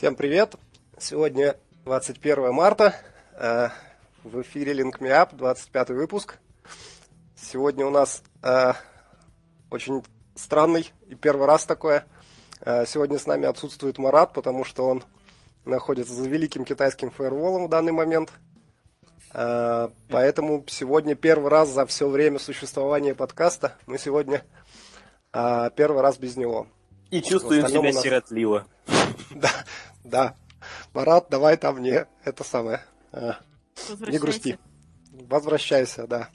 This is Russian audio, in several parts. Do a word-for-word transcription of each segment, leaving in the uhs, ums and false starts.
Всем привет! Сегодня двадцать первое марта, э, в эфире Link Me Up, двадцать пятый выпуск. Сегодня у нас э, очень странный и первый раз такое. Э, сегодня с нами отсутствует Марат, потому что он находится за великим китайским фаерволом в данный момент. Э, поэтому сегодня первый раз за все время существования подкаста мы сегодня э, первый раз без него. И чувствуем себя нас... сиротливо. Да, да. Марат, давай там мне это самое. А, не грусти. Возвращайся, да.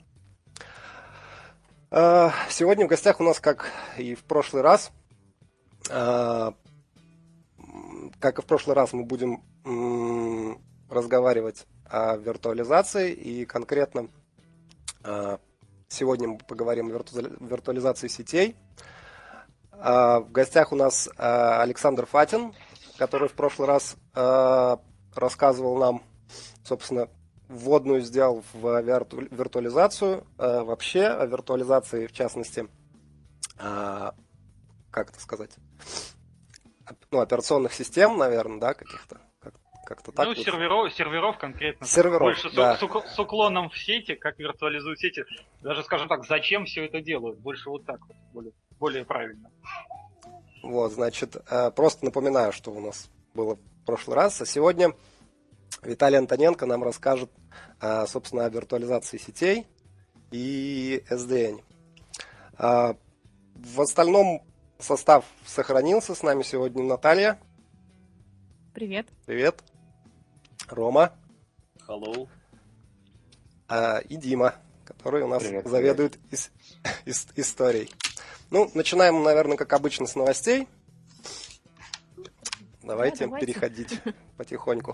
А, сегодня в гостях у нас, как и в прошлый раз, а, как и в прошлый раз, мы будем м, разговаривать о виртуализации, и конкретно а, сегодня мы поговорим о вирту- виртуализации сетей. А, в гостях у нас а, Александр Фатин, который в прошлый раз э, рассказывал нам, собственно, вводную сделал в вирту, виртуализацию, э, вообще о виртуализации, в частности, э, как это сказать, ну, операционных систем, наверное, да, каких-то, как, как-то так. Ну, вот. серверов, серверов конкретно. Серверов, больше да. с, с, с уклоном в сети, как виртуализуют сети. Даже, скажем так, зачем все это делают? Больше вот так вот, более, более правильно. Вот, значит, просто напоминаю, что у нас было в прошлый раз, а сегодня Виталий Антоненко нам расскажет, собственно, о виртуализации сетей и эс ди эн. В остальном состав сохранился. С нами сегодня Наталья. Привет. Привет. Рома. Hello. И Дима, который у нас привет, заведует ис- ис- историей. Ну, начинаем, наверное, как обычно, с новостей. Давайте, да, давайте. переходить потихоньку.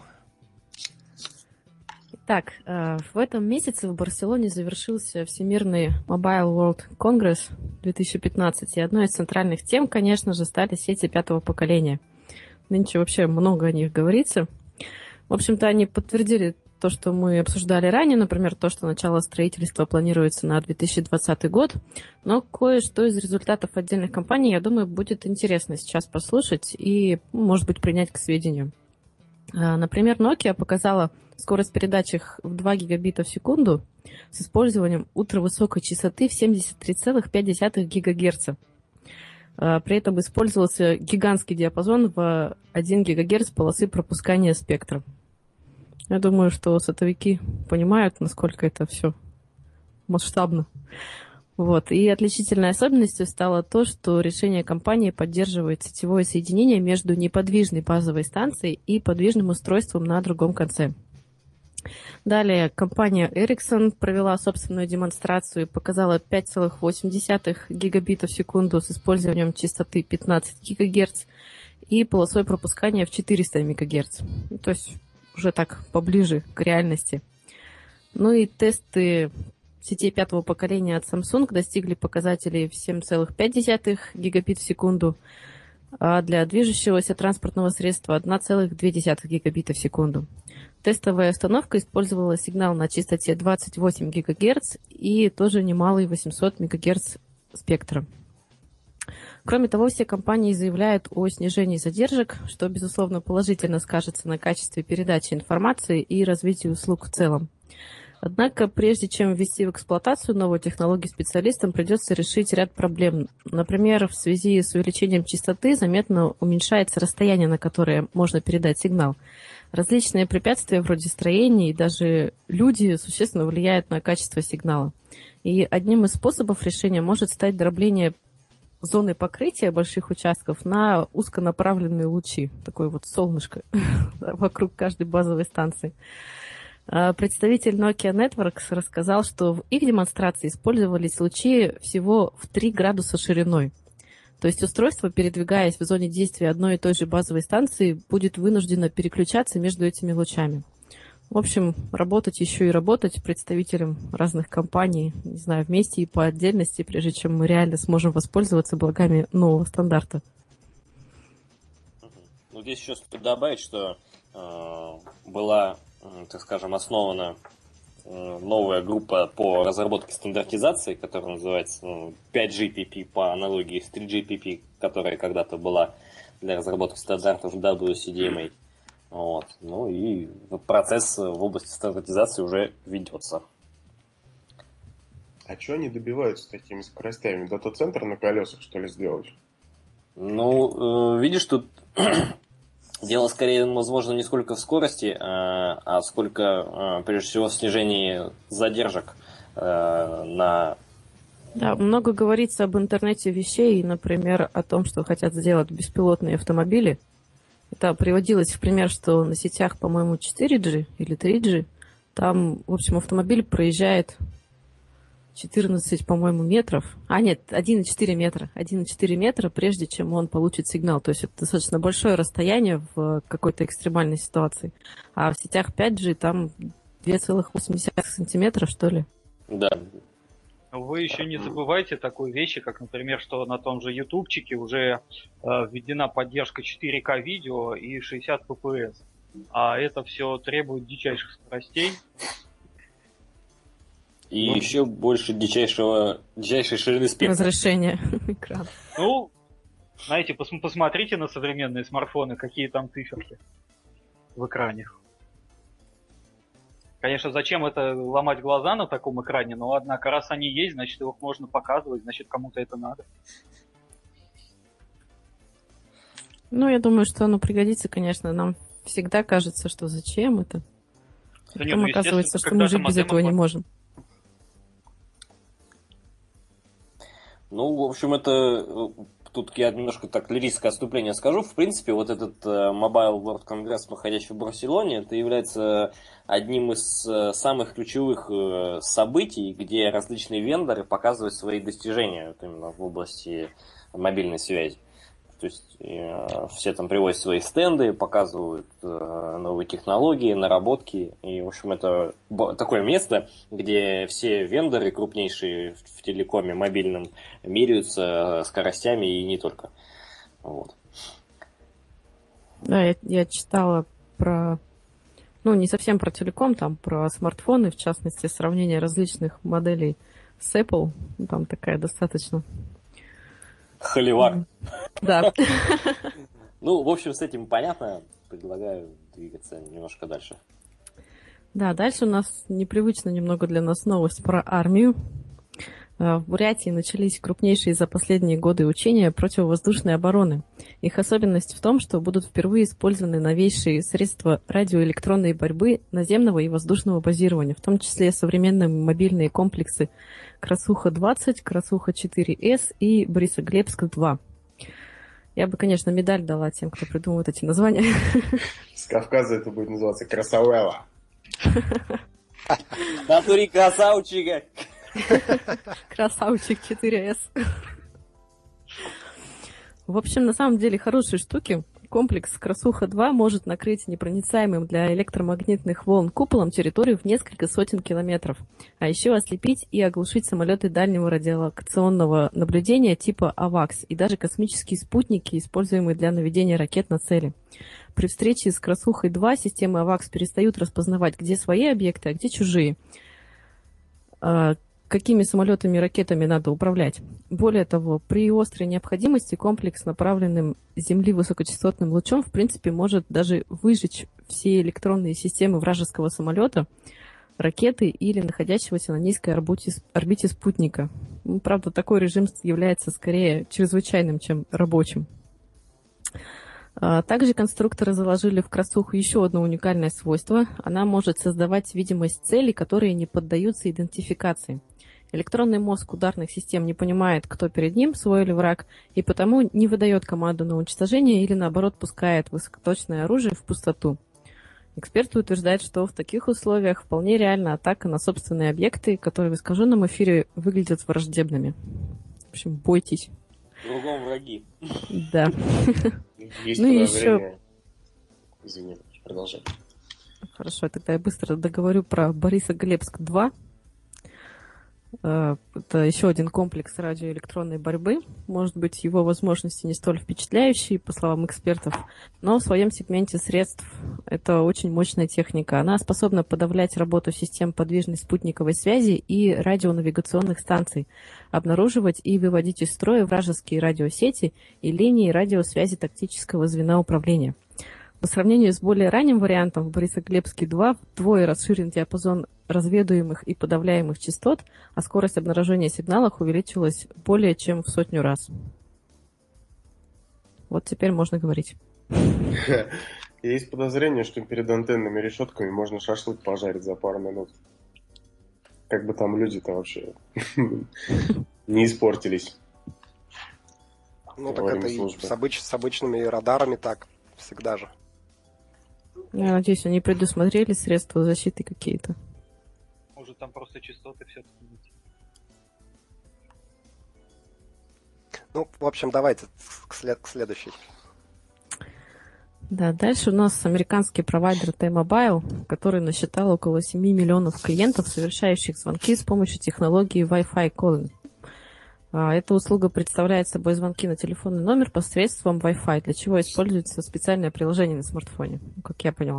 Итак, в этом месяце в Барселоне завершился Всемирный Mobile World Congress две тысячи пятнадцать, и одной из центральных тем, конечно же, стали сети пятого поколения. Нынче вообще много о них говорится. В общем-то, они подтвердили то, что мы обсуждали ранее, например, то, что начало строительства планируется на две тысячи двадцатый год, но кое-что из результатов отдельных компаний, я думаю, будет интересно сейчас послушать и, может быть, принять к сведению. Например, Nokia показала скорость передач их в два гигабита в секунду с использованием ультравысокой частоты в семьдесят три целых пять десятых гигагерца. При этом использовался гигантский диапазон в один гигагерц полосы пропускания спектра. Я думаю, что сотовики понимают, насколько это все масштабно. Вот. И отличительной особенностью стало то, что решение компании поддерживает сетевое соединение между неподвижной базовой станцией и подвижным устройством на другом конце. Далее компания Ericsson провела собственную демонстрацию и показала пять целых восемь десятых гигабита в секунду с использованием частоты пятнадцать гигагерц и полосой пропускания в четыреста мегагерц. То есть уже так поближе к реальности. Ну и тесты сетей пятого поколения от Samsung достигли показателей в семь целых пять десятых гигабит в секунду, а для движущегося транспортного средства один целых две десятых гигабита в секунду. Тестовая установка использовала сигнал на частоте двадцать восемь гигагерц и тоже немалый восемьсот мегагерц спектра. Кроме того, все компании заявляют о снижении задержек, что, безусловно, положительно скажется на качестве передачи информации и развитии услуг в целом. Однако, прежде чем ввести в эксплуатацию новую технологию, специалистам придется решить ряд проблем. Например, в связи с увеличением частоты заметно уменьшается расстояние, на которое можно передать сигнал. Различные препятствия вроде строений и даже люди существенно влияют на качество сигнала. И одним из способов решения может стать дробление зоны покрытия больших участков на узконаправленные лучи. Такое вот солнышко вокруг каждой базовой станции. Представитель Nokia Networks рассказал, что в их демонстрации использовались лучи всего в три градуса шириной. То есть устройство, передвигаясь в зоне действия одной и той же базовой станции, будет вынуждено переключаться между этими лучами. В общем, работать еще и работать представителям разных компаний, не знаю, вместе и по отдельности, прежде чем мы реально сможем воспользоваться благами нового стандарта. Ну, здесь еще стоит добавить, что э, была, так скажем, основана э, новая группа по разработке стандартизации, которая называется ну, пять джи пи пи по аналогии с три джи пи пи, которая когда-то была для разработки стандартов дабл ю си ди эм эй. Вот. Ну и процесс в области стандартизации уже ведется. А что они добиваются такими скоростями? Дата-центр на колесах, что ли, сделать? Ну, э, видишь, тут дело скорее, возможно, не сколько в скорости, а, а сколько, прежде всего, в снижении задержек э, на... Да, много говорится об интернете вещей, например, о том, что хотят сделать беспилотные автомобили. Это приводилось в пример, что на сетях, по-моему, четыре джи или три джи, там, в общем, автомобиль проезжает четырнадцать, по-моему, метров. А, нет, один и четыре метра. один и четыре метра, прежде чем он получит сигнал. То есть это достаточно большое расстояние в какой-то экстремальной ситуации. А в сетях пять джи там два целых восемь десятых сантиметра, что ли. Да. Вы еще не забывайте такой вещи, как, например, что на том же ютубчике уже э, введена поддержка четыре ка видео и шестьдесят эф пи эс. А это все требует дичайших скоростей. И ну, еще больше дичайшего, дичайшей ширины спектра. Разрешение экрана. Ну, знаете, пос посмотрите на современные смартфоны, какие там циферки в экране. Конечно, зачем это ломать глаза на таком экране, но однако, раз они есть, значит, их можно показывать, значит, кому-то это надо. Ну, я думаю, что оно пригодится, конечно. Нам всегда кажется, что зачем это. Да Потом нет, ну, оказывается, что мы жить без этого не можем. Ну, в общем, это... Тут я немножко так лирическое отступление скажу. В принципе, вот этот Mobile World Congress, проходящий в Барселоне, это является одним из самых ключевых событий, где различные вендоры показывают свои достижения вот именно в области мобильной связи. То есть все там привозят свои стенды, показывают новые технологии, наработки. И, в общем, это такое место, где все вендоры крупнейшие в телекоме мобильном меряются скоростями и не только. Вот. Да, я, я читала про, ну, не совсем про телеком, там про смартфоны, в частности, сравнение различных моделей с Apple. Там такая достаточно... Холивар. Да. Ну, в общем, с этим понятно. Предлагаю двигаться немножко дальше. Да, дальше у нас непривычно немного для нас новость про армию. В Бурятии начались крупнейшие за последние годы учения противовоздушной обороны. Их особенность в том, что будут впервые использованы новейшие средства радиоэлектронной борьбы наземного и воздушного базирования, в том числе современные мобильные комплексы Красуха-двадцать, Красуха-четыре эс и Борисоглебск-два. Я бы, конечно, медаль дала тем, кто придумывает эти названия. С Кавказа это будет называться Красавелла. Натури красавчика! Красавчик четыре эс. В общем, на самом деле хорошие штуки. Комплекс Красуха-два может накрыть непроницаемым для электромагнитных волн куполом территорию в несколько сотен километров, а еще ослепить и оглушить самолеты дальнего радиолокационного наблюдения типа авакс и даже космические спутники, используемые для наведения ракет на цели. При встрече с Красухой-два системы авакс перестают распознавать, где свои объекты, а где чужие. Какими самолетами и ракетами надо управлять. Более того, при острой необходимости комплекс, направленным с Земли высокочастотным лучом, в принципе, может даже выжечь все электронные системы вражеского самолета, ракеты или находящегося на низкой орбите, орбите спутника. Ну, правда, такой режим является скорее чрезвычайным, чем рабочим. Также конструкторы заложили в Красуху еще одно уникальное свойство. Она может создавать видимость целей, которые не поддаются идентификации. Электронный мозг ударных систем не понимает, кто перед ним, свой или враг, и потому не выдает команду на уничтожение или, наоборот, пускает высокоточное оружие в пустоту. Эксперты утверждают, что в таких условиях вполне реальна атака на собственные объекты, которые в искаженном эфире выглядят враждебными. В общем, бойтесь. Кругом враги. Да. Есть ну подозрение. еще... Извини, продолжай. Хорошо, тогда я быстро договорю про Борисоглебск-два. Это еще один комплекс радиоэлектронной борьбы. Может быть, его возможности не столь впечатляющие, по словам экспертов, но в своем сегменте средств это очень мощная техника. Она способна подавлять работу систем подвижной спутниковой связи и радионавигационных станций, обнаруживать и выводить из строя вражеские радиосети и линии радиосвязи тактического звена управления. По сравнению с более ранним вариантом, в Борисоглебске два вдвое расширен диапазон разведуемых и подавляемых частот, а скорость обнаружения сигналов увеличилась более чем в сотню раз. Вот теперь можно говорить. Есть подозрение, что перед антенными решетками можно шашлык пожарить за пару минут. Как бы там люди-то вообще не испортились. Ну, так это и с, обыч, с обычными радарами так всегда же. Я надеюсь, они предусмотрели средства защиты какие-то. Может, там просто частоты все-таки не те. Ну, в общем, давайте к, след, к следующей. Да, дальше у нас американский провайдер T-Mobile, который насчитал около семь миллионов клиентов, совершающих звонки с помощью технологии Wi-Fi calling. Эта услуга представляет собой звонки на телефонный номер посредством Wi-Fi, для чего используется специальное приложение на смартфоне, как я поняла.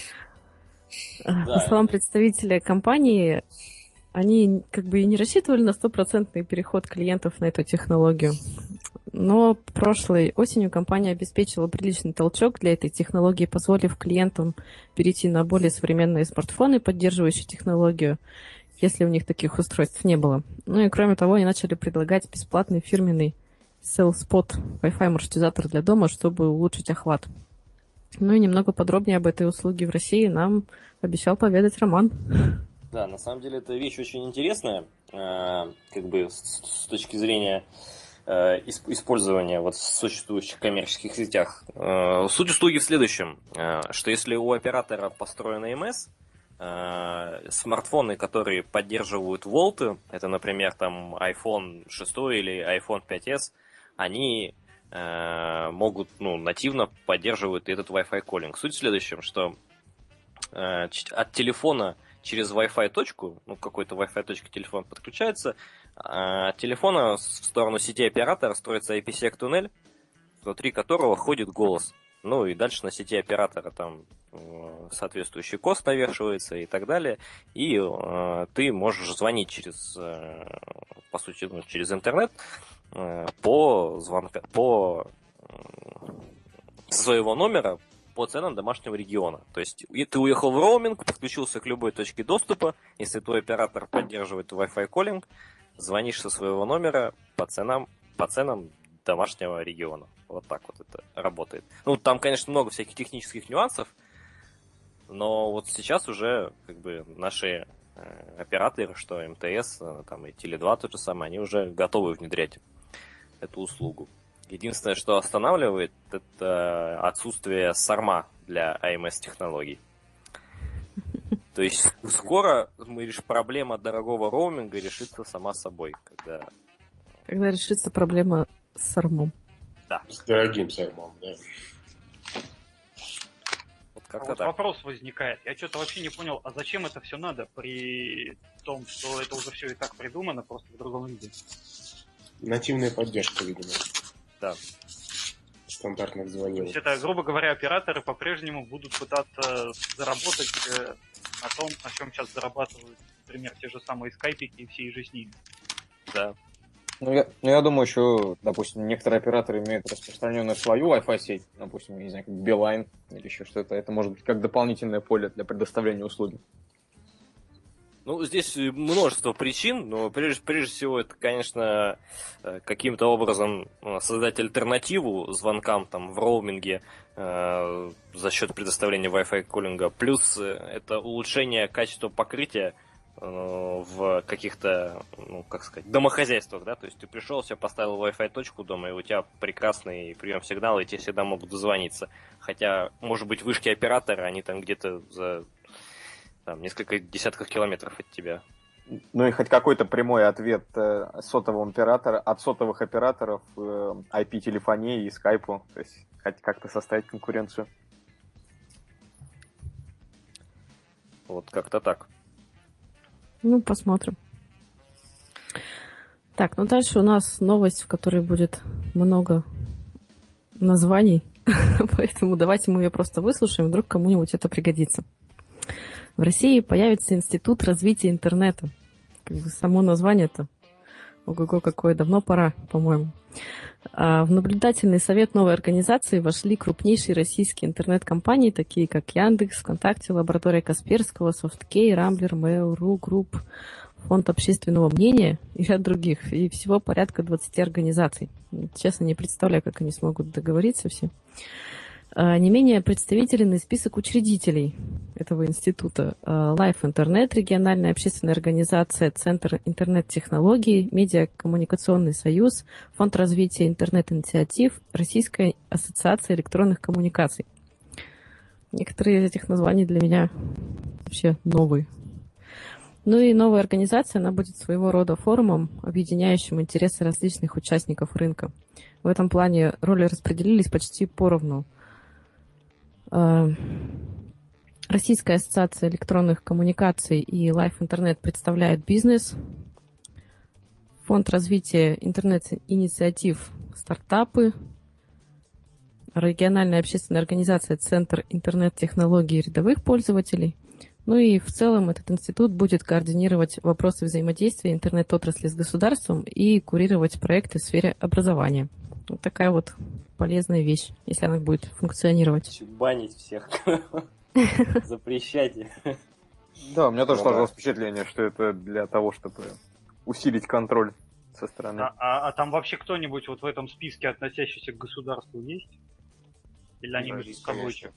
Да. По словам представителя компании, они как бы и не рассчитывали на стопроцентный переход клиентов на эту технологию. Но прошлой осенью компания обеспечила приличный толчок для этой технологии, позволив клиентам перейти на более современные смартфоны, поддерживающие технологию, если у них таких устройств не было. Ну и кроме того, они начали предлагать бесплатный фирменный SellSpot Wi-Fi маршрутизатор для дома, чтобы улучшить охват. Ну и немного подробнее об этой услуге в России нам обещал поведать Роман. Да, на самом деле эта вещь очень интересная, э, как бы с, с точки зрения э, использования вот в существующих коммерческих сетях. Э, суть услуги в следующем, э, что если у оператора построен эм эс, смартфоны, которые поддерживают волты, это, например, там iPhone шесть или iPhone пять эс, они э, могут, ну, нативно поддерживают этот Wi-Fi calling. Суть в следующем, что э, от телефона через Wi-Fi точку, ну, какой-то Wi-Fi точке телефон подключается, а от телефона в сторону сети оператора строится ай пи-сек-туннель, внутри которого ходит голос. Ну и дальше на сети оператора там соответствующий кост навешивается и так далее. И э, ты можешь звонить через, э, по сути, ну, через интернет э, по звонка, по э, своего номера по ценам домашнего региона. То есть ты уехал в роуминг, подключился к любой точке доступа, если твой оператор поддерживает Wi-Fi calling, звонишь со своего номера по ценам, по ценам домашнего региона. Вот так вот это работает. Ну, там, конечно, много всяких технических нюансов, но вот сейчас уже как бы наши э, операторы, что эм тэ эс, э, там и Теле два то же самое, они уже готовы внедрять эту услугу. Единственное, что останавливает, это отсутствие сарма для эй эм эс-технологий. То есть скоро мы лишь проблема дорогого роуминга решится сама собой. Когда, когда решится проблема с сармом. Да. С дорогим сармом, да. Вот А как-то вот так. вопрос возникает. Я что-то вообще не понял, а зачем это все надо при том, что это уже все и так придумано, просто в другом виде? Нативная поддержка, видимо. Да. Стандартных То звонил. есть это, грубо говоря, операторы по-прежнему будут пытаться заработать э, на том, на чем сейчас зарабатывают, например, те же самые скайпики и все же с ними. Да. Ну я, ну, я думаю, еще, допустим, некоторые операторы имеют распространенную свою Wi-Fi сеть, допустим, не знаю, как Beeline или еще что-то. Это может быть как дополнительное поле для предоставления услуги. Ну, здесь множество причин, но прежде, прежде всего это, конечно, каким-то образом создать альтернативу звонкам там в роуминге э, за счет предоставления Wi-Fi коллинга. Плюс это улучшение качества покрытия э, в каких-то, ну, как сказать, домохозяйствах, да, то есть ты пришел, себе поставил Wi-Fi точку дома, и у тебя прекрасный прием сигнала, и тебе всегда могут дозвониться. Хотя, может быть, вышки оператора, они там где-то за там, несколько десятков километров от тебя. Ну и хоть какой-то прямой ответ э, сотового оператора, от сотовых операторов э, ай пи-телефонии и скайпу. То есть хоть как-то составить конкуренцию. Вот как-то так. Ну, посмотрим. Так, ну дальше у нас новость, в которой будет много названий, поэтому давайте мы ее просто выслушаем, вдруг кому-нибудь это пригодится. В России появится Институт развития интернета. Как бы само название-то Ого-го, какое давно пора, по-моему. А, В наблюдательный совет новой организации вошли крупнейшие российские интернет-компании, такие как Яндекс, ВКонтакте, Лаборатория Касперского, Софткей, Рамблер, Mail.ru Group, Фонд общественного мнения и ряд других. И всего порядка двадцати организаций. Честно, не представляю, как они смогут договориться все. А, Не менее представительный список учредителей этого института. А, Life Internet, региональная общественная организация, Центр интернет-технологий, Медиакоммуникационный союз, Фонд развития интернет-инициатив, Российская ассоциация электронных коммуникаций. Некоторые из этих названий для меня вообще новые. Ну и новая организация, она будет своего рода форумом, объединяющим интересы различных участников рынка. В этом плане роли распределились почти поровну. А, Российская ассоциация электронных коммуникаций и Life Internet представляют бизнес. Фонд развития интернет-инициатив стартапы. Региональная общественная организация Центр интернет-технологий рядовых пользователей. Ну и в целом этот институт будет координировать вопросы взаимодействия интернет-отрасли с государством и курировать проекты в сфере образования. Вот такая вот полезная вещь, если она будет функционировать. Банить всех. Запрещайте. Да, у меня тоже Ну да. сложилось впечатление, что это для того, чтобы усилить контроль со стороны. А, а- а там вообще кто-нибудь вот в этом списке, относящийся к государству, есть? Или они Да, между есть, собой? конечно.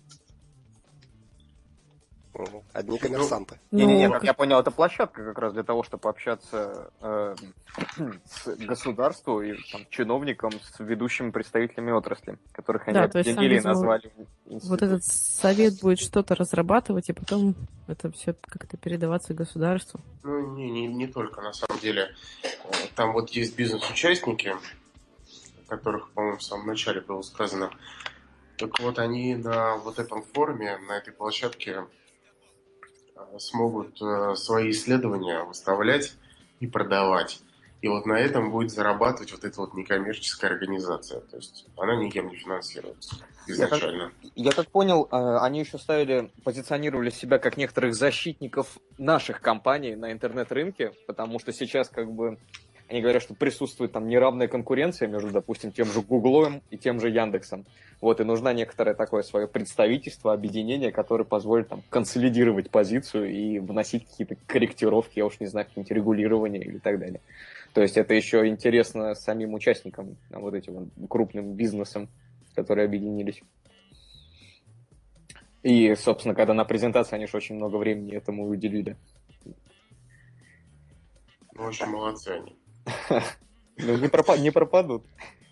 Мгм. Одни коммерсанты. Не-не-не, Ну, как я понял, это площадка как раз для того, чтобы общаться э, с государством и там, чиновникам, с ведущими представителями отрасли, которых они Да, то есть там, объединили и видимо, назвали вот институт. этот совет будет что-то разрабатывать, и потом это все как-то передаваться государству. Ну, не, не, не только, на самом деле. Э, Там вот есть бизнес-участники, о которых, по-моему, в самом начале было сказано. Так вот, они на вот этом форуме, на этой площадке э, смогут э, свои исследования выставлять и продавать. И вот на этом будет зарабатывать вот эта вот некоммерческая организация. То есть она никем не финансируется изначально. Я как понял, э, они еще ставили, позиционировали себя как некоторых защитников наших компаний на интернет-рынке, потому что сейчас как бы они говорят, что присутствует там неравная конкуренция между, допустим, тем же Гуглом и тем же Яндексом. Вот, и нужна некоторое такое свое представительство, объединение, которое позволит там консолидировать позицию и вносить какие-то корректировки, я уж не знаю, какие-нибудь регулирования или так далее. То есть это еще интересно самим участникам, а, вот этим вот крупным бизнесам, которые объединились. И, собственно, когда на презентации они же очень много времени этому уделили. Ну, очень молодцы они. Ну, не, пропа- не пропадут.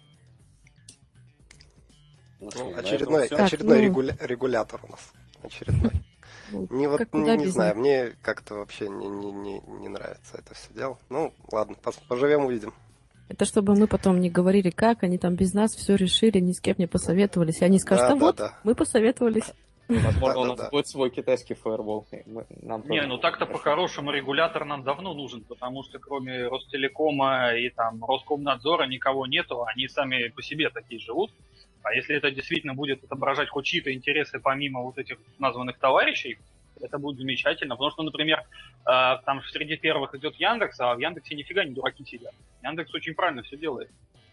Ну что, Ну, на очередной этом всё. Так, очередной ну- регуля- регулятор у нас. Очередной. Ну, Не, вот, как не, куда не без знаю, них? мне как-то вообще не, не, не, не нравится это все дело. Ну, ладно, пос- поживем, увидим. Это чтобы мы потом не говорили, как они там без нас все решили, ни с кем не посоветовались. И они скажут, Да, а да, вот, да. мы посоветовались. Возможно, у нас Да-да-да. будет свой китайский фаервол. и мы- нам Не, тоже ну так-то хорошо. по-хорошему регулятор нам давно нужен, потому что кроме Ростелекома и там Роскомнадзора никого нету, они сами по себе такие живут. А если это действительно будет отображать хоть чьи-то интересы помимо вот этих названных товарищей, это будет замечательно. Потому что, например, э, там среди первых идет Яндекс, а в Яндексе нифига не дураки сидят. Яндекс очень правильно все делает.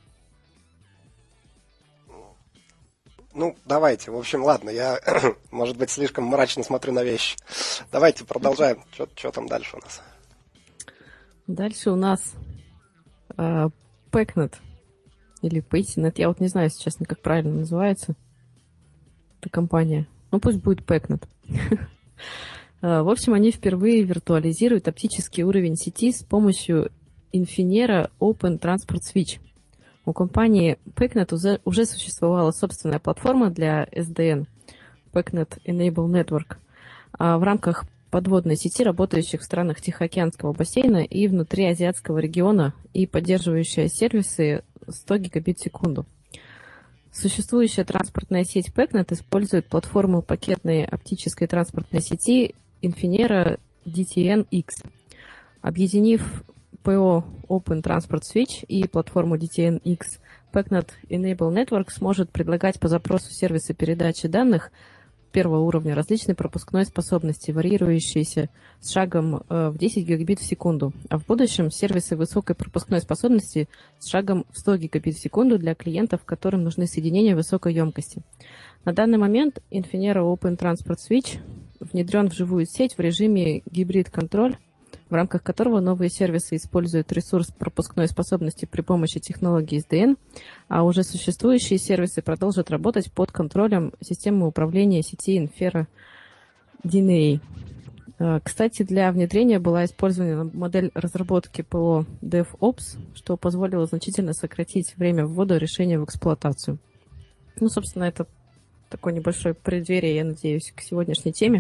Ну, давайте. В общем, ладно, я, может быть, слишком мрачно смотрю на вещи. Давайте продолжаем. Что там дальше у нас? Дальше у нас а, Пэкнет или Пейтинет. Я вот не знаю, если честно, как правильно называется эта компания. Ну, пусть будет Пэкнет. А, В общем, они впервые виртуализируют оптический уровень сети с помощью Infinera Open Transport Switch. У компании Pacnet уже, уже существовала собственная платформа для эс ди эн Pacnet Enable Network а в рамках подводной сети, работающих в странах Тихоокеанского бассейна и внутри азиатского региона и поддерживающая сервисы сто гигабит в секунду. Существующая транспортная сеть Pacnet использует платформу пакетной оптической транспортной сети Infinera ди ти эн икс. Объединив ПО Open Transport Switch и платформу ди ти эн икс, Pacnet Enable Network сможет предлагать по запросу сервисы передачи данных первого уровня различной пропускной способности, варьирующиеся с шагом в десять гигабит в секунду, а в будущем сервисы высокой пропускной способности с шагом в сто гигабит в секунду для клиентов, которым нужны соединения высокой емкости. На данный момент Infinera Open Transport Switch внедрен в живую сеть в режиме гибрид-контроль, в рамках которого новые сервисы используют ресурс пропускной способности при помощи технологии эс ди эн, а уже существующие сервисы продолжат работать под контролем системы управления сети Infinera ди эн эй. Кстати, для внедрения была использована модель разработки ПО DevOps, что позволило значительно сократить время ввода решения в эксплуатацию. Ну, собственно, это такое небольшое преддверие, я надеюсь, к сегодняшней теме.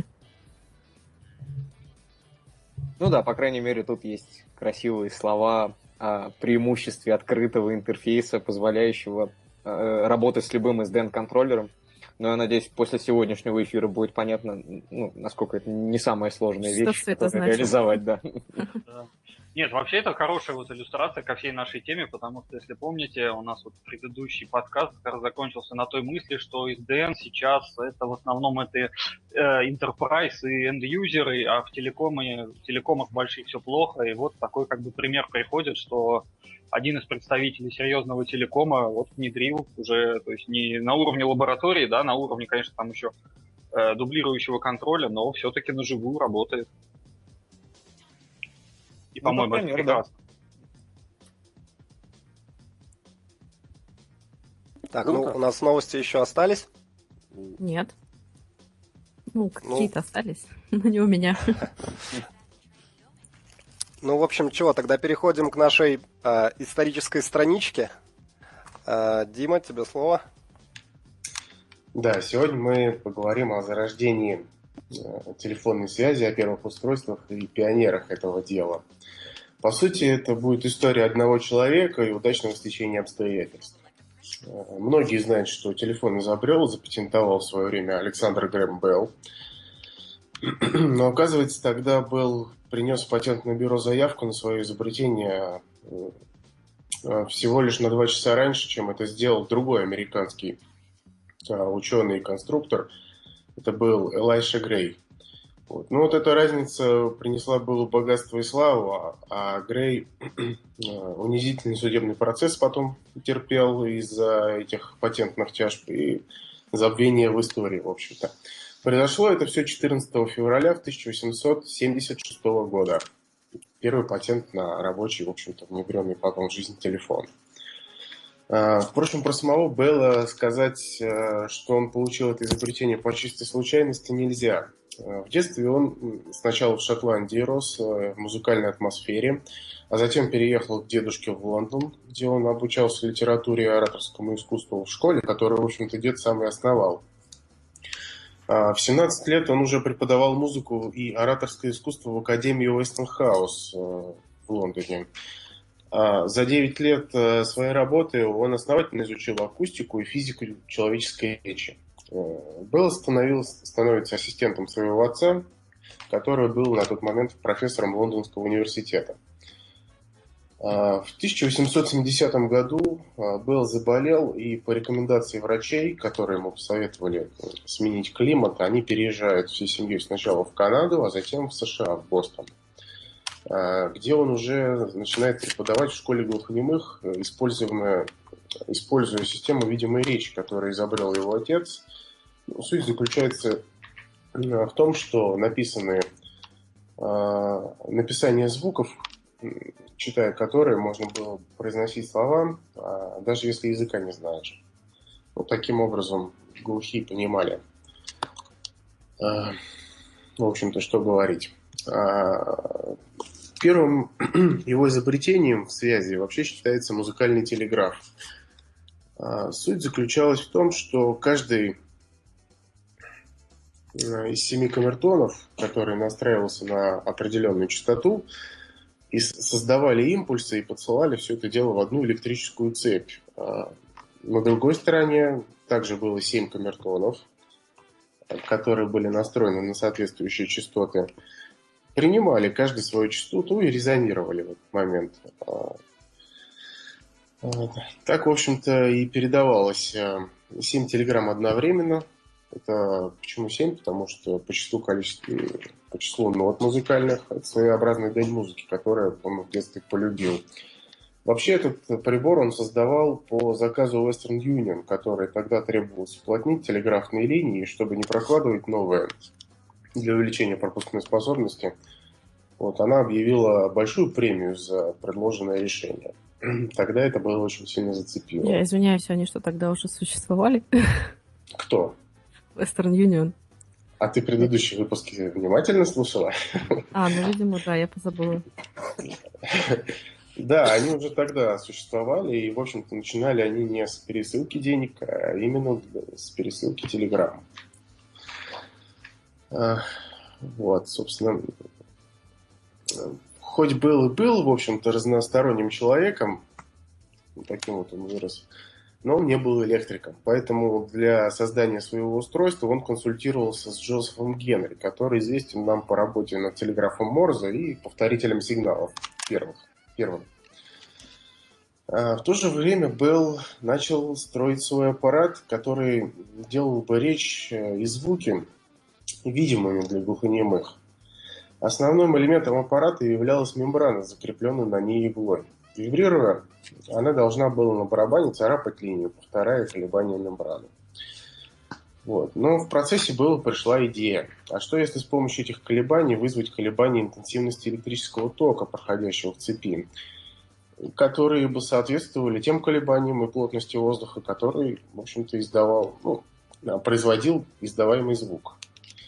Ну да, по крайней мере, тут есть красивые слова о преимуществе открытого интерфейса, позволяющего э, работать с любым эс ди эн-контроллером. Но я надеюсь, после сегодняшнего эфира будет понятно, ну, насколько это не самая сложная Что вещь, все это которую значит? реализовать, да. Да. Нет, вообще это хорошая вот иллюстрация ко всей нашей теме, потому что, если помните, у нас вот предыдущий подкаст как раз закончился на той мысли, что эс ди эн сейчас это в основном это э, enterprise и end-юзеры, а в телекоме, в телекомах больших все плохо, и вот такой как бы пример приходит, что один из представителей серьезного телекома вот внедрил уже, то есть не на уровне лаборатории, да, на уровне, конечно, там еще э, дублирующего контроля, но все-таки на живую работает. И, Ну, по-моему, это например, прекрасно. Так, Круто. ну у нас новости еще остались. Нет. Ну, какие-то остались, но не у меня. Ну, в общем, чего, тогда переходим к нашей э, исторической страничке. Э, Дима, тебе слово. Да, сегодня мы поговорим о зарождении э, телефонной связи, о первых устройствах и пионерах этого дела. По сути, это будет история одного человека и удачного стечения обстоятельств. Э, многие знают, что телефон изобрел, запатентовал в свое время Александр Грэм Белл. Но, оказывается, тогда был принес в патентное бюро заявку на свое изобретение э, всего лишь на два часа раньше, чем это сделал другой американский э, ученый и конструктор. Это был Элайша Грей. Вот. Ну вот эта разница принесла было богатство и славу, а, а Грей э, унизительный судебный процесс потом терпел из-за этих патентных тяжб и забвения в истории, в общем-то. Произошло это все четырнадцатого февраля тысяча восемьсот семьдесят шестого года. Первый патент на рабочий, в общем-то, внедренный потом в жизнь телефон. Впрочем, про самого Белла сказать, что он получил это изобретение по чистой случайности, нельзя. В детстве он сначала в Шотландии рос, в музыкальной атмосфере, а затем переехал к дедушке в Лондон, где он обучался литературе и ораторскому искусству в школе, которую, в общем-то, дед сам и основал. В семнадцать лет он уже преподавал музыку и ораторское искусство в Академии Уэстон-хаус в Лондоне. За девять лет своей работы он основательно изучил акустику и физику человеческой речи. Белл становится ассистентом своего отца, который был на тот момент профессором Лондонского университета. В тысяча восемьсот семидесятом году Белл заболел, и по рекомендации врачей, которые ему посоветовали сменить климат, они переезжают всей семьей сначала в Канаду, а затем в США, в Бостон, где он уже начинает преподавать в школе глухонемых, используя, используя систему видимой речи, которую изобрел его отец. Суть заключается в том, что написанные, написание звуков, читая которые, можно было произносить слова, даже если языка не знаешь. Вот таким образом глухие понимали, в общем-то, что говорить. Первым его изобретением в связи вообще считается музыкальный телеграф. Суть заключалась в том, что каждый из семи камертонов, который настраивался на определенную частоту, и создавали импульсы и подсылали все это дело в одну электрическую цепь. На другой стороне также было семь камертонов, которые были настроены на соответствующие частоты. Принимали каждый свою частоту и резонировали в этот момент. Так, в общем-то, и передавалось семь телеграмм одновременно Это почему семь? Потому что по числу количеству, по числу нот музыкальных это своеобразный день музыки, который он в детстве полюбил. Вообще этот прибор он создавал по заказу Western Union, который тогда требовалось уплотнить телеграфные линии, чтобы не прокладывать новые для увеличения пропускной способности. Вот, она объявила большую премию за предложенное решение. Тогда это было очень сильно зацепило. Я извиняюсь, они что, тогда уже существовали? Кто? Western Union. А ты предыдущие выпуски внимательно слушала? А, ну, видимо, да, я позабыла. Да, они уже тогда существовали, и, в общем-то, начинали они не с пересылки денег, а именно с пересылки телеграмм. Вот, собственно, хоть был и был, в общем-то, разносторонним человеком, таким вот он вырос, но он не был электриком. Поэтому для создания своего устройства он консультировался с Джозефом Генри, который известен нам по работе над телеграфом Морзе и повторителем сигналов первых. Первым. А в то же время Белл начал строить свой аппарат, который делал бы речь и звуки видимыми для глухонемых. Основным элементом аппарата являлась мембрана, закрепленная на ней иглой. Вибрируя, она должна была на барабане царапать линию, повторяя колебания мембраны. Вот. Но в процессе Белла пришла идея. А что если с помощью этих колебаний вызвать колебания интенсивности электрического тока, проходящего в цепи, которые бы соответствовали тем колебаниям и плотности воздуха, который, в общем-то, издавал, ну, производил издаваемый звук.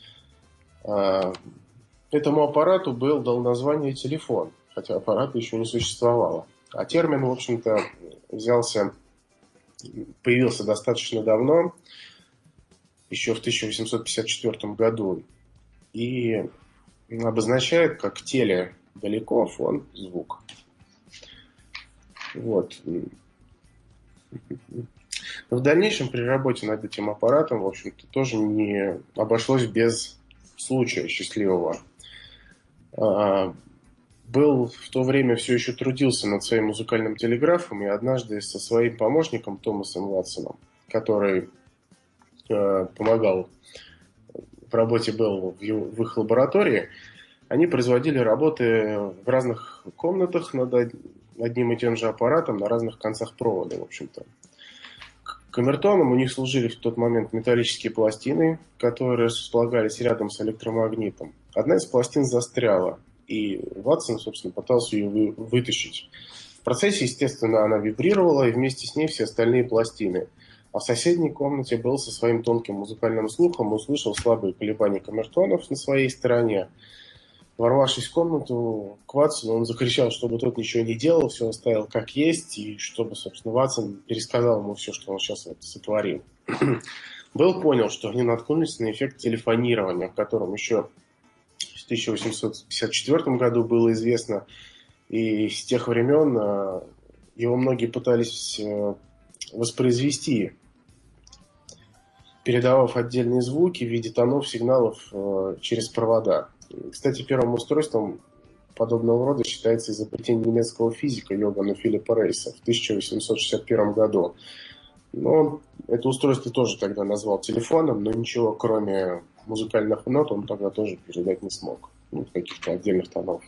Этому аппарату Белл дал название телефон, хотя аппарата еще не существовало. А термин, в общем-то, взялся, появился достаточно давно, еще в тысяча восемьсот пятьдесят четвёртом году, и обозначает как теле далеко, фон звук. Вот. Но в дальнейшем при работе над этим аппаратом, в общем-то, тоже не обошлось без случая счастливого. Белл в то время все еще трудился над своим музыкальным телеграфом, и однажды со своим помощником Томасом Ватсоном, который э, помогал в работе Белла в, в их лаборатории, они производили работы в разных комнатах над одним и тем же аппаратом на разных концах провода, в общем-то. Камертоном у них служили в тот момент металлические пластины, которые располагались рядом с электромагнитом. Одна из пластин застряла, и Ватсон, собственно, пытался ее вы, вытащить. В процессе, естественно, она вибрировала, и вместе с ней все остальные пластины. А в соседней комнате Белл со своим тонким музыкальным слухом услышал слабые колебания камертонов на своей стороне. Ворвавшись в комнату к Ватсону, он закричал, чтобы тот ничего не делал, все оставил как есть, и чтобы, собственно, Ватсон пересказал ему все, что он сейчас вот сотворил. Белл понял, что они наткнулись на эффект телефонирования, о котором еще в тысяча восемьсот пятьдесят четвёртом году было известно, и с тех времен его многие пытались воспроизвести, передавав отдельные звуки в виде тонов, сигналов через провода. Кстати, первым устройством подобного рода считается изобретение немецкого физика Йоганна Филиппа Рейса в тысяча восемьсот шестьдесят первом году. Но это устройство тоже тогда назвал телефоном, но ничего кроме музыкальных нот он тогда тоже передать не смог. Ну, каких-то отдельных тонов.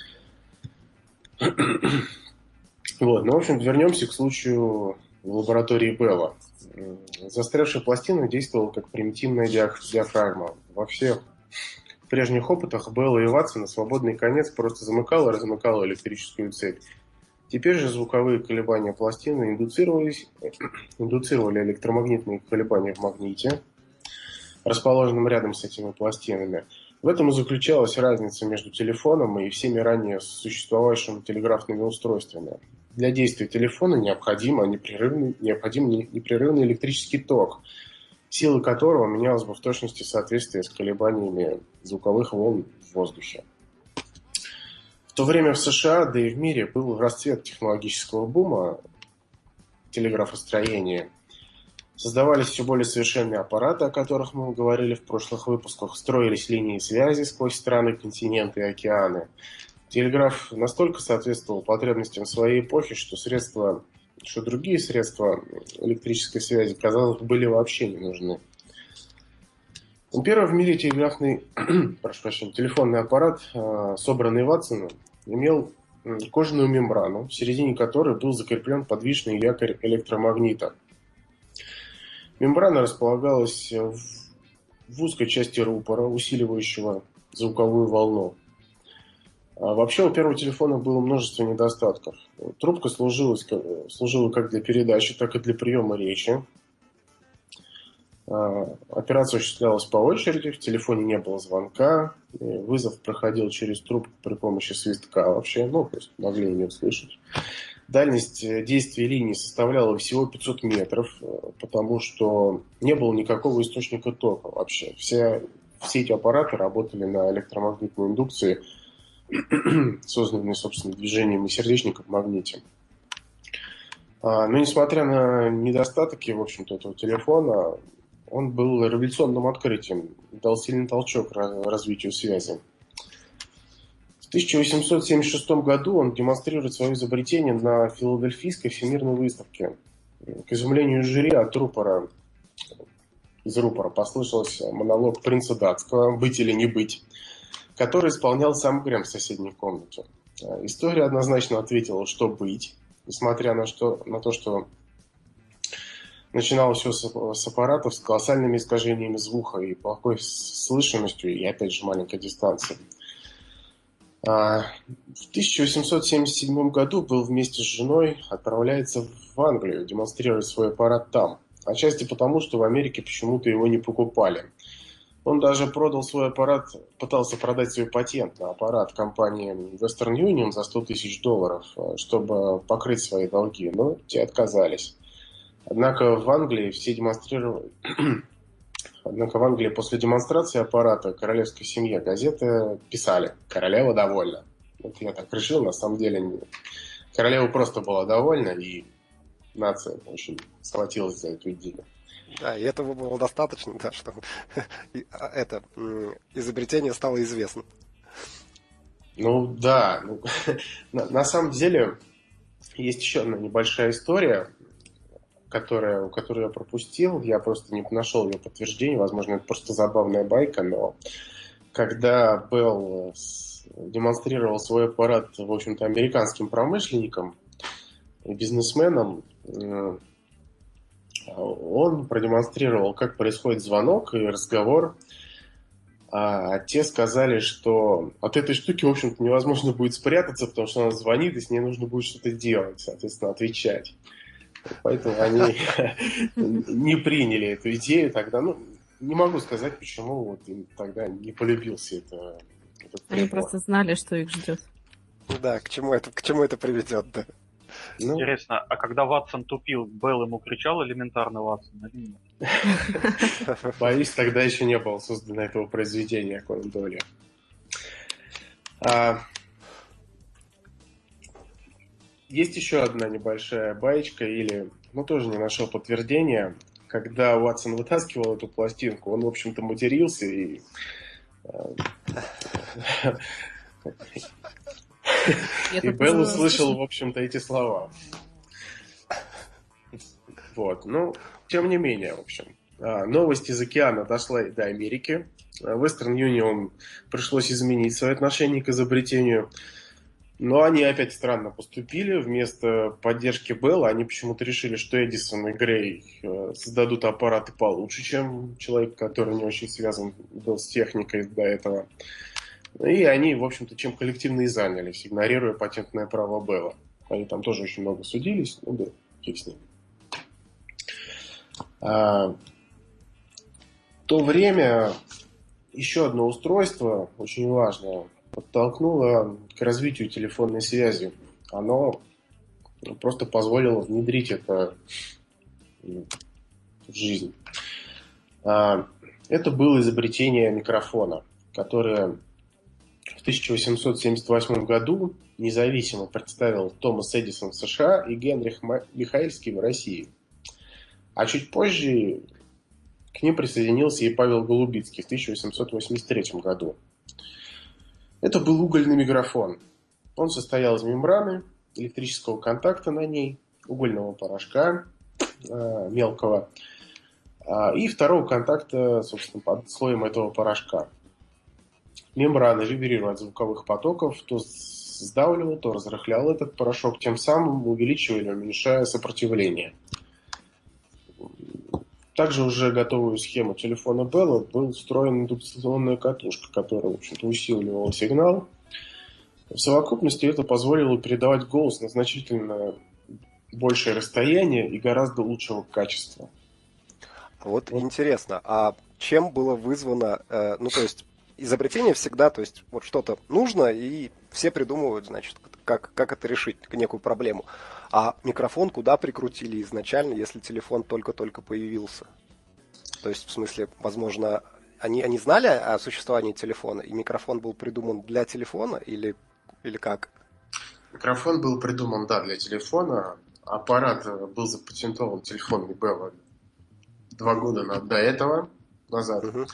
Вот. Ну, в общем, вернемся к случаю в лаборатории Белла. Застрявшая пластина действовала как примитивная диафрагма. Во всех прежних опытах Белла и Ватсона свободный конец просто замыкал и размыкал электрическую цепь. Теперь же звуковые колебания пластины индуцировались, индуцировали электромагнитные колебания в магните, расположенном рядом с этими пластинами. В этом и заключалась разница между телефоном и всеми ранее существовавшими телеграфными устройствами. Для действия телефона необходим непрерывный, необходим непрерывный электрический ток, сила которого менялась бы в точности в соответствии с колебаниями звуковых волн в воздухе. В то время в США, да и в мире, был расцвет технологического бума телеграфостроения. Создавались все более совершенные аппараты, о которых мы говорили в прошлых выпусках, строились линии связи сквозь страны, континенты и океаны. Телеграф настолько соответствовал потребностям своей эпохи, что средства, что другие средства электрической связи, казалось, были вообще не нужны. Первый в мире телеграфный, прошу прощения, телефонный аппарат, собранный Ватсоном, имел кожаную мембрану, в середине которой был закреплен подвижный якорь электромагнита. Мембрана располагалась в, в узкой части рупора, усиливающего звуковую волну. А вообще у первого телефона было множество недостатков. Трубка служила, служила как для передачи, так и для приема речи. Операция осуществлялась по очереди, в телефоне не было звонка, вызов проходил через трубку при помощи свистка вообще, ну, то есть могли не услышать. Дальность действия линии составляла всего пятьсот метров, потому что не было никакого источника тока вообще. Все, все эти аппараты работали на электромагнитной индукции, созданной, собственно, движением и сердечника в магните. Но несмотря на недостатки, в общем-то, этого телефона, он был революционным открытием, дал сильный толчок развитию связи. В тысяча восемьсот семьдесят шестом году он демонстрирует свое изобретение на Филадельфийской всемирной выставке. К изумлению жюри от рупора, из рупора послышался монолог принца датского «Быть или не быть», который исполнял сам Грэм в соседней комнате. История однозначно ответила, что быть, несмотря на, что, на то, что начиналось все с аппаратов с колоссальными искажениями звука и плохой слышимостью, и опять же маленькой дистанции. В тысяча восемьсот семьдесят седьмом году был вместе с женой, отправляется в Англию демонстрировать свой аппарат там. Отчасти потому, что в Америке почему-то его не покупали. Он даже продал свой аппарат, пытался продать свой патент на аппарат компании Western Union за сто тысяч долларов, чтобы покрыть свои долги, но те отказались. Однако в Англии все демонстрировали... Однако в Англии после демонстрации аппарата королевской семье газеты писали: «Королева довольна». Вот я так решил, на самом деле не... королева просто была довольна, и нация очень схватилась за эту идею. Да, и этого было достаточно, да, что это изобретение стало известно. Ну да, ну, на, на самом деле есть еще одна небольшая история, которая, которую я пропустил. Я просто не нашел ее подтверждения. Возможно, это просто забавная байка, но когда Белл демонстрировал свой аппарат, в общем-то, американским промышленникам и бизнесменам, он продемонстрировал, как происходит звонок и разговор. А те сказали, что от этой штуки, в общем-то, невозможно будет спрятаться, потому что она звонит, и с ней нужно будет что-то делать, соответственно, отвечать. Поэтому они не приняли эту идею тогда. Ну, не могу сказать, почему вот им тогда не полюбился это, этот прибор. Они просто знали, что их ждет. Да, к чему это, к чему это приведет, да. Ну, интересно, а когда Ватсон тупил, Белл ему кричал элементарно Ватсон или нет? боюсь, тогда еще не было создано этого произведения Конан Дойля. А... Есть еще одна небольшая баечка, или, ну, тоже не нашел подтверждения. Когда Уотсон вытаскивал эту пластинку, он, в общем-то, матерился и... И Белл услышал, в общем-то, эти слова. Вот, ну, тем не менее, в общем. Новость из океана дошла до Америки. Western Union пришлось изменить свое отношение к изобретению. Но они опять странно поступили. Вместо поддержки Белла они почему-то решили, что Эдисон и Грей создадут аппараты получше, чем человек, который не очень связан был с техникой до этого. И они, в общем-то, чем коллективно и занялись, игнорируя патентное право Белла. Они там тоже очень много судились, ну да, фиг с ним. А, в то время еще одно устройство, очень важное, подтолкнуло к развитию телефонной связи. Оно просто позволило внедрить это в жизнь. Это было изобретение микрофона, которое в тысяча восемьсот семьдесят восьмом году независимо представил Томас Эдисон в США и Генрих Михаэльский в России. А чуть позже к ним присоединился и Павел Голубицкий в тысяча восемьсот восемьдесят третьем году. Это был угольный микрофон. Он состоял из мембраны, электрического контакта на ней, угольного порошка э, мелкого, И второго контакта, собственно, под слоем этого порошка. Мембрана вибрирует от звуковых потоков, то сдавливал, то разрыхлял этот порошок, тем самым увеличивая или уменьшая сопротивление. Также уже готовую схему телефона Bell был встроена индукционная катушка, которая, в общем-то, усиливала сигнал. В совокупности это позволило передавать голос на значительно большее расстояние и гораздо лучшего качества. Вот, вот. Интересно, а чем было вызвано, э, ну то есть изобретение всегда, то есть вот что-то нужно, и все придумывают, значит, как, как это решить, некую проблему. А микрофон куда прикрутили изначально, если телефон только-только появился? То есть, в смысле, возможно, они, они знали о существовании телефона, и микрофон был придуман для телефона, или, или как? Микрофон был придуман, да, для телефона. Аппарат был запатентован телефонами Bell два года до этого, назад. Uh-huh.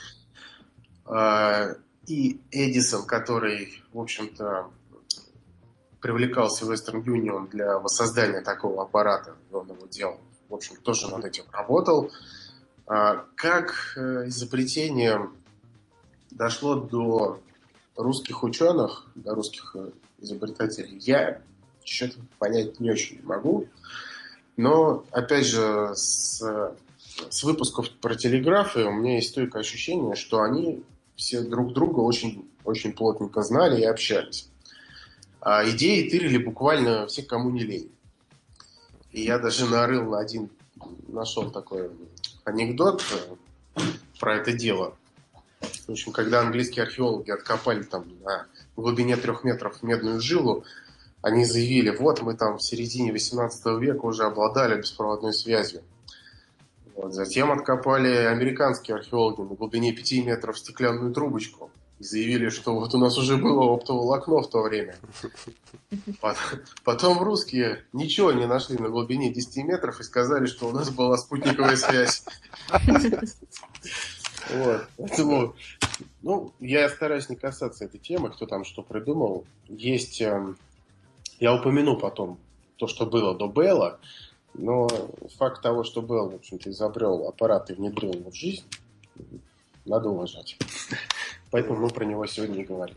И Эдисон, который, в общем-то, привлекался в Western Union для воссоздания такого аппарата, он его делал, в общем, тоже над этим работал. Как изобретение дошло до русских ученых, до русских изобретателей, я что-то понять не очень могу. Но, опять же, с, с выпусков про телеграфы у меня есть стойкое ощущение, что они все друг друга очень, очень плотненько знали и общались. А идеи тырили буквально все, кому не лень. И я даже нарыл на один, нашел такой анекдот про это дело. В общем, когда английские археологи откопали там на глубине трех метров медную жилу, они заявили, вот мы там в середине восемнадцатого века уже обладали беспроводной связью. Вот. Затем откопали американские археологи на глубине пяти метров стеклянную трубочку и заявили, что вот у нас уже было оптоволокно в то время. Потом русские ничего не нашли на глубине десяти метров и сказали, что у нас была спутниковая связь. Вот. Поэтому, ну, я стараюсь не касаться этой темы, кто там что придумал. Есть, э, я упомяну потом то, что было до Белла, но факт того, что Белл, в общем-то, изобрел аппарат и внедрил его в жизнь, надо уважать. Поэтому мы про него сегодня и говорим.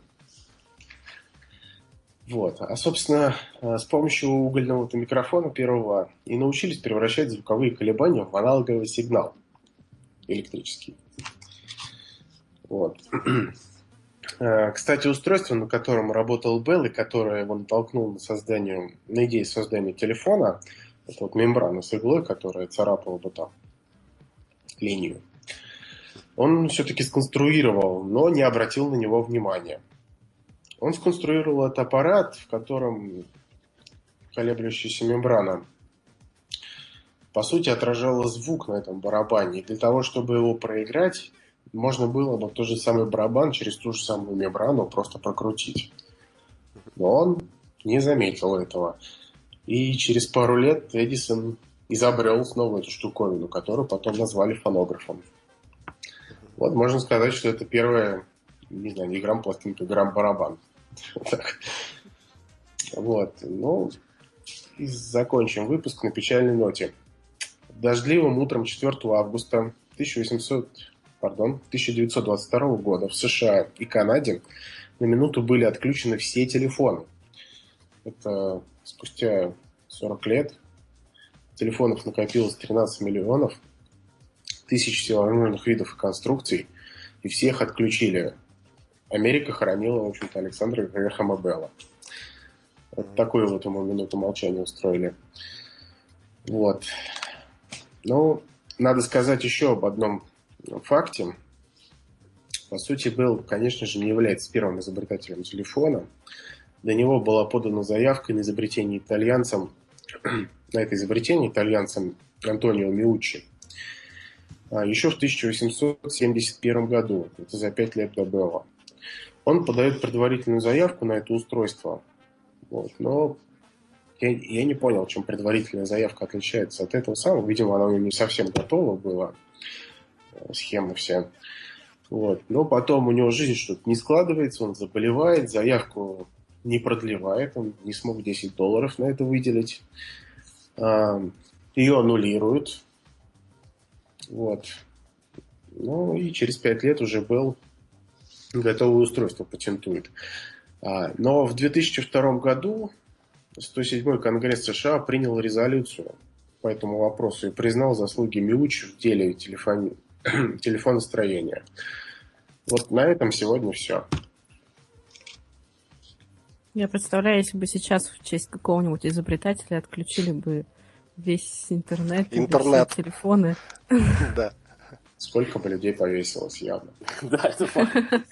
Вот. А, собственно, с помощью угольного микрофона первого и научились превращать звуковые колебания в аналоговый сигнал электрический. Вот. Кстати, устройство, на котором работал Белл и которое его натолкнуло на, создание, на идею создания телефона, это вот мембрана с иглой, которая царапала бы там линию, он все-таки сконструировал, но не обратил на него внимания. Он сконструировал этот аппарат, в котором колеблющаяся мембрана, по сути, отражала звук на этом барабане. И для того, чтобы его проиграть, можно было бы тот же самый барабан через ту же самую мембрану просто прокрутить. Но он не заметил этого. И через пару лет Эдисон изобрел снова эту штуковину, которую потом назвали фонографом. Вот можно сказать, что это первая, не знаю, не грамм-пластинка, грамм-барабан. Вот. Ну, и закончим выпуск на печальной ноте. Дождливым утром четвёртого августа тысяча восемьсот, пардон, тысяча девятьсот двадцать второго года в США и Канаде на минуту были отключены все телефоны. Это спустя сорок лет телефонов накопилось тринадцать миллионов, тысяч всевозможных видов и конструкций, и всех отключили. Америка хоронила, в общем-то, Александра Грэхэма Белла. Вот такую вот ему минуту молчания устроили. Вот. Ну, надо сказать еще об одном факте. По сути, Белл, конечно же, не является первым изобретателем телефона. До него была подана заявка на изобретение итальянцем, на это изобретение итальянцем Антонио Миуччи. Еще в тысяча восемьсот семьдесят первом году, это за пять лет до Белла. Он подает предварительную заявку на это устройство. Вот, но я, я не понял, чем предварительная заявка отличается от этого самого. Видимо, она не совсем готова была, схема вся. Вот. Но потом у него жизнь что-то не складывается, он заболевает, заявку не продлевает, он не смог десять долларов на это выделить. Ее аннулируют. Вот. Ну и через пять лет уже был готовое устройство, патентует. А, но в две тысячи втором году сто седьмой Конгресс США принял резолюцию по этому вопросу и признал заслуги Миучи в деле телефони... телефоностроения. Вот на этом сегодня все. Я представляю, если бы сейчас в честь какого-нибудь изобретателя отключили бы весь интернет, Интернет. все телефоны. Да. Сколько бы людей повесилось явно. Да, это факт.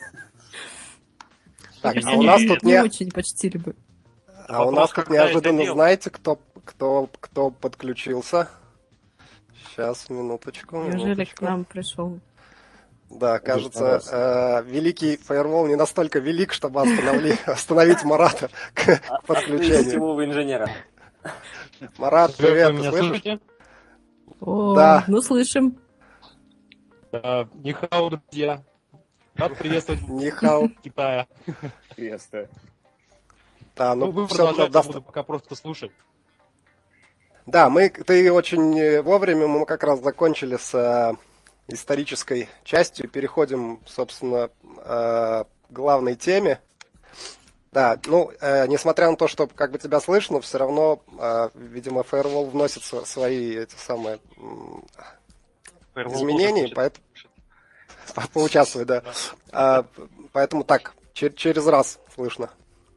Так, а Не- у не- нас не- тут Не не... очень почтили бы. А у Вопрос, нас тут когда это неожиданно, делать? знаете, кто, кто, кто подключился? Сейчас, минуточку, Неужели к минуточку. нам пришел? Да, Здесь кажется, раз. э, великий фаервол не настолько велик, чтобы остановли- остановить Марата к Открыть подключению. сетевого инженера. Марат, Вы привет, ты меня слышишь? слышите? О, Да. ну слышим. Да, Нихао, друзья. Рад приветствовать в Нихао. Китае. Приветствую. Да, Ну, ну, вы все, продолжайте, я буду пока просто слушать. Да, мы, ты очень э, вовремя, мы как раз закончили с э, исторической частью, переходим, собственно, э, к главной теме. Да, ну, э, несмотря на то, что как бы тебя слышно, все равно, э, видимо, Firewall вносит св- свои эти самые м, Firewall изменения, тоже поэтому по- поучаствуй, да. А, поэтому так, чер- через раз слышно.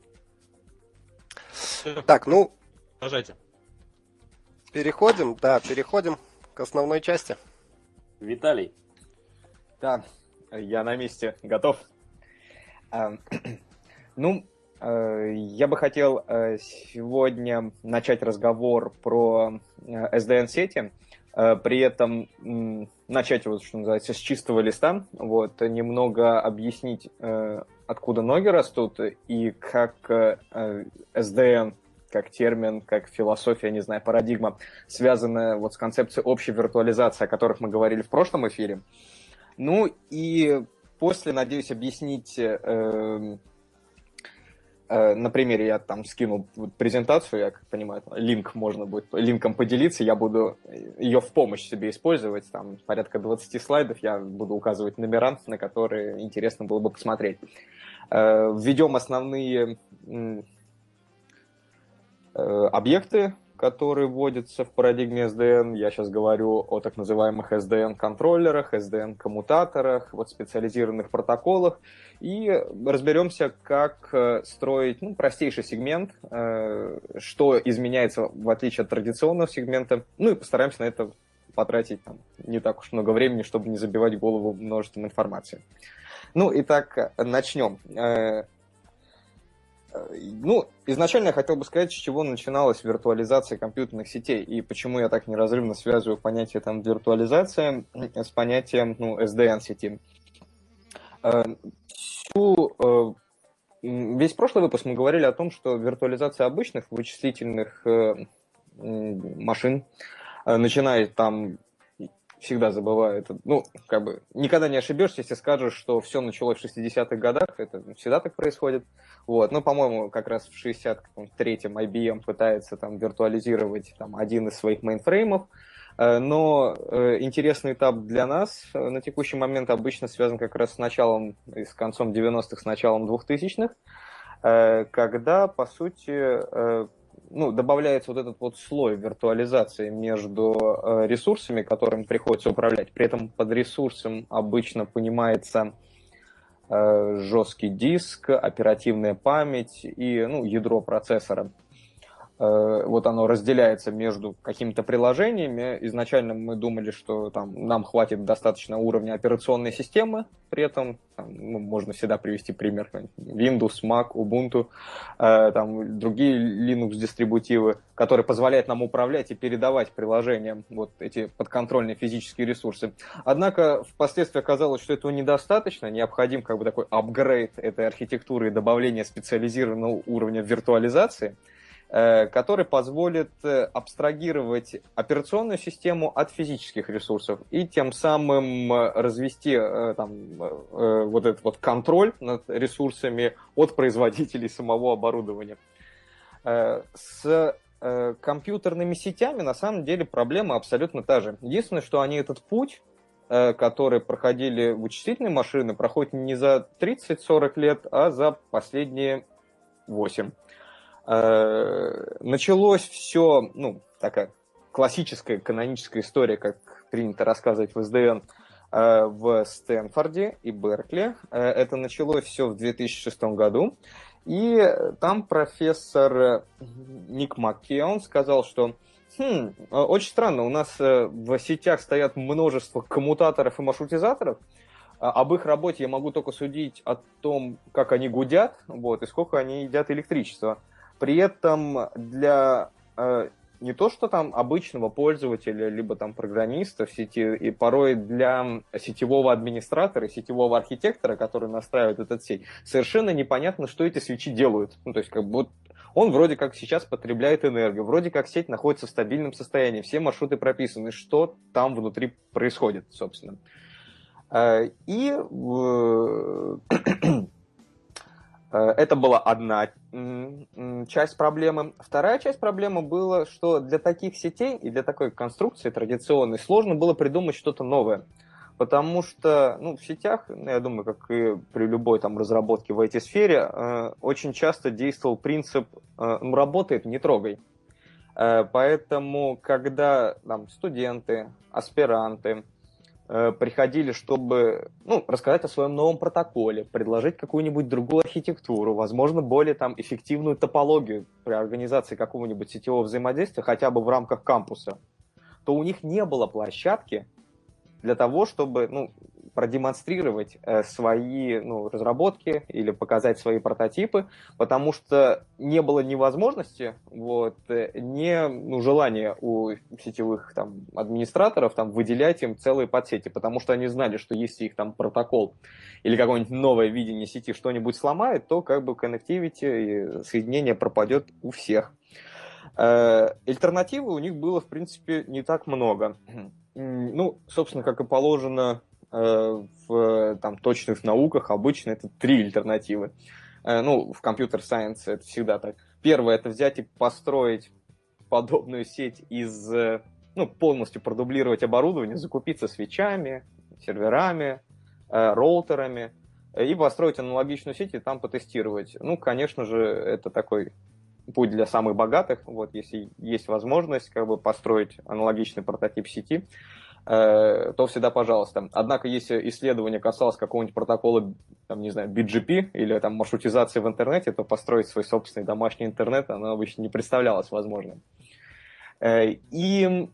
Всё, Так, ну, продолжайте. переходим, да, переходим к основной части. Виталий, Да, я на месте, готов. А, Ну, э, я бы хотел э, сегодня начать разговор про э, эс ди эн-сети, э, при этом м, начать его, что называется, с чистого листа, вот, немного объяснить, э, откуда ноги растут и как э, эс ди эн, как термин, как философия, не знаю, парадигма, связана вот с концепцией общей виртуализации, о которых мы говорили в прошлом эфире. Ну и после, надеюсь, объяснить... э, На примере я там скинул презентацию, я как понимаю, линк можно будет линком поделиться, я буду ее в помощь себе использовать, там порядка двадцать слайдов, я буду указывать номера, на которые интересно было бы посмотреть. Введем основные объекты, которые вводятся в парадигме эс ди эн. Я сейчас говорю о так называемых эс ди эн-контроллерах, эс ди эн-коммутаторах, вот специализированных протоколах. И разберемся, как строить ну, простейший сегмент, что изменяется в отличие от традиционного сегмента. Ну и постараемся на это потратить там, не так уж много времени, чтобы не забивать голову множеством информации. Ну, итак, начнем. Ну, изначально я хотел бы сказать, с чего начиналась виртуализация компьютерных сетей и почему я так неразрывно связываю понятие там, виртуализация с понятием ну, эс ди эн-сети. Всю, весь прошлый выпуск мы говорили о том, что виртуализация обычных вычислительных машин начинает там, всегда забываю это, ну, как бы, никогда не ошибешься, если скажешь, что все началось в шестидесятых годах, это всегда так происходит. Вот, ну, по-моему, как раз в шестьдесят третьем ай би эм пытается там виртуализировать там, один из своих мейнфреймов, но э, интересный этап для нас на текущий момент обычно связан как раз с началом, с концом девяностых, с началом двухтысячных, э, когда, по сути, э, ну, добавляется вот этот вот слой виртуализации между э, ресурсами, которыми приходится управлять. При этом под ресурсом обычно понимается э, жесткий диск, оперативная память и ну, ядро процессора. Вот оно разделяется между какими-то приложениями. Изначально мы думали, что там, нам хватит достаточно уровня операционной системы, при этом там, ну, можно всегда привести пример Windows, Mac, Ubuntu, э, там, другие Linux-дистрибутивы, которые позволяют нам управлять и передавать приложениям вот эти подконтрольные физические ресурсы. Однако впоследствии оказалось, что этого недостаточно, необходим как бы такой апгрейд этой архитектуры и добавление специализированного уровня виртуализации, который позволит абстрагировать операционную систему от физических ресурсов и тем самым развести там, вот этот вот контроль над ресурсами от производителей самого оборудования. С компьютерными сетями на самом деле проблема абсолютно та же. Единственное, что они этот путь э, которые проходили вычислительные машины, проходят не за тридцать-сорок лет, а за последние восемь. Э, началось все, ну, такая классическая каноническая история, как принято рассказывать в эс дэ эн, э, в Стэнфорде и Беркли. Э, это началось все в две тысячи шестом году. И там профессор Ник Макки, он сказал, что хм, очень странно, у нас в сетях стоят множество коммутаторов и маршрутизаторов, об их работе я могу только судить о том, как они гудят, вот, и сколько они едят электричества. При этом для э, не то, что там обычного пользователя, либо там программиста в сети, и порой для сетевого администратора, сетевого архитектора, который настраивает эту сеть, совершенно непонятно, что эти свечи делают. Ну, то есть, как бы вот он вроде как сейчас потребляет энергию, вроде как сеть находится в стабильном состоянии, все маршруты прописаны, что там внутри происходит, собственно. И это была одна часть проблемы. Вторая часть проблемы была, что для таких сетей и для такой конструкции традиционной сложно было придумать что-то новое. Потому что ну, в сетях, я думаю, как и при любой там, разработке в ай ти-сфере, очень часто действовал принцип ну, «работает, не трогай». Поэтому, когда там, студенты, аспиранты, приходили, чтобы ну, рассказать о своем новом протоколе, предложить какую-нибудь другую архитектуру, возможно, более там, эффективную топологию при организации какого-нибудь сетевого взаимодействия, хотя бы в рамках кампуса, то у них не было площадки для того, чтобы ну, продемонстрировать э, свои ну, разработки или показать свои прототипы, потому что не было ни возможности, вот, ни ну, желания у сетевых там, администраторов там, выделять им целые подсети, потому что они знали, что если их там протокол или какое-нибудь новое видение сети что-нибудь сломает, то как бы connectivity и соединение пропадет у всех. Э, альтернативы у них было, в принципе, не так много. Ну, собственно, как и положено э, в там, точных науках, обычно это три альтернативы. Э, ну, в компьютер-сайенсе это всегда так. Первое – это взять и построить подобную сеть из, э, ну, полностью продублировать оборудование, закупиться свечами, серверами, э, роутерами и построить аналогичную сеть и там потестировать. Ну, конечно же, это такой путь для самых богатых, вот, если есть возможность как бы построить аналогичный прототип сети, э, то всегда пожалуйста. Однако, если исследование касалось какого-нибудь протокола, там, не знаю, би джи пи или там маршрутизации в интернете, то построить свой собственный домашний интернет, оно обычно не представлялось возможным. Э, и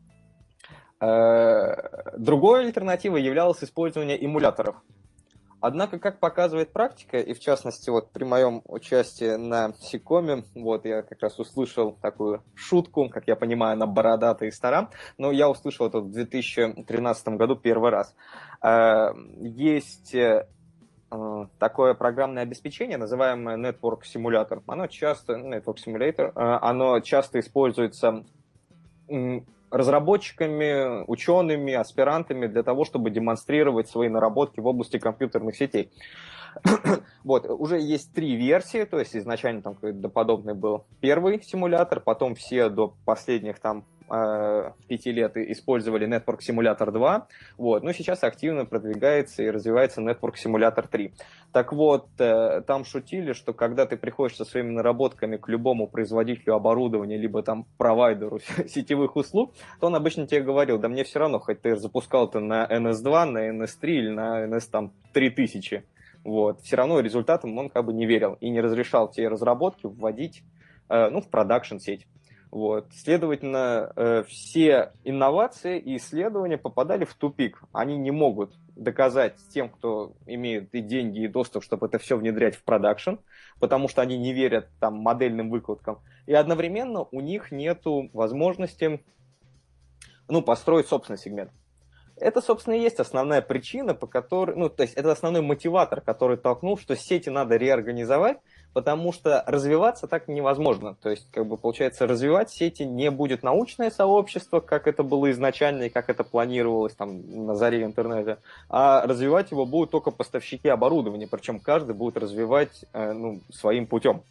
э, другой альтернативой являлось использование эмуляторов. Однако, как показывает практика, и в частности, вот при моем участии на Сикоме, вот я как раз услышал такую шутку, как я понимаю, она бородатая и стара, но я услышал это в две тысячи тринадцатом году первый раз. Есть такое программное обеспечение, называемое Network Simulator. Оно часто, Network Simulator, оно часто используется разработчиками, учеными, аспирантами для того, чтобы демонстрировать свои наработки в области компьютерных сетей. Вот, уже есть три версии, то есть изначально там какой-то подобный был первый симулятор, потом все до последних там пяти лет использовали Network Simulator два, вот, но сейчас активно продвигается и развивается Network Simulator три. Так вот, там шутили, что когда ты приходишь со своими наработками к любому производителю оборудования, либо там провайдеру сетевых услуг, то он обычно тебе говорил, да мне все равно, хоть ты запускал это на эн эс два, на эн эс три или на эн эс три тысячи, вот, все равно результатом он как бы не верил и не разрешал те разработки вводить ну, в продакшн-сеть. Вот. Следовательно, все инновации и исследования попадали в тупик. Они не могут доказать тем, кто имеет и деньги, и доступ, чтобы это все внедрять в продакшн, потому что они не верят там, модельным выкладкам. И одновременно у них нет возможности ну, построить собственный сегмент. Это, собственно, и есть основная причина, по которой, ну, то есть это основной мотиватор, который толкнул, что сети надо реорганизовать, потому что развиваться так невозможно. То есть, как бы, получается, развивать сети не будет научное сообщество, как это было изначально и как это планировалось там на заре интернета, а развивать его будут только поставщики оборудования, причем каждый будет развивать э, ну, своим путем.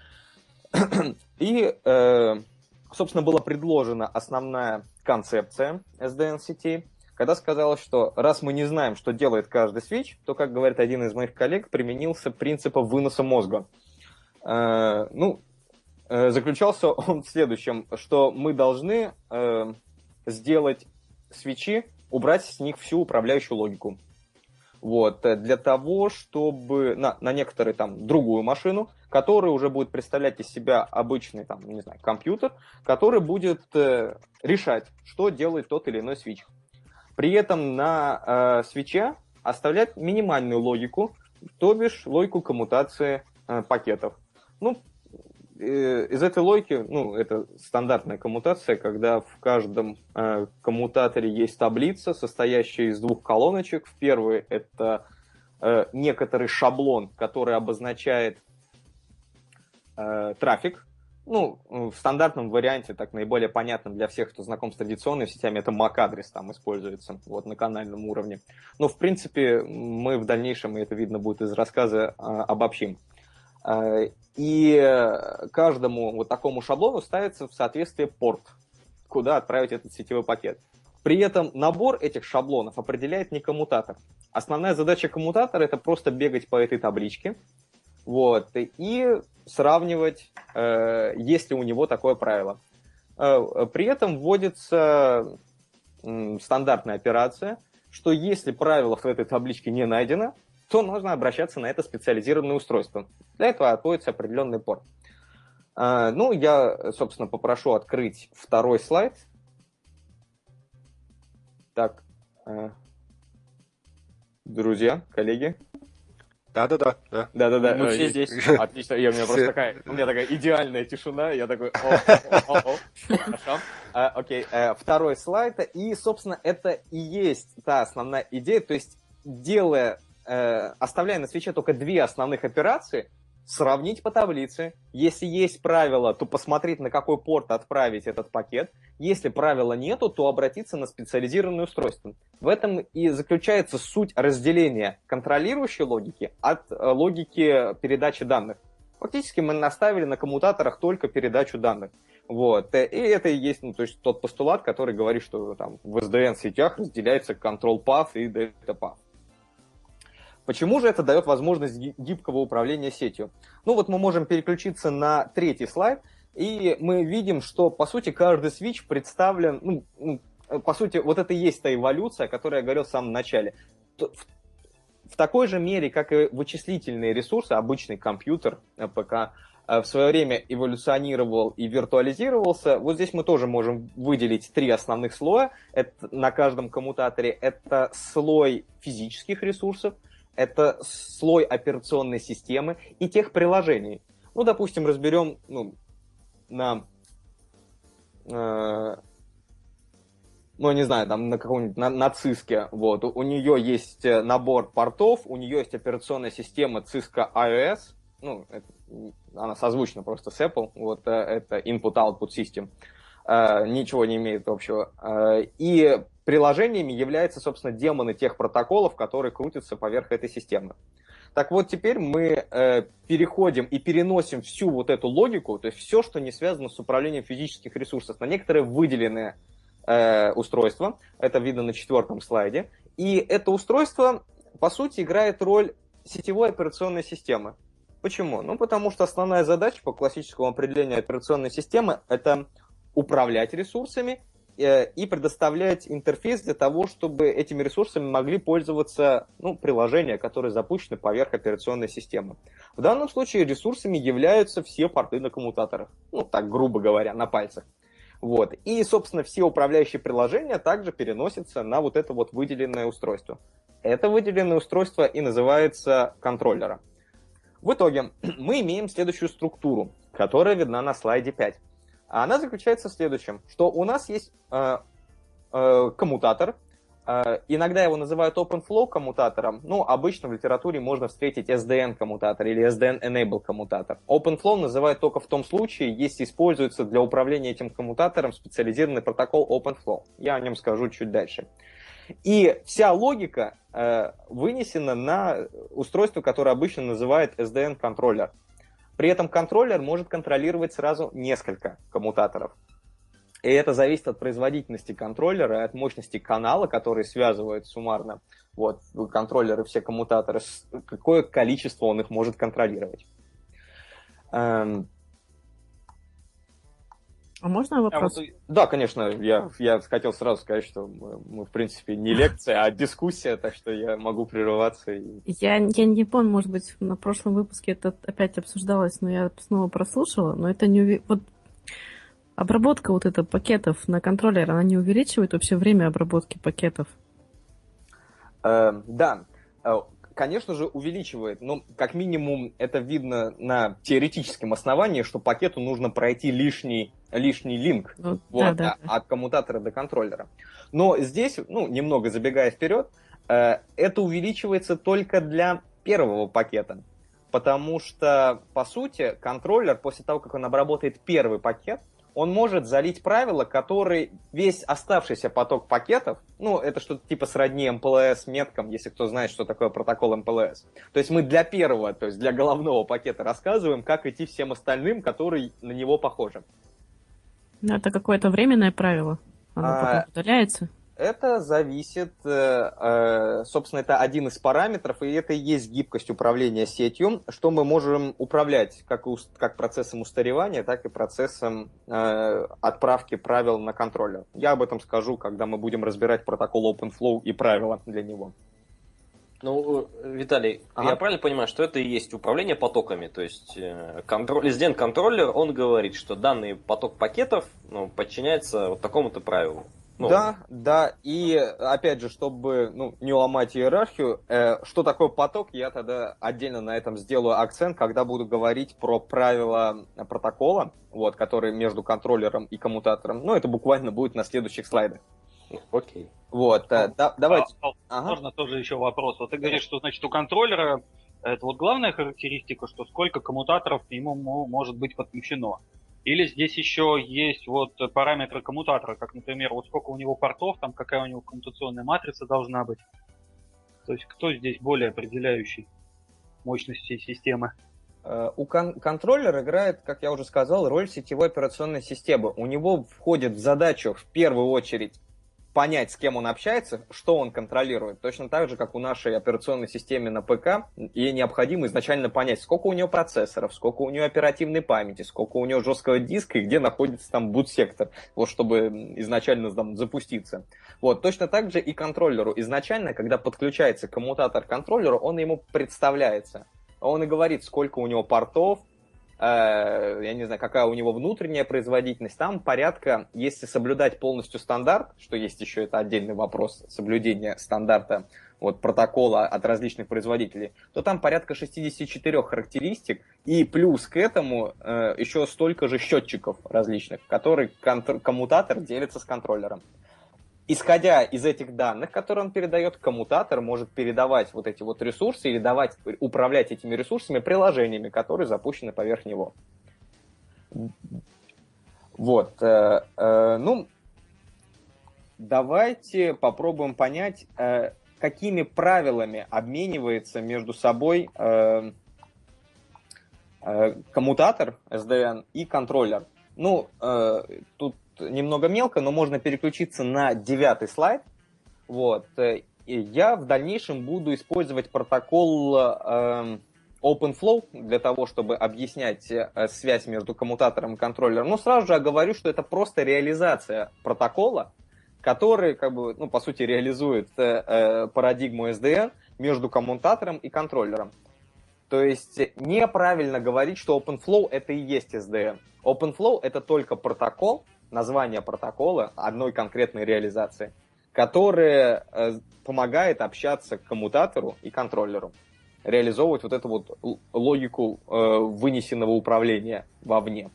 И, э, собственно, была предложена основная концепция эс ди эн-сетей, когда сказала, что раз мы не знаем, что делает каждый свич, то, как говорит один из моих коллег, применился принцип выноса мозга. Э, ну, э, заключался он в следующем, что мы должны э, сделать свечи, убрать с них всю управляющую логику. Вот, для того, чтобы на, на некоторую там другую машину, которая уже будет представлять из себя обычный там, не знаю, компьютер, который будет э, решать, что делает тот или иной свич. При этом на э, свече оставлять минимальную логику, то бишь логику коммутации э, пакетов. Ну, э, из этой логики, ну, это стандартная коммутация, когда в каждом э, коммутаторе есть таблица, состоящая из двух колоночек. В первой это э, некоторый шаблон, который обозначает э, трафик. Ну, в стандартном варианте, так наиболее понятным для всех, кто знаком с традиционными сетями, это эм эй си-адрес там используется, вот, на канальном уровне. Но, в принципе, мы в дальнейшем, и это видно будет из рассказа, обобщим. И каждому вот такому шаблону ставится в соответствии порт, куда отправить этот сетевой пакет. При этом набор этих шаблонов определяет не коммутатор. Основная задача коммутатора – это просто бегать по этой табличке, вот, и сравнивать, э, есть ли у него такое правило. Э, при этом вводится э, стандартная операция, что если правило в этой табличке не найдено, то нужно обращаться на это специализированное устройство. Для этого отводится определенный порт. Э, ну, я, собственно, попрошу открыть второй слайд. Так, э, друзья, коллеги. Да-да-да. Да. Да-да-да. Мы все здесь. Отлично. Я, у меня просто такая, у меня такая идеальная тишина. Я такой, о-о-о-о. Хорошо. А, окей. А, второй слайд. И, собственно, это и есть та основная идея. То есть, делая, э, оставляя на свече только две основных операции, сравнить по таблице. Если есть правило, то посмотреть, на какой порт отправить этот пакет. Если правила нету, то обратиться на специализированное устройство. В этом и заключается суть разделения контролирующей логики от логики передачи данных. Фактически мы наставили на коммутаторах только передачу данных. Вот. И это и есть, ну, то есть тот постулат, который говорит, что там, в эс ди эн-сетях разделяется control path и data path. Почему же это дает возможность гибкого управления сетью? Ну вот мы можем переключиться на третий слайд, и мы видим, что, по сути, каждый свич представлен, ну, ну, по сути, вот это и есть та эволюция, о которой я говорил в самом начале. В, в такой же мере, как и вычислительные ресурсы, обычный компьютер, ПК, в свое время эволюционировал и виртуализировался, вот здесь мы тоже можем выделить три основных слоя. Это на каждом коммутаторе. Это слой физических ресурсов, это слой операционной системы и тех приложений. Ну, допустим, разберем ну, на, э, ну, не знаю, там на каком-нибудь, на, на Циске, вот, у, у нее есть набор портов, у нее есть операционная система Cisco iOS, ну, это, она созвучна просто с Apple, вот, это Input-Output System, э, ничего не имеет общего, э, и приложениями являются, собственно, демоны тех протоколов, которые крутятся поверх этой системы. Так вот, теперь мы э, переходим и переносим всю вот эту логику, то есть все, что не связано с управлением физических ресурсов, на некоторые выделенные э, устройства. Это видно на четвертом слайде. И это устройство, по сути, играет роль сетевой операционной системы. Почему? Ну, потому что основная задача по классическому определению операционной системы – это управлять ресурсами и предоставлять интерфейс для того, чтобы этими ресурсами могли пользоваться ну, приложения, которые запущены поверх операционной системы. В данном случае ресурсами являются все порты на коммутаторах, ну так грубо говоря, на пальцах. Вот. И, собственно, все управляющие приложения также переносятся на вот это вот выделенное устройство. Это выделенное устройство и называется контроллером. В итоге мы имеем следующую структуру, которая видна на слайде пять. Она заключается в следующем, что у нас есть э, э, коммутатор, э, иногда его называют OpenFlow коммутатором, ну, обычно в литературе можно встретить эс ди эн коммутатор или эс ди эн Enable коммутатор. OpenFlow называют только в том случае, если используется для управления этим коммутатором специализированный протокол OpenFlow. Я о нем скажу чуть дальше. И вся логика э, вынесена на устройство, которое обычно называют эс ди эн-контроллер. При этом контроллер может контролировать сразу несколько коммутаторов. И это зависит от производительности контроллера и от мощности канала, который связывает суммарно вот, контроллеры, все коммутаторы, какое количество он их может контролировать. Эм... А можно вопрос? А вот... Да, конечно, я, я хотел сразу сказать, что мы, мы, в принципе, не лекция, а дискуссия, так что я могу прерываться. И... Я, я не помню, может быть, на прошлом выпуске это опять обсуждалось, но я снова прослушала, но это не... уви- Вот обработка вот эта пакетов на контроллер, она не увеличивает вообще время обработки пакетов? Э, да, конечно же, увеличивает, но как минимум это видно на теоретическом основании, что пакету нужно пройти лишний, лишний линк Ну, вот, да, да, да. от коммутатора до контроллера. Но здесь, ну, немного забегая вперед, это увеличивается только для первого пакета, потому что, по сути, контроллер, после того, как он обработает первый пакет, он может залить правила, которые весь оставшийся поток пакетов, ну, это что-то типа сродни эм пэ эл эс меткам, если кто знает, что такое протокол эм пэ эл эс. То есть мы для первого, то есть для головного пакета рассказываем, как идти всем остальным, которые на него похожи. Ну, это какое-то временное правило. Оно А, потом удаляется. Это зависит, собственно, это один из параметров, и это и есть гибкость управления сетью, что мы можем управлять как, как процессом устаревания, так и процессом отправки правил на контроллер. Я об этом скажу, когда мы будем разбирать протокол OpenFlow и правила для него. Ну, Виталий, Ага. я правильно понимаю, что это и есть управление потоками? То есть контроль, резидент-контроллер, он говорит, что данный поток пакетов ну, подчиняется вот такому-то правилу. Ну, Да, да, и опять же, чтобы ну, не ломать иерархию, э, что такое поток, я тогда отдельно на этом сделаю акцент, когда буду говорить про правила протокола, вот, которые между контроллером и коммутатором. Ну, это буквально будет на следующих слайдах. окей. Вот, э, да, давайте. А, а, Ага. Можно тоже еще вопрос. Вот ты говоришь, что значит у контроллера это вот главная характеристика, что сколько коммутаторов к нему мо- может быть подключено. Или здесь еще есть вот параметры коммутатора, как, например, вот сколько у него портов, там какая у него коммутационная матрица должна быть. То есть кто здесь более определяющий мощность всей системы? Э, У кон- контроллер играет, как я уже сказал, роль сетевой операционной системы. У него входит в задачу в первую очередь понять, с кем он общается, что он контролирует. Точно так же, как у нашей операционной системы на ПК, ей необходимо изначально понять, сколько у нее процессоров, сколько у нее оперативной памяти, сколько у нее жесткого диска и где находится там boot-сектор, вот, чтобы изначально там запуститься. Вот, точно так же и контроллеру. Изначально, когда подключается коммутатор к контроллеру, он ему представляется. Он и говорит, сколько у него портов, я не знаю, какая у него внутренняя производительность, там порядка, если соблюдать полностью стандарт, что есть еще это отдельный вопрос, соблюдения стандарта вот, протокола от различных производителей, то там порядка шестьдесят четыре характеристик, и плюс к этому э, еще столько же счетчиков различных, которые контр- коммутатор делится с контроллером. Исходя из этих данных, которые он передает, коммутатор может передавать вот эти вот ресурсы или давать, управлять этими ресурсами приложениями, которые запущены поверх него. Вот. Э, э, ну, давайте попробуем понять, э, какими правилами обменивается между собой э, э, коммутатор эс ди эн и контроллер. Ну, э, тут немного мелко, но можно переключиться на девятый слайд. Вот. И я в дальнейшем буду использовать протокол э, OpenFlow для того, чтобы объяснять э, связь между коммутатором и контроллером. Но сразу же оговорю, что это просто реализация протокола, который, как бы, ну, по сути, реализует э, парадигму эс ди эн между коммутатором и контроллером. То есть неправильно говорить, что OpenFlow это и есть эс ди эн. OpenFlow это только протокол, название протокола одной конкретной реализации, которая э, помогает общаться к коммутатору и контроллеру, реализовывать вот эту вот логику э, вынесенного управления вовне.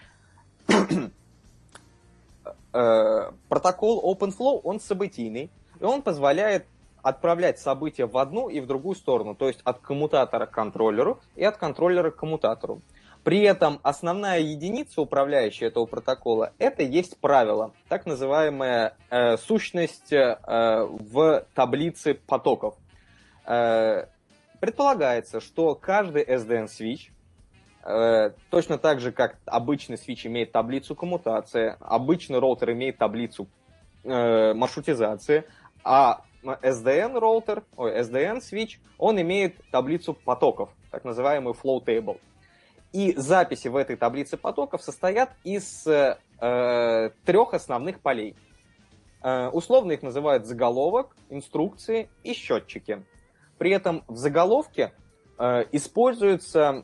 э, протокол OpenFlow, он событийный, и он позволяет отправлять события в одну и в другую сторону, то есть от коммутатора к контроллеру и от контроллера к коммутатору. При этом основная единица, управляющая этого протокола, это есть правило, так называемая э, сущность э, в таблице потоков. Э, предполагается, что каждый эс ди эн-свитч Э, точно так же, как обычный свитч имеет таблицу коммутации, обычный роутер имеет таблицу э, маршрутизации, а эс ди эн роутер, ой, эс ди эн свитч, он имеет таблицу потоков, так называемый flow table. И записи в этой таблице потоков состоят из э, трех основных полей. Э, условно их называют заголовок, инструкции и счетчики. При этом в заголовке э, используется,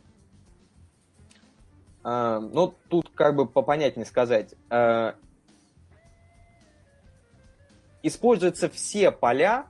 э, ну тут как бы попонятнее сказать, э, используются все поля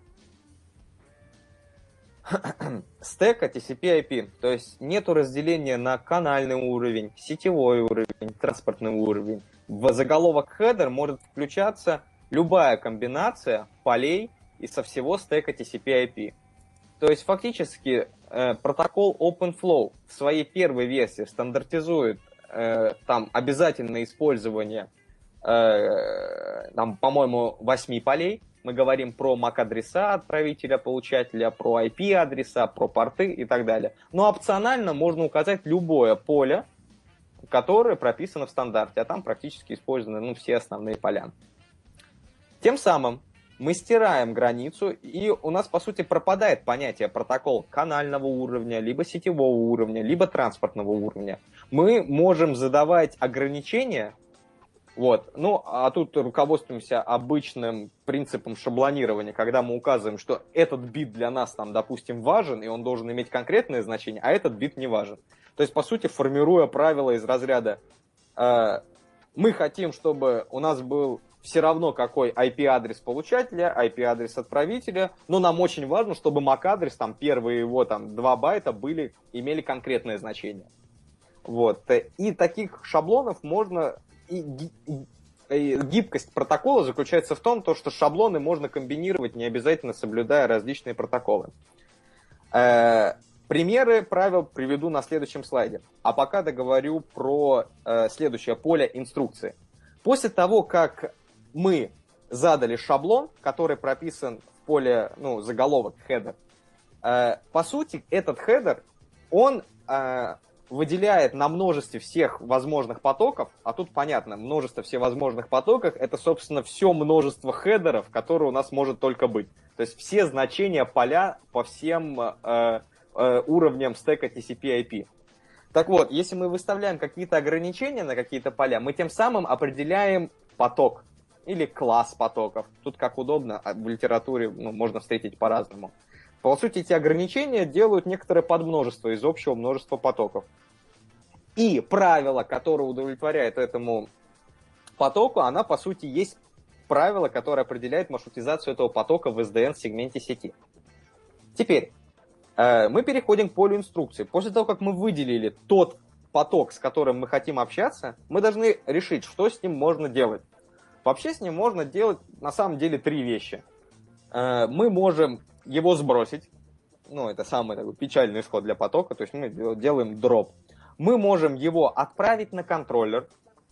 стека ти си пи ай пи. То есть нету разделения на канальный уровень, сетевой уровень, транспортный уровень. В заголовок header может включаться любая комбинация полей и со всего стека ти си пи ай пи. То есть фактически э, протокол OpenFlow в своей первой версии стандартизует э, там обязательное использование э, там, по-моему, восьми полей. Мы говорим про эм эй си-адреса отправителя, получателя, про ай пи-адреса, про порты и так далее. Но опционально можно указать любое поле, которое прописано в стандарте, а там практически использованы ну, все основные поля. Тем самым мы стираем границу, и у нас, по сути, пропадает понятие протокол канального уровня, либо сетевого уровня, либо транспортного уровня. Мы можем задавать ограничения. Вот. Ну, а тут руководствуемся обычным принципом шаблонирования, когда мы указываем, что этот бит для нас, там, допустим, важен, и он должен иметь конкретное значение, а этот бит не важен. То есть, по сути, формируя правила из разряда э, мы хотим, чтобы у нас был все равно какой ай пи-адрес получателя, ай пи-адрес отправителя, но нам очень важно, чтобы эм эй си-адрес, там, первые его там, два байта были, имели конкретное значение. Вот. И таких шаблонов можно... И гибкость протокола заключается в том, что шаблоны можно комбинировать, не обязательно соблюдая различные протоколы. Примеры правил приведу на следующем слайде. А пока договорю про следующее поле инструкции. После того, как мы задали шаблон, который прописан в поле ну, заголовок, header, по сути, этот header, он... выделяет на множестве всех возможных потоков, а тут понятно, множество всевозможных потоков, это, собственно, все множество хедеров, которые у нас может только быть. То есть все значения поля по всем э, э, уровням стека ти си пи ай пи. Так вот, если мы выставляем какие-то ограничения на какие-то поля, мы тем самым определяем поток или класс потоков. Тут как удобно, в литературе ну, можно встретить по-разному. По сути, эти ограничения делают некоторое подмножество из общего множества потоков. И правило, которое удовлетворяет этому потоку, она, по сути, есть правило, которое определяет маршрутизацию этого потока в эс ди эн-сегменте сети. Теперь, э, мы переходим к полю инструкции. После того, как мы выделили тот поток, с которым мы хотим общаться, мы должны решить, что с ним можно делать. Вообще с ним можно делать, на самом деле, три вещи. Э, мы можем... его сбросить, ну, это самый такой печальный исход для потока, то есть мы делаем дроп. Мы можем его отправить на контроллер,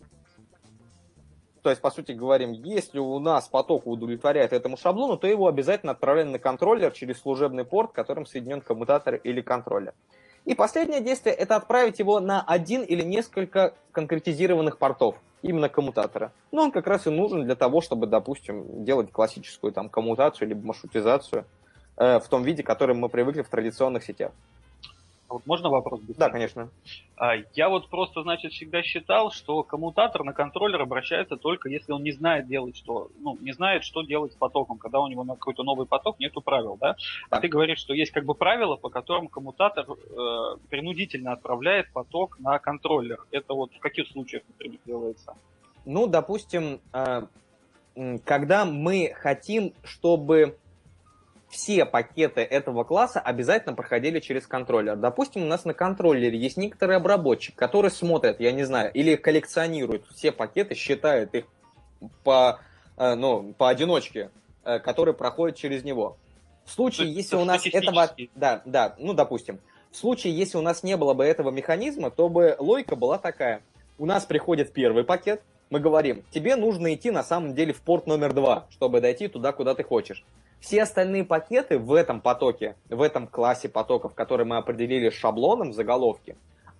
то есть, по сути, говорим, если у нас поток удовлетворяет этому шаблону, то его обязательно отправляем на контроллер через служебный порт, которым соединен коммутатор или контроллер. И последнее действие – это отправить его на один или несколько конкретизированных портов, именно коммутатора. Но он как раз и нужен для того, чтобы, допустим, делать классическую там коммутацию либо маршрутизацию в том виде, к которому мы привыкли в традиционных сетях. А вот можно вопрос? Да, конечно. Я вот просто, значит, всегда считал, что коммутатор на контроллер обращается только если он не знает делать что, ну, не знает, что делать с потоком, когда у него на какой-то новый поток нету правил, да? А ты говоришь, что есть как бы правила, по которым коммутатор э, принудительно отправляет поток на контроллер. Это вот в каких случаях, например, делается? Ну, допустим, э, когда мы хотим, чтобы все пакеты этого класса обязательно проходили через контроллер. Допустим, у нас на контроллере есть некоторый обработчик, который смотрит, я не знаю, или коллекционирует все пакеты, считает их по, ну, поодиночке, которые проходят через него. В случае, есть, если у нас этого... Да, да, ну, допустим. В случае, если у нас не было бы этого механизма, то бы логика была такая. У нас приходит первый пакет, мы говорим, тебе нужно идти на самом деле в порт номер два, чтобы дойти туда, куда ты хочешь. Все остальные пакеты в этом потоке, в этом классе потоков, который мы определили шаблоном в заголовке,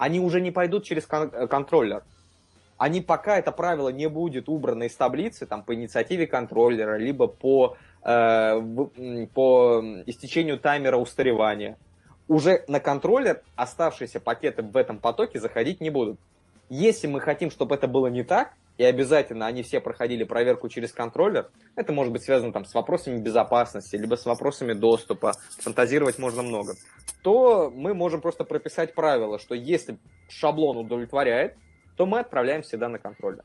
они уже не пойдут через кон- контроллер. Они, пока это правило не будет убрано из таблицы, там, по инициативе контроллера, либо по, э, в, по истечению таймера устаревания, уже на контроллер оставшиеся пакеты в этом потоке заходить не будут. Если мы хотим, чтобы это было не так, и обязательно они все проходили проверку через контроллер, это может быть связано там, с вопросами безопасности, либо с вопросами доступа, фантазировать можно много, то мы можем просто прописать правило, что если шаблон удовлетворяет, то мы отправляем всегда на контроллер.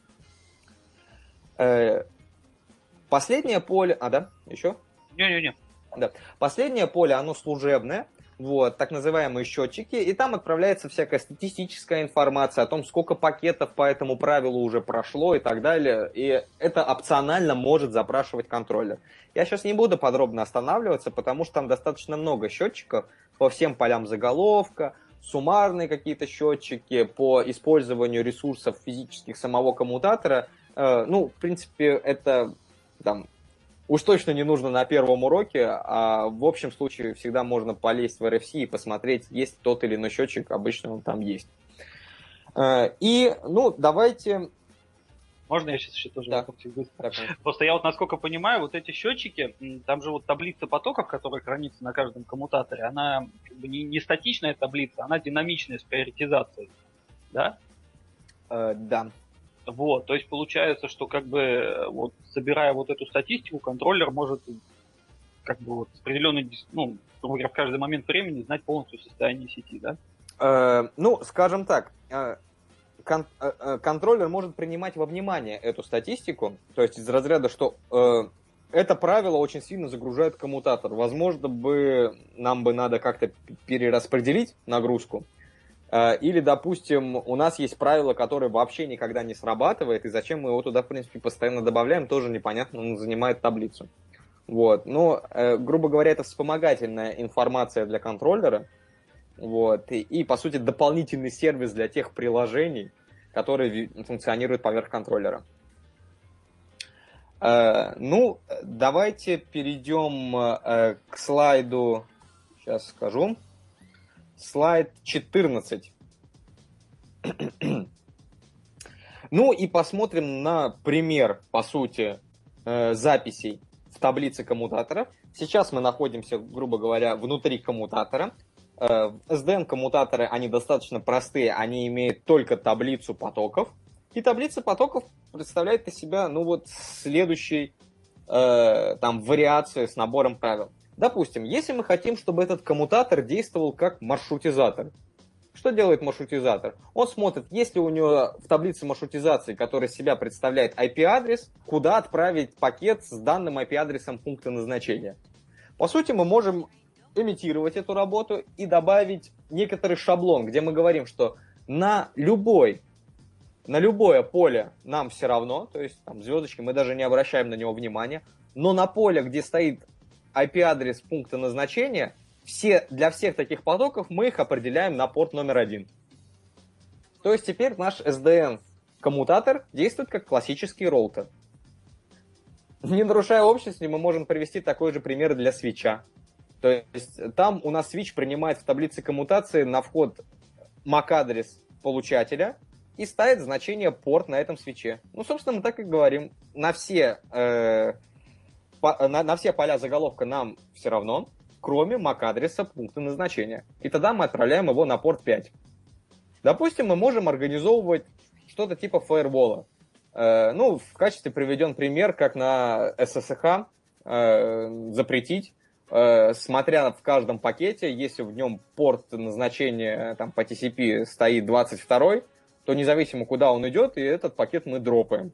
Э, последнее поле... А, да? Еще? Не-не-не. Да. Последнее поле, оно служебное. Вот, так называемые счетчики, и там отправляется всякая статистическая информация о том, сколько пакетов по этому правилу уже прошло и так далее, и это опционально может запрашивать контроллер. Я сейчас не буду подробно останавливаться, потому что там достаточно много счетчиков по всем полям заголовка, суммарные какие-то счетчики по использованию ресурсов физических самого коммутатора. Э, ну, в принципе, это там... Уж точно не нужно на первом уроке, а в общем случае всегда можно полезть в эр эф си и посмотреть, есть тот или иной счетчик, обычно он там есть. И, ну, давайте... Можно я сейчас еще тоже Да. быстро? Просто я вот, насколько понимаю, вот эти счетчики, там же вот таблица потоков, которая хранится на каждом коммутаторе, она как бы не, не статичная таблица, она динамичная с приоритизацией, да? Э, да. Вот, то есть получается, что как бы вот собирая вот эту статистику, контроллер может как бы вот определенный, ну, грубо говоря, в каждый момент времени знать полностью состояние сети, да? Э, ну, скажем так, э, кон- э, контроллер может принимать во внимание эту статистику, то есть из разряда, что э, это правило очень сильно загружает коммутатор. Возможно, бы нам бы надо как-то перераспределить нагрузку. Или, допустим, у нас есть правило, которое вообще никогда не срабатывает, и зачем мы его туда, в принципе, постоянно добавляем, тоже непонятно, он занимает таблицу. Вот. Но, э, грубо говоря, это вспомогательная информация для контроллера, вот, и, и, по сути, дополнительный сервис для тех приложений, которые функционируют поверх контроллера. Э, ну, давайте перейдем э, к слайду, сейчас скажу. Слайд четырнадцать. Ну и посмотрим на пример, по сути, э, записей в таблице коммутатора. Сейчас мы находимся, грубо говоря, внутри коммутатора. Э, эс ди эн-коммутаторы, они достаточно простые, они имеют только таблицу потоков. И таблица потоков представляет из себя, ну вот, следующей э, там, вариации с набором правил. Допустим, если мы хотим, чтобы этот коммутатор действовал как маршрутизатор. Что делает маршрутизатор? Он смотрит, есть ли у него в таблице маршрутизации, которая себя представляет ай пи-адрес, куда отправить пакет с данным ай пи-адресом пункта назначения. По сути, мы можем имитировать эту работу и добавить некоторый шаблон, где мы говорим, что на любой, на любое поле нам все равно, то есть там звездочки, мы даже не обращаем на него внимания, но на поле, где стоит ай пи-адрес пункта назначения, все, для всех таких потоков мы их определяем на порт номер один. То есть теперь наш эс ди эн-коммутатор действует как классический роутер. Не нарушая общности, мы можем привести такой же пример для свитча. То есть там у нас свитч принимает в таблице коммутации на вход эм эй си-адрес получателя и ставит значение порт на этом свитче. Ну, собственно, мы так и говорим. На все... Э- На, на все поля заголовка нам все равно, кроме эм эй си-адреса пункта назначения. И тогда мы отправляем его на порт пять. Допустим, мы можем организовывать что-то типа фаервола. Э, ну, в качестве приведен пример, как на эс эс эйч э, запретить, э, смотря в каждом пакете, если в нем порт назначения там, по ти си пи стоит двадцать два, то независимо куда он идет, и этот пакет мы дропаем.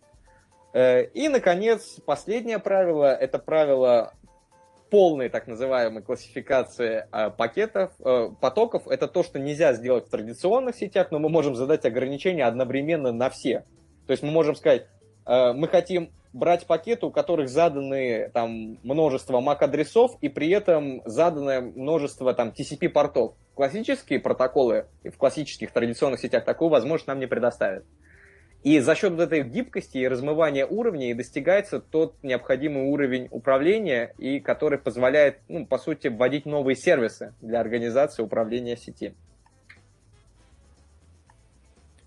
И, наконец, последнее правило – это правило полной так называемой классификации пакетов, потоков. Это то, что нельзя сделать в традиционных сетях, но мы можем задать ограничения одновременно на все. То есть мы можем сказать, мы хотим брать пакеты, у которых заданы там, множество эм эй си-адресов, и при этом заданное множество там, ти си пи-портов. Классические протоколы в классических традиционных сетях такую возможность нам не предоставят. И за счет вот этой гибкости и размывания уровней достигается тот необходимый уровень управления, и который позволяет, ну, по сути, вводить новые сервисы для организации управления сети.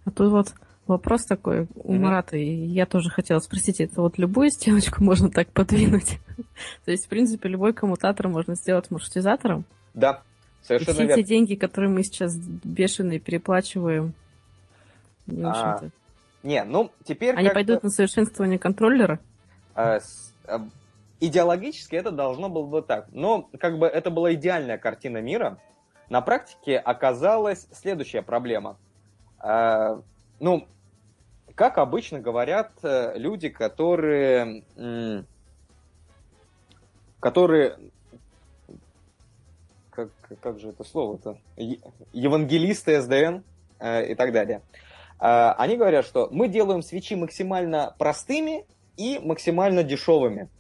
А тут вот вопрос такой у Мгм. Марата, и я тоже хотела спросить, это вот любую стеночку можно так подвинуть? То есть, в принципе, любой коммутатор можно сделать маршрутизатором? Да, И совершенно все верно. те деньги, которые мы сейчас бешеные переплачиваем, в А, общем-то, не, ну, теперь они как пойдут на совершенствование контроллера? э, с- э, идеологически это должно было бы так. Но как бы это была идеальная картина мира. На практике оказалась следующая проблема. Э, ну, как обычно говорят э, люди, которые, м, которые, как, как же это слово-то, Е- евангелисты эс дэ эн э, и так далее. Э, они говорят, что мы делаем свечи максимально простыми и максимально дешевыми.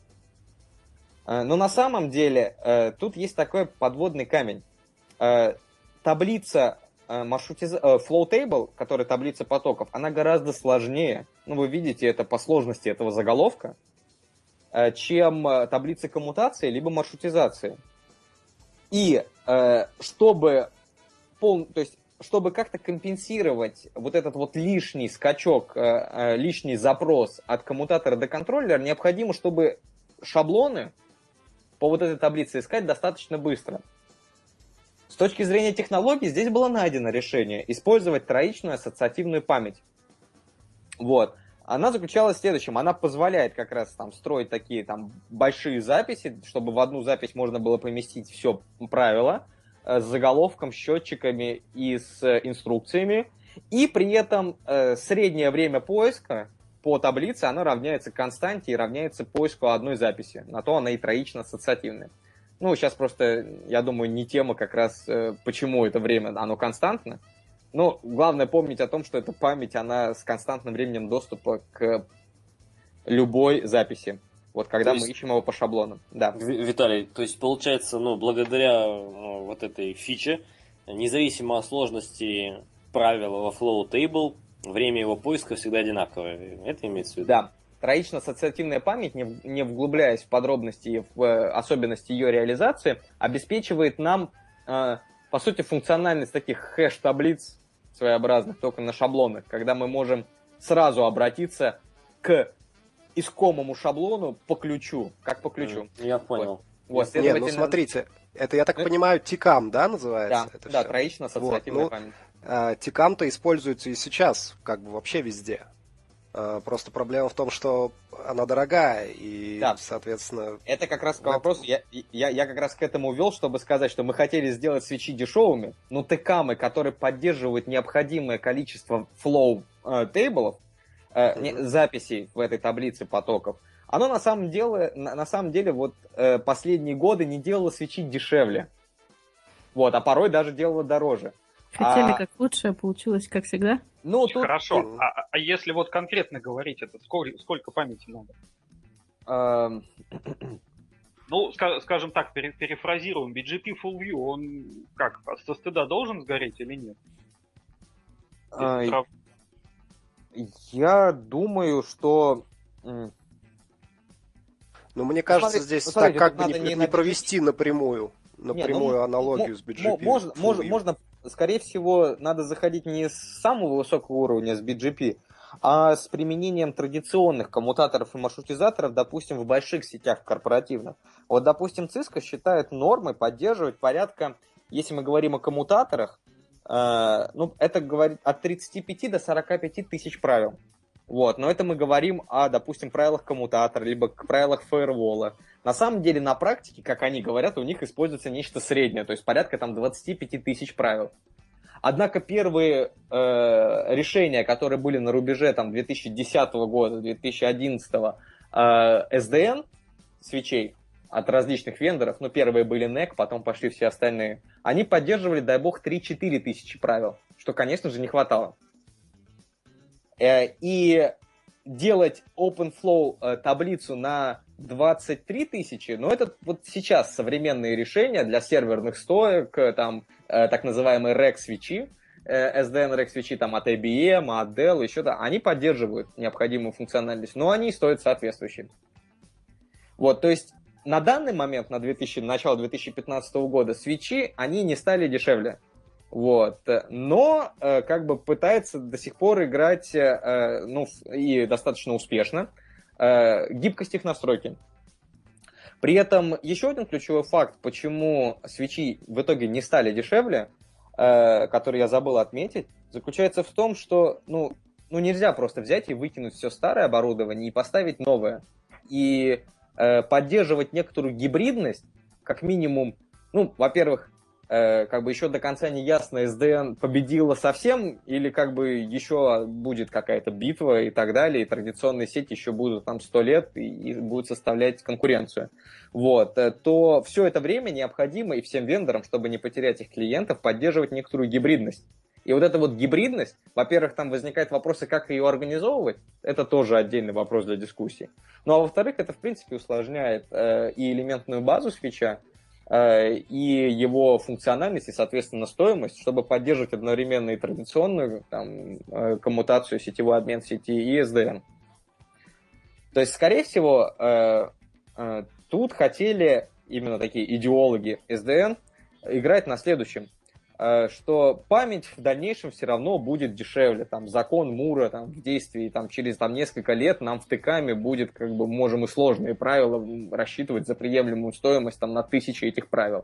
Э, Но на самом деле э, тут есть такой подводный камень. Э, Таблица э, маршрутиз... э, flow table, которая таблица потоков, она гораздо сложнее. Ну, вы видите это по сложности этого заголовка, э, чем э, таблица коммутации либо маршрутизации. И э, чтобы пол... то есть, чтобы как-то компенсировать вот этот вот лишний скачок, э, э, лишний запрос от коммутатора до контроллера, необходимо, чтобы шаблоны по вот этой таблице искать достаточно быстро. С точки зрения технологий здесь было найдено решение использовать троичную ассоциативную память. Вот. Она заключалась в следующем. Она позволяет как раз там строить такие там большие записи, чтобы в одну запись можно было поместить все правила э, с заголовком, счетчиками и с э, инструкциями. И при этом э, среднее время поиска по таблице оно равняется константе и равняется поиску одной записи. На то она и троично-ассоциативная. Ну, сейчас просто, я думаю, не тема как раз, э, почему это время, оно константно. Но главное помнить о том, что эта память, она с константным временем доступа к любой записи. Вот когда То мы есть- ищем его по шаблону. Да. Ви- Виталий, то есть получается, ну, благодаря э, вот этой фиче, независимо от сложности правила во Flow Table, время его поиска всегда одинаковое. Это имеется в виду? Да. Троично-ассоциативная память, не, в- не вглубляясь в подробности и в э, особенности ее реализации, обеспечивает нам, э, по сути, функциональность таких хэш-таблиц своеобразных, только на шаблонах, когда мы можем сразу обратиться к искомому шаблону по ключу, как по ключу. М, Я понял. Вот, Не, ну следовательно, смотрите, это, я так Э? понимаю, тикам, да, называется? Да, это да, всё? троично-ассоциативная Вот, ну, память. А, Тикам-то используется и сейчас, как бы вообще везде. А, Просто проблема в том, что она дорогая, и, Да. соответственно, Это как раз к в вопросу, я, я, я как раз к этому вел, чтобы сказать, что мы хотели сделать свечи дешевыми, но текамы, которые поддерживают необходимое количество flow э, тейблов, э, не- Мгм. записей в этой таблице потоков, оно на самом деле, на, на самом деле вот э, последние годы не делало свечи дешевле. Вот, а порой даже делало дороже. Хотели А, как лучше, а получилось как всегда? Ну, тут... Хорошо. Мгм. А, а если вот конкретно говорить, это сколько, сколько памяти надо? эм, Ну, ска- скажем так, пере- перефразируем, би джи пи Full View, он как, со стыда должен сгореть или нет? Если а, срав- я думаю, что... м, ну, мне кажется, смотри- здесь ну, так смотрите, как тут бы не, надо пр- не не на провести напрямую, Не, напрямую ну, аналогию мо- с би джи мо- пи. Можно, Full можно, View. можно, скорее всего, надо заходить не с самого высокого уровня, с би джи пи, а с применением традиционных коммутаторов и маршрутизаторов, допустим, в больших сетях корпоративных. Вот, допустим, Cisco считает нормой поддерживать порядка, если мы говорим о коммутаторах, э, ну, это говорит от тридцати пяти до сорока пяти тысяч правил. Вот, но это мы говорим о, допустим, правилах коммутатора, либо к правилах фаервола. На самом деле, на практике, как они говорят, у них используется нечто среднее, то есть порядка там двадцати пяти тысяч правил. Однако первые э, решения, которые были на рубеже там, две тысячи десятого года, две тысячи одиннадцатого, э, эс ди эн свечей от различных вендоров, ну, первые были нэк, потом пошли все остальные, они поддерживали, дай бог, три-четыре тысячи правил, что, конечно же, не хватало. Э, и делать OpenFlow э, таблицу на двадцать три тысячи, но это вот сейчас современные решения для серверных стоек, э, там, э, так называемые рек-свечи, э, эс ди эн рек-свечи там, от ай би эм, от Dell, еще да, они поддерживают необходимую функциональность, но они стоят соответствующие. Вот, то есть на данный момент, на две тысячи, начало две тысячи пятнадцатого года, свечи, они не стали дешевле. Вот. Но э, как бы пытается до сих пор играть, э, ну, и достаточно успешно. Э, гибкость их настройки. При этом еще один ключевой факт, почему свечи в итоге не стали дешевле, э, который я забыл отметить, заключается в том, что ну, ну нельзя просто взять и выкинуть все старое оборудование и поставить новое. И э, поддерживать некоторую гибридность, как минимум, ну, во-первых, э, как бы еще до конца не ясно, эс ди эн победила совсем, или как бы еще будет какая-то битва и так далее, и традиционные сети еще будут там сто лет и, и будут составлять конкуренцию. Вот, то все это время необходимо и всем вендорам, чтобы не потерять их клиентов, поддерживать некоторую гибридность. И вот эта вот гибридность, во-первых, там возникают вопросы, как ее организовывать, это тоже отдельный вопрос для дискуссии. Ну а во-вторых, это в принципе усложняет э, и элементную базу свеча, э, и его функциональность, и, соответственно, стоимость, чтобы поддерживать одновременно и традиционную там, э, коммутацию, сетевой обмен в сети и эс ди эн. То есть, скорее всего, э, э, тут хотели именно такие идеологи эс ди эн играть на следующем, что память в дальнейшем все равно будет дешевле. Там закон Мура там, в действии там, через там, несколько лет нам в ТКами будет, как бы, можем и сложные правила рассчитывать за приемлемую стоимость там, на тысячи этих правил.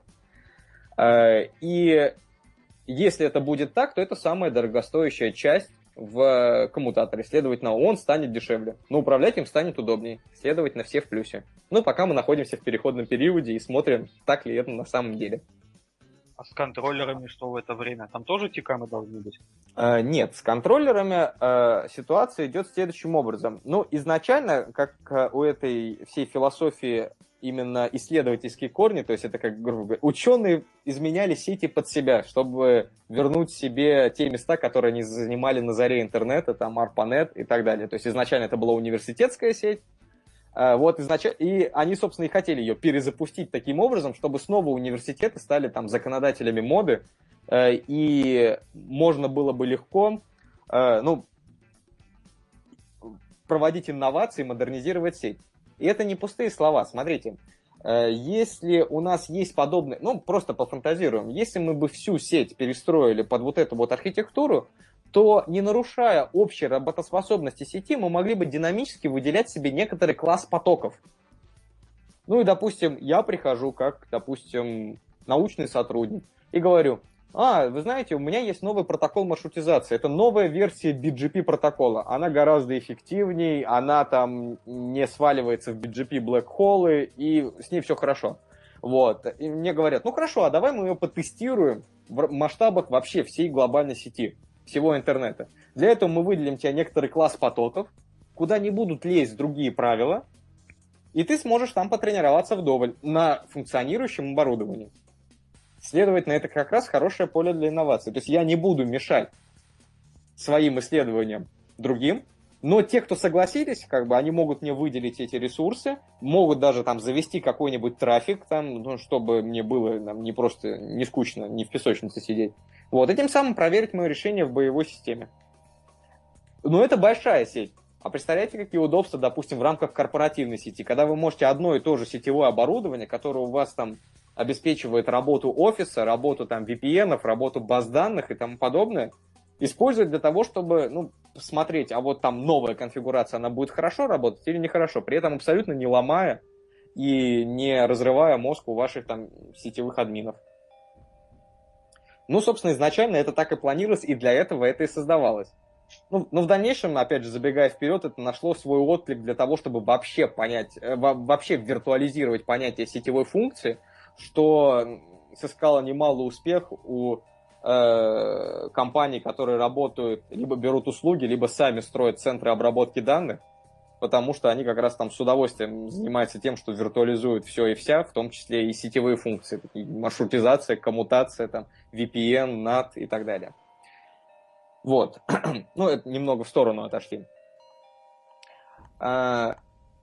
И если это будет так, то это самая дорогостоящая часть в коммутаторе. Следовательно, он станет дешевле. Но управлять им станет удобнее. Следовательно, все в плюсе. Ну, пока мы находимся в переходном периоде и смотрим, так ли это на самом деле. А с контроллерами что в это время? Там тоже тикамы должны быть? Uh, нет, с контроллерами uh, ситуация идет следующим образом. Ну, изначально, как uh, у этой всей философии именно исследовательские корни, то есть это, как грубо говоря, ученые изменяли сети под себя, чтобы вернуть себе те места, которые они занимали на заре интернета, там, ARPANET и так далее. То есть изначально это была университетская сеть, Вот, изначально, и они, собственно, и хотели ее перезапустить таким образом, чтобы снова университеты стали там законодателями моды, э, и можно было бы легко э, ну, проводить инновации, модернизировать сеть. И это не пустые слова. Смотрите, э, если у нас есть подобные, ну, просто пофантазируем, если мы бы всю сеть перестроили под вот эту вот архитектуру, то, не нарушая общей работоспособности сети, мы могли бы динамически выделять себе некоторый класс потоков. Ну и, допустим, я прихожу как, допустим, научный сотрудник и говорю: а, вы знаете, у меня есть новый протокол маршрутизации, это новая версия би джи пи протокола, она гораздо эффективнее, она там не сваливается в би джи пи блэк-холлы, и с ней все хорошо. Вот. И мне говорят: ну хорошо, а давай мы ее потестируем в масштабах вообще всей глобальной сети, всего интернета. Для этого мы выделим тебе некоторый класс потоков, куда не будут лезть другие правила, и ты сможешь там потренироваться вдоволь на функционирующем оборудовании. Следовательно, это как раз хорошее поле для инноваций. То есть я не буду мешать своим исследованиям другим, но те, кто согласились, как бы, они могут мне выделить эти ресурсы, могут даже там завести какой-нибудь трафик, там, ну, чтобы мне было там, не просто не скучно, не в песочнице сидеть. Вот, и тем самым проверить мое решение в боевой системе. Но это большая сеть. А представляете, какие удобства, допустим, в рамках корпоративной сети, когда вы можете одно и то же сетевое оборудование, которое у вас там обеспечивает работу офиса, работу там ви пи эн-ов, работу баз данных и тому подобное, использовать для того, чтобы, ну, посмотреть, а вот там новая конфигурация, она будет хорошо работать или нехорошо, при этом абсолютно не ломая и не разрывая мозг у ваших там сетевых админов. Ну, собственно, изначально это так и планировалось, и для этого это и создавалось. Ну, но в дальнейшем, опять же, забегая вперед, это нашло свой отклик для того, чтобы вообще понять, вообще виртуализировать понятие сетевой функции, что сыскало немалый успех у э, компаний, которые работают, либо берут услуги, либо сами строят центры обработки данных, потому что они как раз там с удовольствием занимаются тем, что виртуализуют все и вся, в том числе и сетевые функции, такие маршрутизация, коммутация, там, ви пи эн, нат и так далее. Вот. Ну, это немного в сторону отошли. А...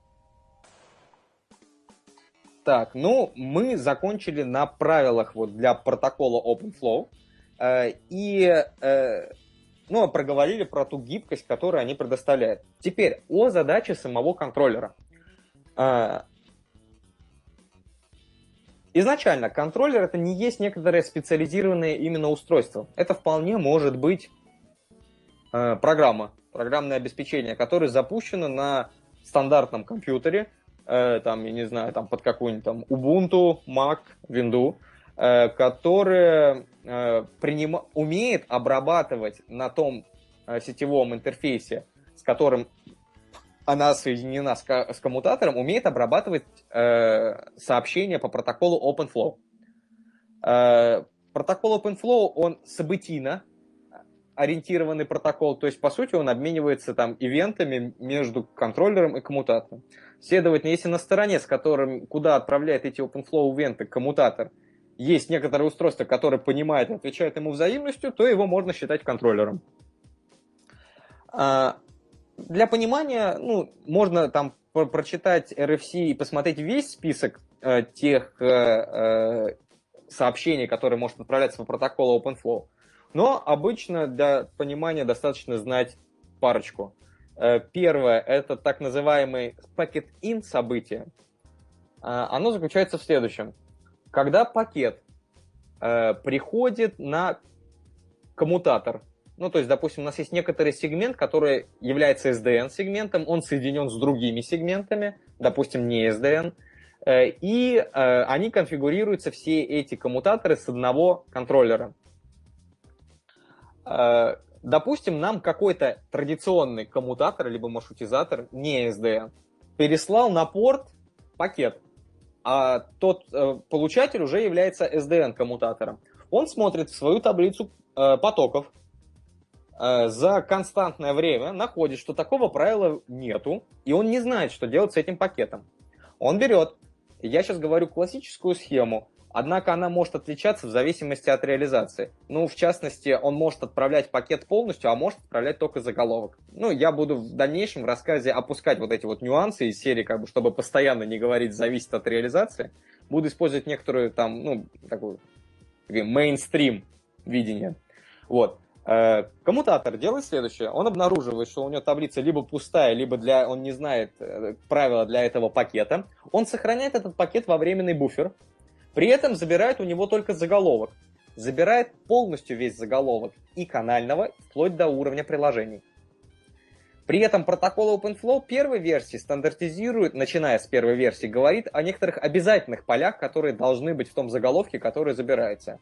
Так, ну, мы закончили на правилах вот для протокола OpenFlow. Э, и, э, ну, проговорили про ту гибкость, которую они предоставляют. Теперь о задаче самого контроллера. Э, изначально контроллер это не есть некоторое специализированное именно устройство. Это вполне может быть э, программа, программное обеспечение, которое запущено на стандартном компьютере, э, там, я не знаю, там под какую-нибудь там Ubuntu, Mac, Windows, э, которое э, приним... умеет обрабатывать на том э, сетевом интерфейсе, с которым она соединена с, с коммутатором, умеет обрабатывать э, сообщения по протоколу OpenFlow. Э, протокол OpenFlow, он событийно ориентированный протокол, то есть, по сути, он обменивается там ивентами между контроллером и коммутатором. Следовательно, если на стороне, с которым, куда отправляет эти OpenFlow ивенты коммутатор, есть некоторое устройство, которое понимает и отвечает ему взаимностью, то его можно считать контроллером. А, для понимания, ну, можно там про- прочитать эр эф си и посмотреть весь список э, тех э, э, сообщений, которые может отправляться по протоколу OpenFlow. Но обычно для понимания достаточно знать парочку. Первое – это так называемый packet-in событие. Оно заключается в следующем. Когда пакет приходит на коммутатор, ну, то есть, допустим, у нас есть некоторый сегмент, который является эс ди эн-сегментом, он соединен с другими сегментами, допустим, не эс ди эн, и они конфигурируются, все эти коммутаторы, с одного контроллера. Допустим, нам какой-то традиционный коммутатор, либо маршрутизатор, не эс ди эн, переслал на порт пакет, а тот э, получатель уже является эс ди эн-коммутатором. Он смотрит в свою таблицу э, потоков, э, за константное время находит, что такого правила нету, и он не знает, что делать с этим пакетом. Он берет, я сейчас говорю классическую схему, однако она может отличаться в зависимости от реализации. Ну, в частности, он может отправлять пакет полностью, а может отправлять только заголовок. Ну, я буду в дальнейшем в рассказе опускать вот эти вот нюансы из серии, как бы, чтобы постоянно не говорить «зависит от реализации». Буду использовать некоторую там, ну, такую, мейнстрим видение. Вот. Коммутатор делает следующее. Он обнаруживает, что у него таблица либо пустая, либо для, он не знает правила для этого пакета. Он сохраняет этот пакет во временный буфер. При этом забирает у него только заголовок. Забирает полностью весь заголовок и канального, вплоть до уровня приложений. При этом протокол OpenFlow первой версии стандартизирует, начиная с первой версии, говорит о некоторых обязательных полях, которые должны быть в том заголовке, который забирается.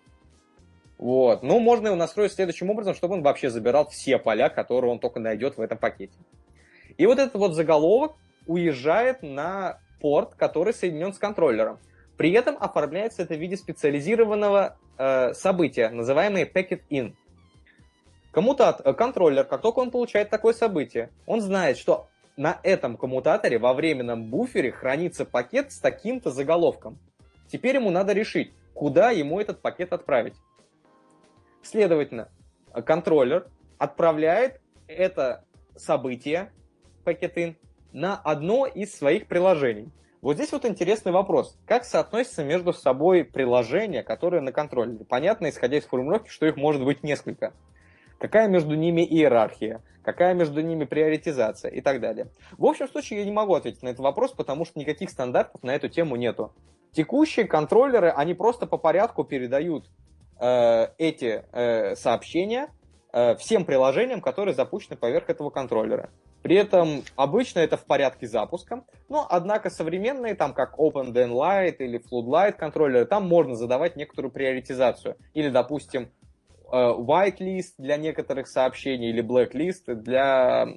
Вот. Ну, можно его настроить следующим образом, чтобы он вообще забирал все поля, которые он только найдет в этом пакете. И вот этот вот заголовок уезжает на порт, который соединен с контроллером. При этом оформляется это в виде специализированного э, события, называемое packet-in. Коммутатор, контроллер, как только он получает такое событие, он знает, что на этом коммутаторе во временном буфере хранится пакет с таким-то заголовком. Теперь ему надо решить, куда ему этот пакет отправить. Следовательно, контроллер отправляет это событие, packet-in, на одно из своих приложений. Вот здесь вот интересный вопрос. Как соотносятся между собой приложения, которые на контроллере? Понятно, исходя из формулировки, что их может быть несколько. Какая между ними иерархия? Какая между ними приоритизация? И так далее. В общем случае я не могу ответить на этот вопрос, потому что никаких стандартов на эту тему нету. Текущие контроллеры, они просто по порядку передают э, эти э, сообщения э, всем приложениям, которые запущены поверх этого контроллера. При этом обычно это в порядке запуска, но однако современные, там как OpenDNLite или Floodlight контроллеры, там можно задавать некоторую приоритизацию. Или, допустим, whitelist для некоторых сообщений или blacklist для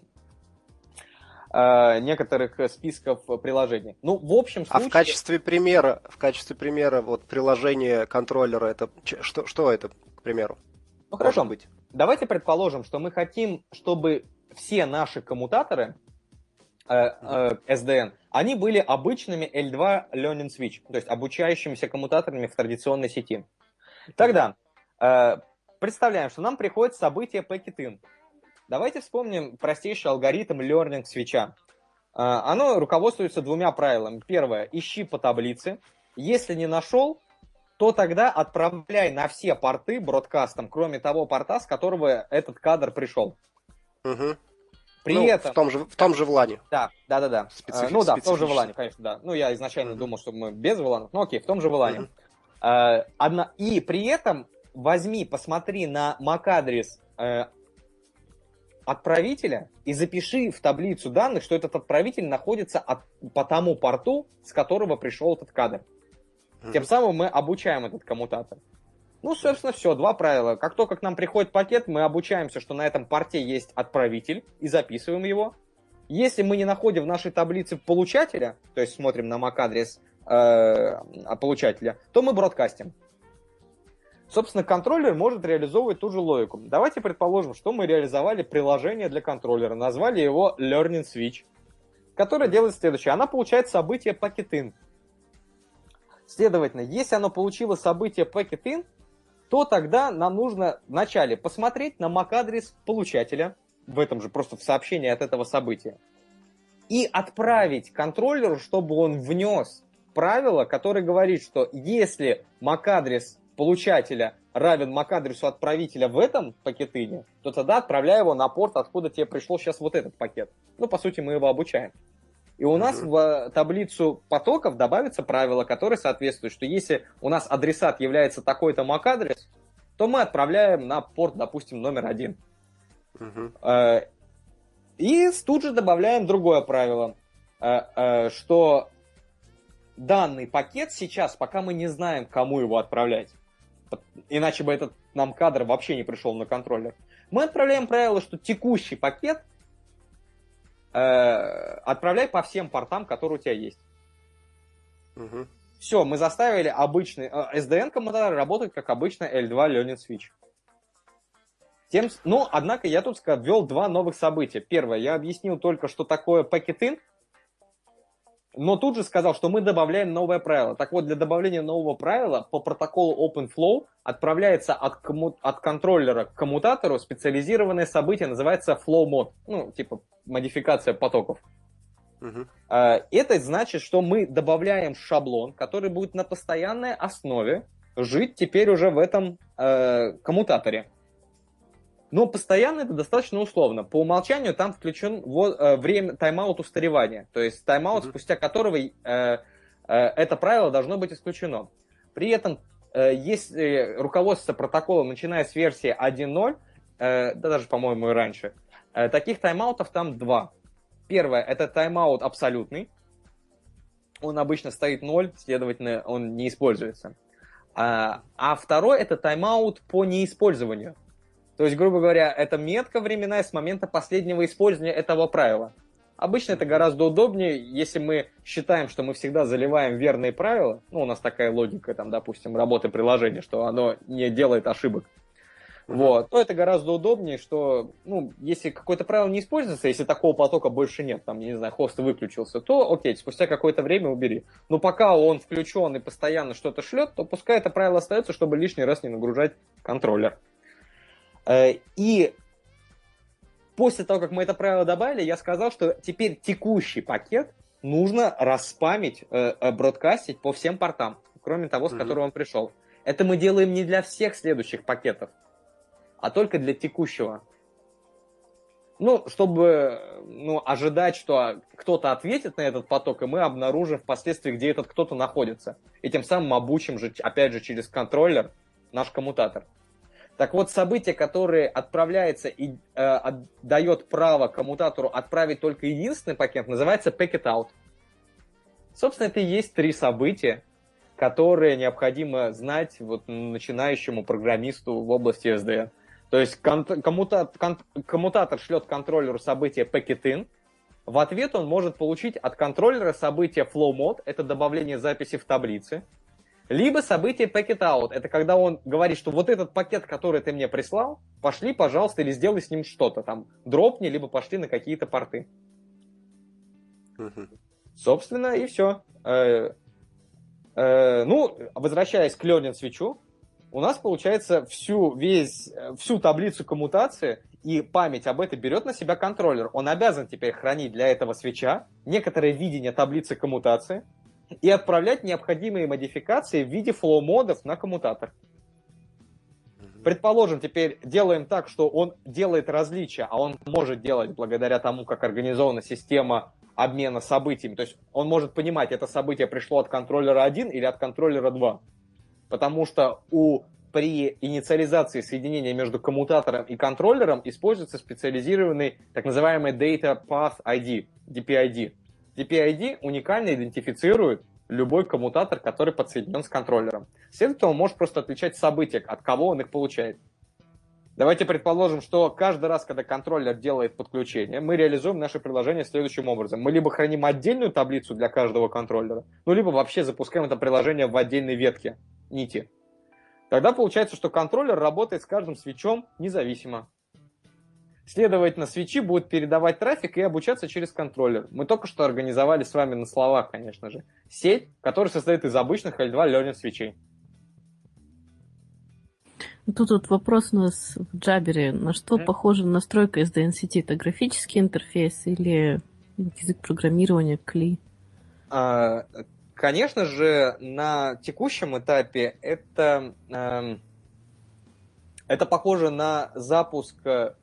э, некоторых списков приложений. Ну, в общем случае... А в качестве примера, в качестве примера вот приложение контроллера, это что, что это, к примеру? Ну, хорошо. Быть? Давайте предположим, что мы хотим, чтобы все наши коммутаторы э, э, эс ди эн, они были обычными эл два Learning Switch, то есть обучающимися коммутаторами в традиционной сети. Тогда э, представляем, что нам приходит событие packet-in. Давайте вспомним простейший алгоритм Learning Switch. Э, оно руководствуется двумя правилами. Первое, ищи по таблице. Если не нашел, то тогда отправляй на все порты бродкастом, кроме того порта, с которого этот кадр пришел. Угу. При ну, этом... В том же, в том же влане. Да, да, да, да. Специфи... Ну да, в том же влане, конечно, да. Ну, я изначально угу. думал, что мы без вланов, но окей, в том же влане. Угу. Э, одна... И при этом возьми, посмотри на MAC-адрес э, отправителя и запиши в таблицу данных, что этот отправитель находится от... по тому порту, с которого пришел этот кадр. Mm-hmm. Тем самым мы обучаем этот коммутатор. Ну, собственно, все, два правила. Как только к нам приходит пакет, мы обучаемся, что на этом порте есть отправитель, и записываем его. Если мы не находим в нашей таблице получателя, то есть смотрим на MAC-адрес э, получателя, то мы бродкастим. Собственно, контроллер может реализовывать ту же логику. Давайте предположим, что мы реализовали приложение для контроллера, назвали его Learning Switch, которое делает следующее. Она получает событие packet.in. Следовательно, если оно получило событие packet.in, то тогда нам нужно вначале посмотреть на MAC-адрес получателя, в этом же просто в сообщении от этого события, и отправить контроллеру, чтобы он внес правило, которое говорит, что если MAC-адрес получателя равен MAC-адресу отправителя в этом пакетине, то тогда отправляй его на порт, откуда тебе пришел сейчас вот этот пакет. Ну, по сути, мы его обучаем. И у нас в таблицу потоков добавится правило, которое соответствует, что если у нас адресат является такой-то MAC-адрес, то мы отправляем на порт, допустим, номер один. Uh-huh. И тут же добавляем другое правило, что данный пакет сейчас, пока мы не знаем, кому его отправлять, иначе бы этот нам кадр вообще не пришел на контроллер, мы отправляем правило, что текущий пакет отправляй по всем портам, которые у тебя есть. Угу. Все, мы заставили обычный эс ди эн-коммутатор работать как обычный эл два Learning Switch. Тем, но, однако, я тут ввел два новых события. Первое, я объяснил только, что такое packet.in, но тут же сказал, что мы добавляем новое правило. Так вот, для добавления нового правила по протоколу OpenFlow отправляется от, комму... от контроллера к коммутатору специализированное событие, называется FlowMod, ну, типа модификация потоков. Uh-huh. Это значит, что мы добавляем шаблон, который будет на постоянной основе жить теперь уже в этом э, коммутаторе. Но постоянно это достаточно условно. По умолчанию там включен вот, э, время тайм-аут устаревания, то есть тайм-аут, uh-huh. спустя которого э, э, это правило должно быть исключено. При этом, э, если руководство протоколом, начиная с версии один ноль, э, да даже, по-моему, и раньше, э, таких тайм-аутов там два. Первое, это тайм-аут абсолютный. Он обычно стоит ноль, следовательно, он не используется. А, а второй, это тайм-аут по неиспользованию. То есть, грубо говоря, это метка временная с момента последнего использования этого правила. Обычно это гораздо удобнее, если мы считаем, что мы всегда заливаем верные правила. Ну, у нас такая логика, там, допустим, работы приложения, что оно не делает ошибок. Вот. То это гораздо удобнее, что, ну, если какое-то правило не используется, если такого потока больше нет, там, не знаю, хост выключился, то окей, спустя какое-то время убери. Но пока он включен и постоянно что-то шлет, то пускай это правило остается, чтобы лишний раз не нагружать контроллер. И после того, как мы это правило добавили, я сказал, что теперь текущий пакет нужно распамить, бродкастить по всем портам, кроме того, с которого он пришел. Это мы делаем не для всех следующих пакетов, а только для текущего. Ну, чтобы ну, ожидать, что кто-то ответит на этот поток, и мы обнаружим впоследствии, где этот кто-то находится. И тем самым обучим, же, опять же, через контроллер наш коммутатор. Так вот, событие, которое отправляется и э, отдает право коммутатору отправить только единственный пакет, называется packet.out. Собственно, это и есть три события, которые необходимо знать вот, начинающему программисту в области эс ди эн. То есть кон- коммута- кон- коммутатор шлет контроллеру событие packet.in, в ответ он может получить от контроллера событие FlowMod, это добавление записи в таблице, либо событие packet.out, это когда он говорит, что вот этот пакет, который ты мне прислал, пошли, пожалуйста, или сделай с ним что-то, там, дропни, либо пошли на какие-то порты. Uh-huh. Собственно, и все. Э, э, ну, возвращаясь к Learning Switch, у нас, получается, всю, весь, всю таблицу коммутации и память об этом берет на себя контроллер. Он обязан теперь хранить для этого свитча некоторое видение таблицы коммутации и отправлять необходимые модификации в виде флоу-модов на коммутатор. Предположим, теперь делаем так, что он делает различия, а он может делать благодаря тому, как организована система обмена событиями. То есть он может понимать, это событие пришло от контроллера один или от контроллера два. потому что у, при инициализации соединения между коммутатором и контроллером используется специализированный так называемый Data Path ай ди, ди пи ай ди. ди пи ай ди уникально идентифицирует любой коммутатор, который подсоединен с контроллером. Следовательно, он может просто отличать события, от кого он их получает. Давайте предположим, что каждый раз, когда контроллер делает подключение, мы реализуем наше приложение следующим образом. Мы либо храним отдельную таблицу для каждого контроллера, ну, либо вообще запускаем это приложение в отдельной ветке нити. Тогда получается, что контроллер работает с каждым свитчом независимо. Следовательно, свитчи будут передавать трафик и обучаться через контроллер. Мы только что организовали с вами на словах, конечно же, сеть, которая состоит из обычных эль два Learning свитчей. Тут вот вопрос у нас в Джабере. На что mm. похожа настройка эс ди эн сети? Это графический интерфейс или язык программирования кли? А, конечно же, на текущем этапе это, э, это похоже на запуск,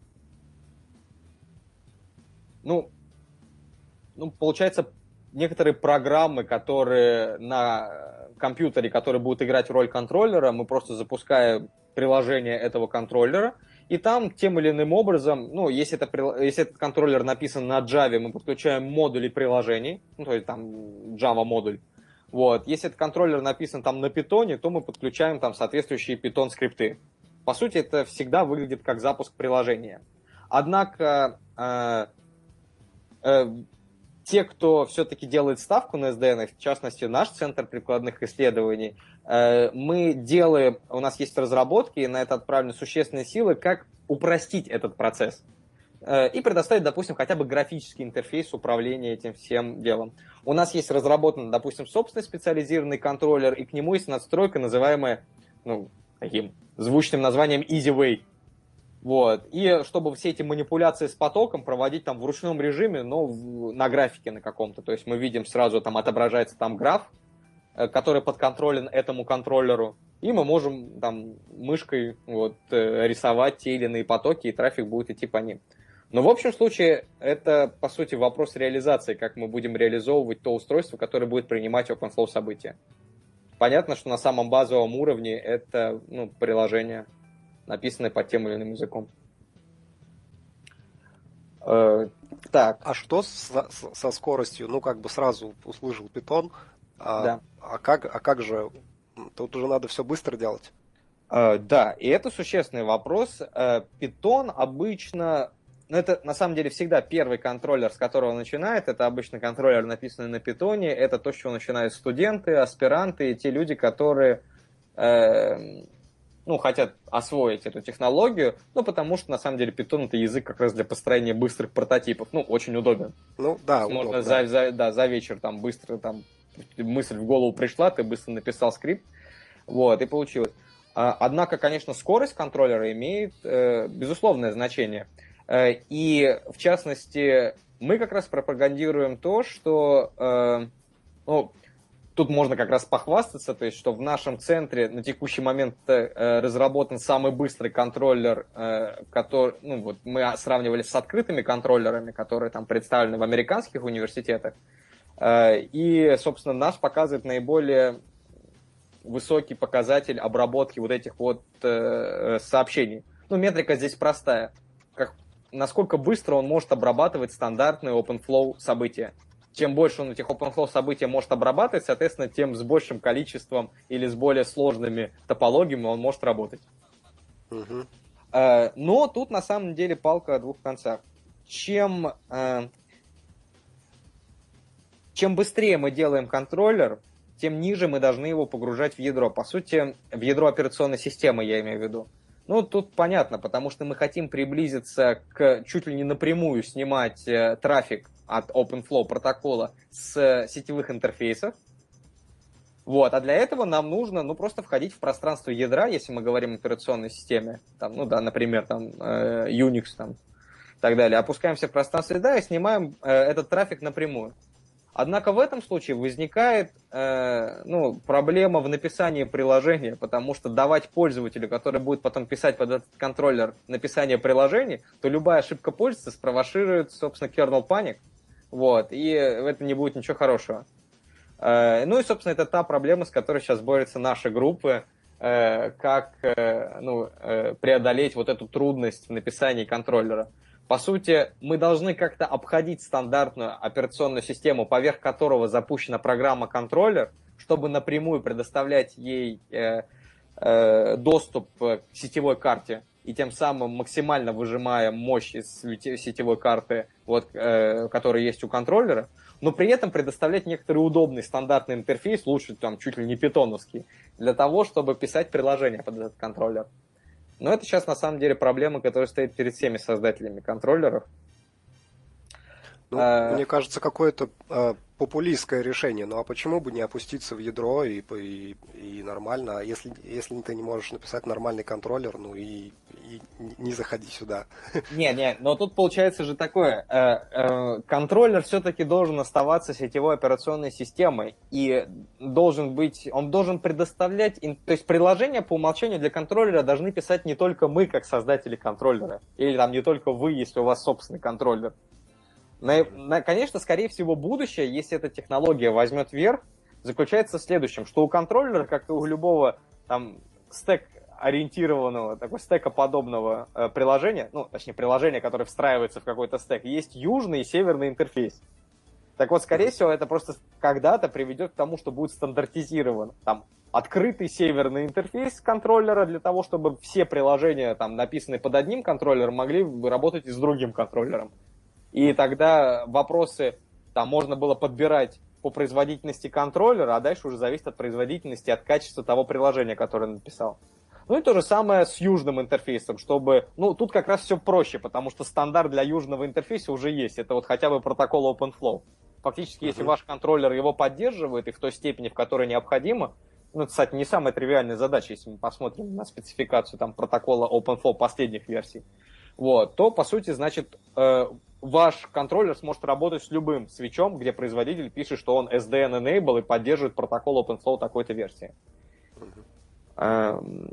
ну, ну, получается, некоторые программы, которые на компьютере, которые будут играть роль контроллера, мы просто запускаем приложение этого контроллера, и там тем или иным образом, ну, если, это, если этот контроллер написан на Java, мы подключаем модули приложений, ну, то есть там Java модуль. Вот. Если этот контроллер написан там на Python, то мы подключаем там соответствующие Python скрипты. По сути, это всегда выглядит как запуск приложения. Однако э, э, те, кто все-таки делает ставку на эс ди эн, в частности, наш Центр прикладных исследований, мы делаем, у нас есть разработки, и на это отправлены существенные силы, как упростить этот процесс и предоставить, допустим, хотя бы графический интерфейс управления этим всем делом. У нас есть разработан, допустим, собственный специализированный контроллер, и к нему есть надстройка, называемая, ну, таким звучным названием Easy Way. Вот. И чтобы все эти манипуляции с потоком проводить там в ручном режиме, но в, на графике на каком-то. То есть мы видим сразу, там отображается там граф, который подконтролен этому контроллеру, и мы можем там мышкой вот, рисовать те или иные потоки, и трафик будет идти по ним. Но в общем случае это, по сути, вопрос реализации, как мы будем реализовывать то устройство, которое будет принимать OpenFlow события. Понятно, что на самом базовом уровне это ну, приложение, написанное под тем или иным языком. Э, так. А что со, со скоростью? Ну, как бы сразу услышал Python. А, да. а, как, а как же? Тут уже надо все быстро делать. Uh, да, и это существенный вопрос. Uh, Python обычно, ну это на самом деле всегда первый контроллер, с которого начинает, это обычно контроллер, написанный на Python, это то, с чего начинают студенты, аспиранты и те люди, которые uh, ну, хотят освоить эту технологию, ну потому что на самом деле Python это язык как раз для построения быстрых прототипов, ну очень удобен. Ну да, можно удобно, за, да. За, да, за вечер там быстро там мысль в голову пришла, ты быстро написал скрипт, вот, и получилось. Однако, конечно, скорость контроллера имеет э, безусловное значение. Э, и, в частности, мы как раз пропагандируем то, что э, ну, тут можно как раз похвастаться, то есть, что в нашем центре на текущий момент э, разработан самый быстрый контроллер, э, который, ну, вот, мы сравнивали с открытыми контроллерами, которые там представлены в американских университетах. И, собственно, наш показывает наиболее высокий показатель обработки вот этих вот э, сообщений. Ну, метрика здесь простая. Как, насколько быстро он может обрабатывать стандартные OpenFlow события. Чем больше он этих OpenFlow событий может обрабатывать, соответственно, тем с большим количеством или с более сложными топологиями он может работать. Угу. Э, но тут на самом деле палка о двух концах. Чем... Э, Чем быстрее мы делаем контроллер, тем ниже мы должны его погружать в ядро. По сути, в ядро операционной системы, я имею в виду. Ну, тут понятно, потому что мы хотим приблизиться к чуть ли не напрямую снимать э, трафик от OpenFlow протокола с сетевых интерфейсов. Вот, а для этого нам нужно, ну, просто входить в пространство ядра, если мы говорим о операционной системе. Там, ну да, например, там, э, Unix, там, и так далее. Опускаемся в пространство ядра и снимаем э, этот трафик напрямую. Однако в этом случае возникает э, ну, проблема в написании приложения, потому что давать пользователю, который будет потом писать под этот контроллер написание приложений, то любая ошибка пользователя спровоцирует, собственно, kernel panic, вот, и в этом не будет ничего хорошего. Э, ну и, собственно, это та проблема, с которой сейчас борются наши группы. э, как э, ну, э, преодолеть вот эту трудность в написании контроллера. По сути, мы должны как-то обходить стандартную операционную систему, поверх которого запущена программа контроллер, чтобы напрямую предоставлять ей э, э, доступ к сетевой карте и тем самым максимально выжимая мощь из сетевой карты, вот, э, которая есть у контроллера, но при этом предоставлять некоторый удобный стандартный интерфейс, лучше там чуть ли не питоновский, для того, чтобы писать приложение под этот контроллер. Но это сейчас на самом деле проблема, которая стоит перед всеми создателями контроллеров. Ну, А... Мне кажется, какое-то а, популистское решение. Ну а почему бы не опуститься в ядро и, и, и нормально? А если, если ты не можешь написать нормальный контроллер, ну и, и не заходи сюда. Не, не, но тут получается же такое. Э, э, контроллер все-таки должен оставаться сетевой операционной системой. И должен быть, он должен предоставлять... То есть приложения по умолчанию для контроллера должны писать не только мы, как создатели контроллера. Или там не только вы, если у вас собственный контроллер. На, на, конечно, скорее всего, будущее, если эта технология возьмет верх, заключается в следующем, что у контроллера, как и у любого там стек-ориентированного, такой стекоподобного э, приложения, ну, точнее, приложения, которое встраивается в какой-то стек, есть южный и северный интерфейс. Так вот, скорее всего, это просто когда-то приведет к тому, что будет стандартизирован там открытый северный интерфейс контроллера для того, чтобы все приложения, там, написанные под одним контроллером, могли работать и с другим контроллером. И тогда вопросы там можно было подбирать по производительности контроллера, а дальше уже зависит от производительности, от качества того приложения, которое он написал. Ну и то же самое с южным интерфейсом, чтобы... Ну, тут как раз все проще, потому что стандарт для южного интерфейса уже есть. Это вот хотя бы протокол OpenFlow. Фактически, если ваш контроллер его поддерживает и в той степени, в которой необходимо, ну, это, кстати, не самая тривиальная задача, если мы посмотрим на спецификацию там, протокола OpenFlow последних версий, вот, то, по сути, значит... Э, ваш контроллер сможет работать с любым свитчом, где производитель пишет, что он эс ди эн enable и поддерживает протокол OpenFlow такой-то версии. Uh-huh.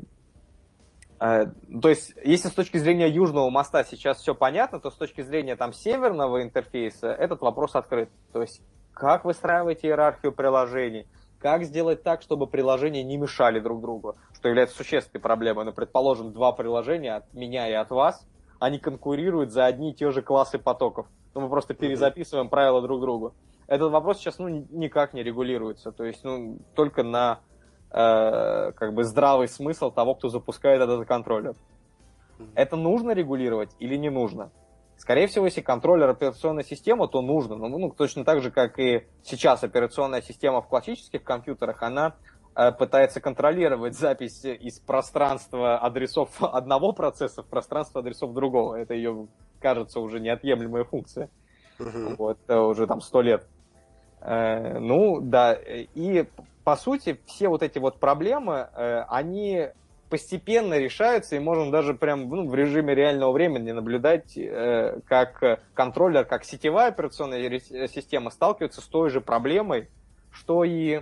То есть, если с точки зрения южного моста сейчас все понятно, то с точки зрения там северного интерфейса этот вопрос открыт. То есть, как выстраивать иерархию приложений, как сделать так, чтобы приложения не мешали друг другу, что является существенной проблемой. Ну, предположим, два приложения от меня и от вас, они конкурируют за одни и те же классы потоков. Но мы просто перезаписываем правила друг другу. Этот вопрос сейчас ну, никак не регулируется. То есть ну, только на э, как бы здравый смысл того, кто запускает этот контроллер. Это нужно регулировать или не нужно? Скорее всего, если контроллер операционная система, то нужно. Но, ну, точно так же, как и сейчас операционная система в классических компьютерах, она пытается контролировать запись из пространства адресов одного процесса в пространство адресов другого. Это ее, кажется, уже неотъемлемая функция. Uh-huh. Вот, уже там сто лет. Э, ну, да. И, по сути, все вот эти вот проблемы, э, они постепенно решаются, и можно даже прям ну, в режиме реального времени наблюдать, э, как контроллер, как сетевая операционная система сталкивается с той же проблемой, что и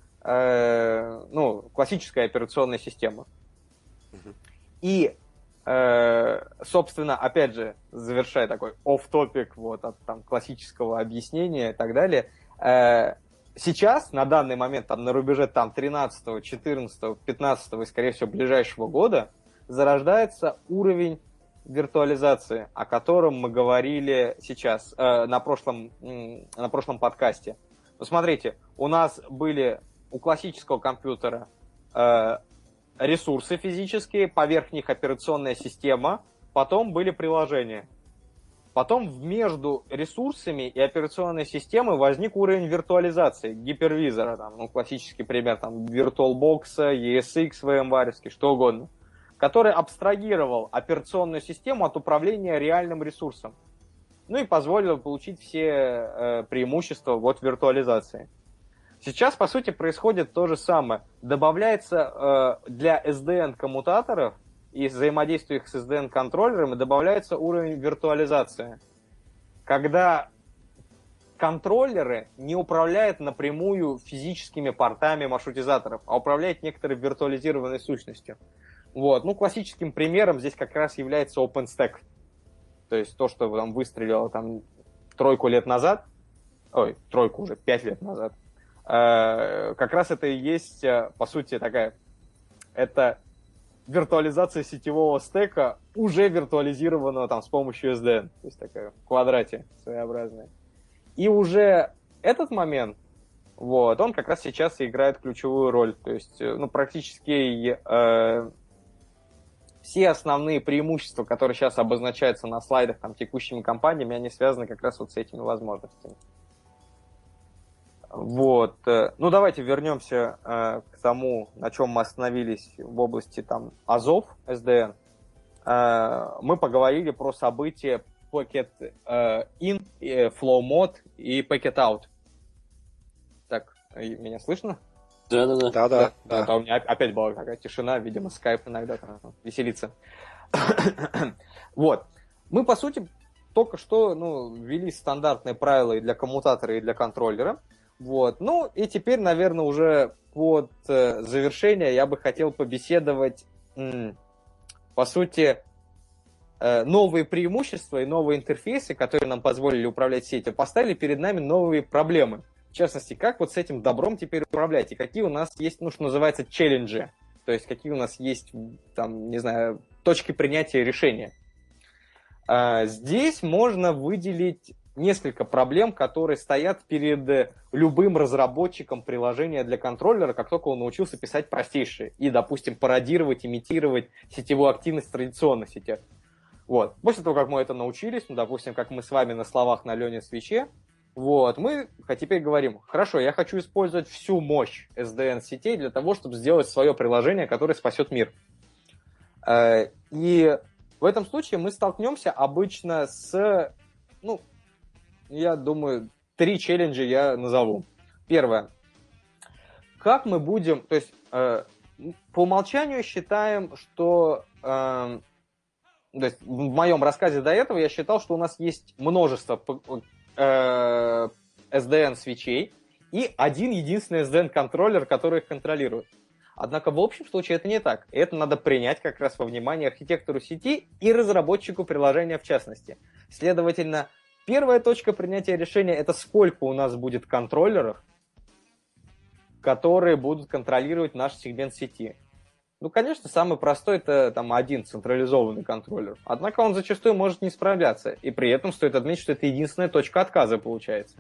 Э, ну, классическая операционная система. Uh-huh. И, э, собственно, опять же, завершая такой off-topic вот, от там, классического объяснения и так далее, э, сейчас, на данный момент, там, на рубеже там, тринадцатого, четырнадцатого, пятнадцатого и, скорее всего, ближайшего года зарождается уровень виртуализации, о котором мы говорили сейчас, э, на, прошлом, э, на прошлом подкасте. Посмотрите, у нас были у классического компьютера э, ресурсы физические, поверх них операционная система, потом были приложения. Потом между ресурсами и операционной системой возник уровень виртуализации, гипервизора, там, ну, классический пример, там, VirtualBox, и эс икс, VMware, что угодно, который абстрагировал операционную систему от управления реальным ресурсом. Ну и позволил получить все э, преимущества вот виртуализации. Сейчас, по сути, происходит то же самое. Добавляется э, для эс ди эн-коммутаторов и взаимодействия их с эс ди эн-контроллерами добавляется уровень виртуализации. Когда контроллеры не управляют напрямую физическими портами маршрутизаторов, а управляют некоторой виртуализированной сущностью. Вот. Ну, классическим примером здесь как раз является OpenStack. То есть то, что там выстрелило там, тройку лет назад, ой, тройку уже, пять лет назад, как раз это и есть, по сути, такая Это виртуализация сетевого стека, уже виртуализированного там с помощью эс ди эн. То есть такая в квадрате своеобразная. И уже этот момент, вот, он как раз сейчас и играет ключевую роль. То есть, ну, практически э, все основные преимущества, которые сейчас обозначаются на слайдах там, текущими компаниями, они связаны как раз вот с этими возможностями. Вот. Ну, давайте вернемся э, к тому, на чем мы остановились в области там Азов, эс ди эн. Э, мы поговорили про события Packet э, In, э, Flow Mode и Packet Out. Так, меня слышно? Да-да-да. Да-да. Да, да, у меня опять была такая тишина, видимо, скайп иногда там веселится. Вот. Мы, по сути, только что ну, ввели стандартные правила и для коммутатора, и для контроллера. Вот. Ну, и теперь, наверное, уже под э, завершение я бы хотел побеседовать, м, по сути, э, новые преимущества и новые интерфейсы, которые нам позволили управлять сетью, поставили перед нами новые проблемы. В частности, как вот с этим добром теперь управлять, и какие у нас есть, ну, что называется, челленджи, то есть какие у нас есть, там, не знаю, точки принятия решения. А, здесь можно выделить несколько проблем, которые стоят перед любым разработчиком приложения для контроллера, как только он научился писать простейшие и, допустим, пародировать, имитировать сетевую активность в традиционных сетях. Вот. После того, как мы это научились, ну, допустим, как мы с вами на словах на Лене Свече, вот, мы теперь говорим, хорошо, я хочу использовать всю мощь эс ди эн-сетей для того, чтобы сделать свое приложение, которое спасет мир. И в этом случае мы столкнемся обычно с, ну, я думаю, три челленджа я назову. Первое. Как мы будем, то есть э, по умолчанию считаем, что, э, то есть в моем рассказе до этого я считал, что у нас есть множество э, эс ди эн-свечей и один единственный эс ди эн-контроллер, который их контролирует. Однако в общем случае это не так. Это надо принять как раз во внимание архитектуру сети и разработчику приложения в частности. Следовательно, первая точка принятия решения – это сколько у нас будет контроллеров, которые будут контролировать наш сегмент сети. Ну, конечно, самый простой – это там, один централизованный контроллер. Однако он зачастую может не справляться. И при этом стоит отметить, что это единственная точка отказа получается.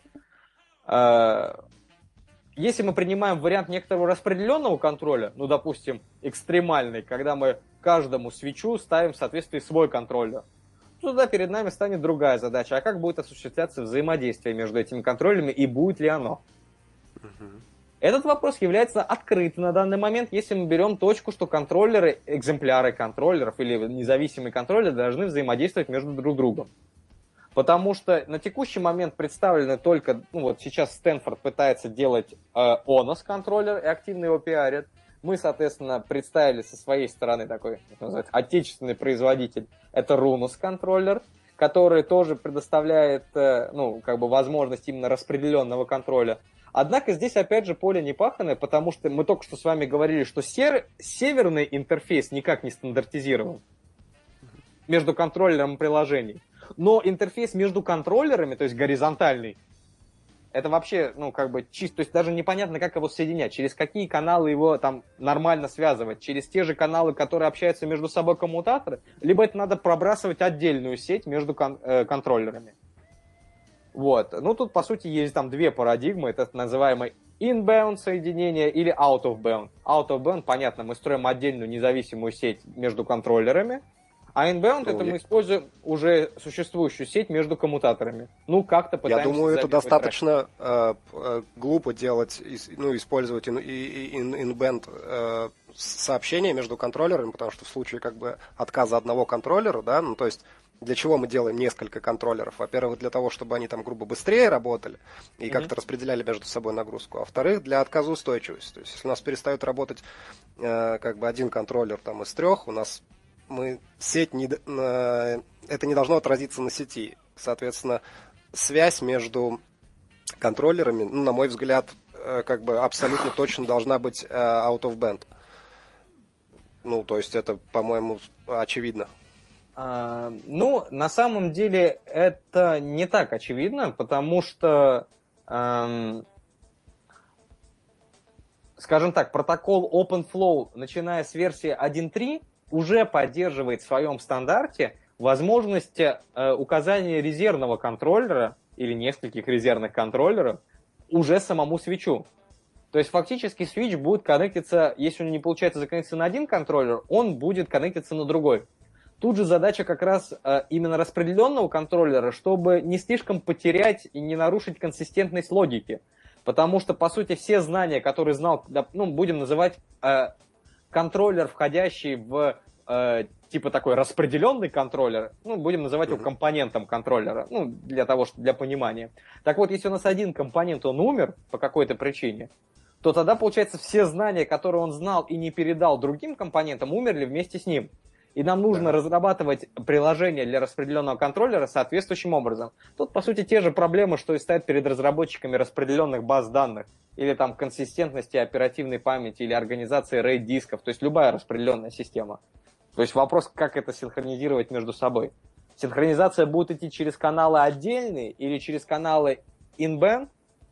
Если мы принимаем вариант некоторого распределенного контроля, ну, допустим, экстремальный, когда мы каждому свечу ставим в соответствии свой контроллер, туда перед нами станет другая задача. А как будет осуществляться взаимодействие между этими контроллерами и будет ли оно? Uh-huh. Этот вопрос является открытым на данный момент, если мы берем точку, что контроллеры, экземпляры контроллеров или независимые контроллеры должны взаимодействовать между друг другом. Потому что на текущий момент представлены только, ну вот сейчас Стэнфорд пытается делать э, онос контроллер и активно его пиарит. Мы, соответственно, представили со своей стороны такой, как называется, отечественный производитель. Это Runus контроллер, который тоже предоставляет, э, ну, как бы возможность именно распределенного контроля. Однако здесь, опять же, поле не паханое, потому что мы только что с вами говорили, что сер... северный интерфейс никак не стандартизирован между контроллером и приложением. Но интерфейс между контроллерами, то есть горизонтальный, это вообще, ну, как бы чисто, то есть даже непонятно, как его соединять, через какие каналы его там нормально связывать, через те же каналы, которые общаются между собой коммутаторы, либо это надо пробрасывать отдельную сеть между кон- э, контроллерами. Вот. Ну, тут, по сути, есть там две парадигмы, это называемое inbound соединение или out of bound. Out of bound, понятно, мы строим отдельную независимую сеть между контроллерами, а inbound ну, это я... мы используем уже существующую сеть между коммутаторами. Ну, как-то пытаемся... Я думаю, это достаточно э, э, глупо делать, ну, использовать in, in, in-band э, сообщения между контроллерами, потому что в случае как бы отказа одного контроллера, да, ну, то есть для чего мы делаем несколько контроллеров? Во-первых, для того, чтобы они там, грубо, быстрее работали и mm-hmm. как-то распределяли между собой нагрузку. А во-вторых, для отказоустойчивости. То есть если у нас перестает работать э, как бы один контроллер там, из трех, у нас мы сеть не, э, это не должно отразиться на сети. Соответственно, связь между контроллерами, ну, на мой взгляд, э, как бы абсолютно точно должна быть э, out of band. Ну, то есть это, по-моему, очевидно. А, ну, на самом деле это не так очевидно, потому что эм, скажем так, протокол OpenFlow, начиная с версии один точка три, уже поддерживает в своем стандарте возможность э, указания резервного контроллера или нескольких резервных контроллеров уже самому свитчу. То есть фактически свитч будет коннектиться, если он не получается законнектиться на один контроллер, он будет коннектиться на другой. Тут же задача как раз э, именно распределенного контроллера, чтобы не слишком потерять и не нарушить консистентность логики. Потому что, по сути, все знания, которые знал, ну, будем называть э, контроллер, входящий в э, типа такой распределенный контроллер, ну, будем называть его компонентом контроллера, ну, для того, что для понимания. Так вот, если у нас один компонент, он умер по какой-то причине, то тогда, получается, все знания, которые он знал и не передал другим компонентам, умерли вместе с ним. И нам нужно да. разрабатывать приложение для распределенного контроллера соответствующим образом. Тут, по сути, те же проблемы, что и стоят перед разработчиками распределенных баз данных, или там консистентности оперативной памяти, или организации RAID-дисков, то есть любая распределенная система. То есть вопрос, как это синхронизировать между собой. Синхронизация будет идти через каналы отдельные или через каналы in-band,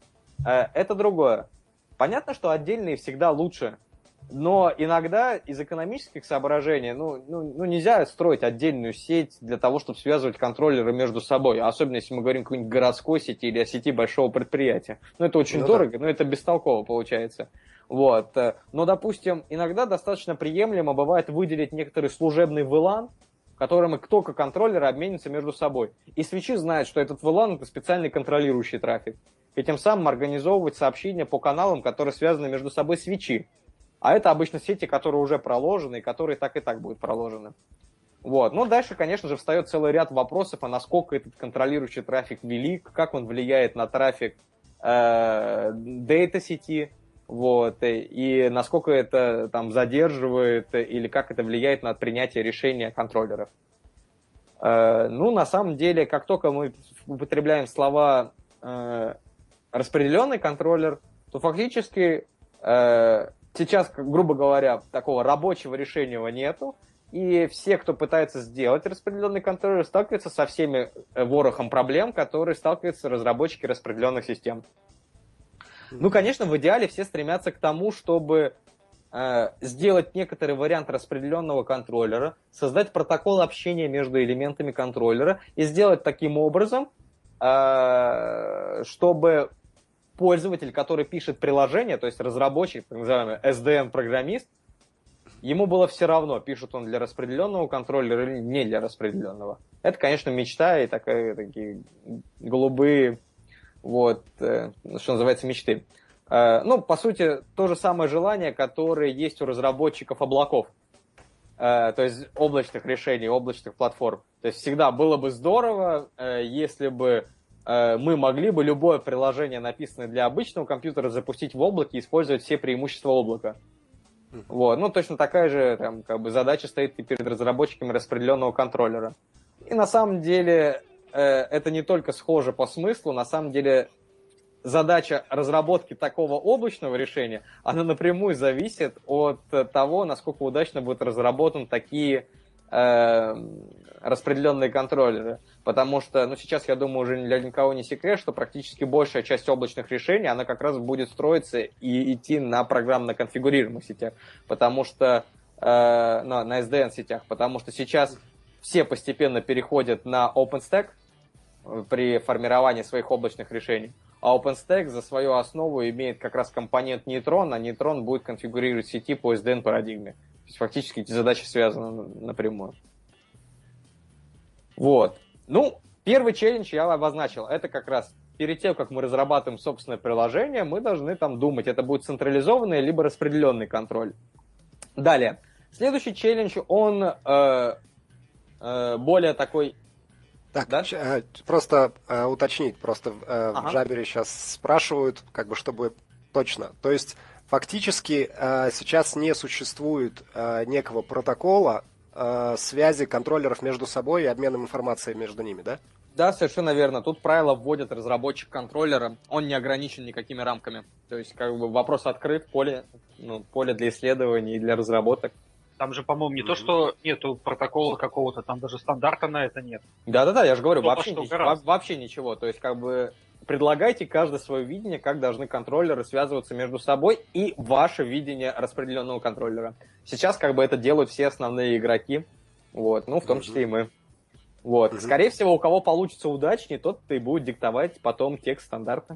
это другое. Понятно, что отдельные всегда лучше. Но иногда из экономических соображений ну, ну, ну, нельзя строить отдельную сеть для того, чтобы связывать контроллеры между собой. Особенно, если мы говорим о какой-нибудь городской сети или о сети большого предприятия. Ну, это очень ну, дорого, да. но это бестолково получается. Вот. Но, допустим, иногда достаточно приемлемо бывает выделить некоторый служебный вилан, которым только контроллеры обменятся между собой. И свитчи знают, что этот вилан – это специальный контролирующий трафик. И тем самым организовывать сообщения по каналам, которые связаны между собой свитчи. А это обычно сети, которые уже проложены, и которые так и так будут проложены. Вот. Но дальше, конечно же, встает целый ряд вопросов, а насколько этот контролирующий трафик велик, как он влияет на трафик э, дейта-сети, вот, и насколько это там задерживает, или как это влияет на принятие решения контроллеров. Э, ну, на самом деле, как только мы употребляем слова э, распределенный контроллер, то фактически... Э, Сейчас, грубо говоря, такого рабочего решения нету, и все, кто пытается сделать распределенный контроллер, сталкиваются со всеми ворохом проблем, которые сталкиваются разработчики распределенных систем. Ну, конечно, в идеале все стремятся к тому, чтобы э, сделать некоторый вариант распределенного контроллера, создать протокол общения между элементами контроллера и сделать таким образом, э, чтобы... пользователь, который пишет приложение, то есть разработчик, так называемый эс ди эн-программист, ему было все равно, пишет он для распределенного контроллера или не для распределенного. Это, конечно, мечта и такая, такие голубые, вот, э, что называется, мечты. Э, ну, по сути, то же самое желание, которое есть у разработчиков облаков, э, то есть облачных решений, облачных платформ. То есть всегда было бы здорово, э, если бы мы могли бы любое приложение, написанное для обычного компьютера, запустить в облаке и использовать все преимущества облака. Вот. Ну, точно такая же там, как бы, задача стоит и перед разработчиками распределенного контроллера. И на самом деле э, это не только схоже по смыслу, на самом деле задача разработки такого облачного решения, она напрямую зависит от того, насколько удачно будут разработаны такие э, распределенные контроллеры. Потому что, ну, сейчас, я думаю, уже для никого не секрет, что практически большая часть облачных решений, она как раз будет строиться и идти на программно конфигурируемых сетях, потому что, э, на, на эс ди эн-сетях, потому что сейчас все постепенно переходят на OpenStack при формировании своих облачных решений, а OpenStack за свою основу имеет как раз компонент Neutron, а Neutron будет конфигурировать сети по эс ди эн-парадигме. То есть фактически эти задачи связаны напрямую. Вот. Ну, первый челлендж я обозначил. Это как раз перед тем, как мы разрабатываем собственное приложение, мы должны там думать, это будет централизованный либо распределенный контроль. Далее. Следующий челлендж, он э, э, более такой... Так, да? Просто э, уточнить, просто э, ага. в Джабере сейчас спрашивают, как бы, чтобы точно. То есть, фактически э, сейчас не существует э, некого протокола, связи контроллеров между собой и обменом информацией между ними, да? Да, совершенно верно. Тут правила вводит разработчик контроллера, он не ограничен никакими рамками. То есть, как бы, вопрос открыт, поле, ну, поле для исследований и для разработок. Там же, по-моему, не mm-hmm. то, что нету протокола какого-то, там даже стандарта на это нет. Да-да-да, я же говорю, вообще, ни- вообще ничего. То есть, как бы, предлагайте каждое свое видение, как должны контроллеры связываться между собой и ваше видение распределенного контроллера. Сейчас как бы это делают все основные игроки, вот, ну, в том числе и мы. Вот. Mm-hmm. Скорее всего, у кого получится удачнее, тот-то и будет диктовать потом текст стандарта.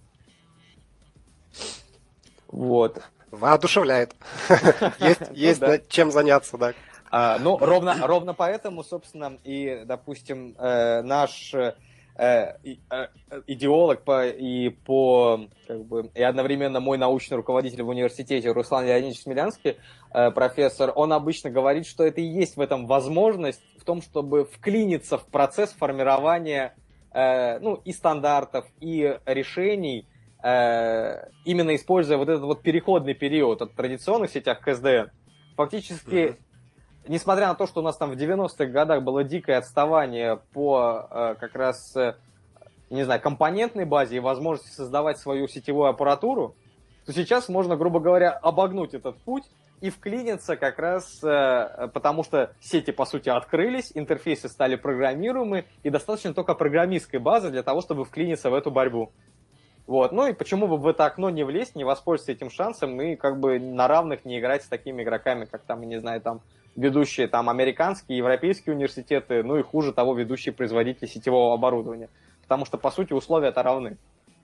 Вот. Воодушевляет. Есть чем заняться, да. А, ну, ровно, ровно поэтому, собственно, и, допустим, э, наш э, э, идеолог по, и по, как бы, и одновременно мой научный руководитель в университете Руслан Леонидович Смелянский, э, профессор, он обычно говорит, что это и есть в этом возможность, в том, чтобы вклиниться в процесс формирования э, ну, и стандартов, и решений, э, именно используя вот этот вот переходный период от традиционных сетях к эс ди эн. Фактически... Mm-hmm. Несмотря на то, что у нас там в девяностых годах было дикое отставание по э, как раз, э, не знаю, компонентной базе и возможности создавать свою сетевую аппаратуру, то сейчас можно, грубо говоря, обогнуть этот путь и вклиниться как раз, э, потому что сети, по сути, открылись, интерфейсы стали программируемы, и достаточно только программистской базы для того, чтобы вклиниться в эту борьбу. Вот. Ну и почему бы в это окно не влезть, не воспользоваться этим шансом и как бы на равных не играть с такими игроками, как там, не знаю, там, ведущие там американские, европейские университеты, ну и хуже того, ведущие производители сетевого оборудования. Потому что, по сути, условия-то равны.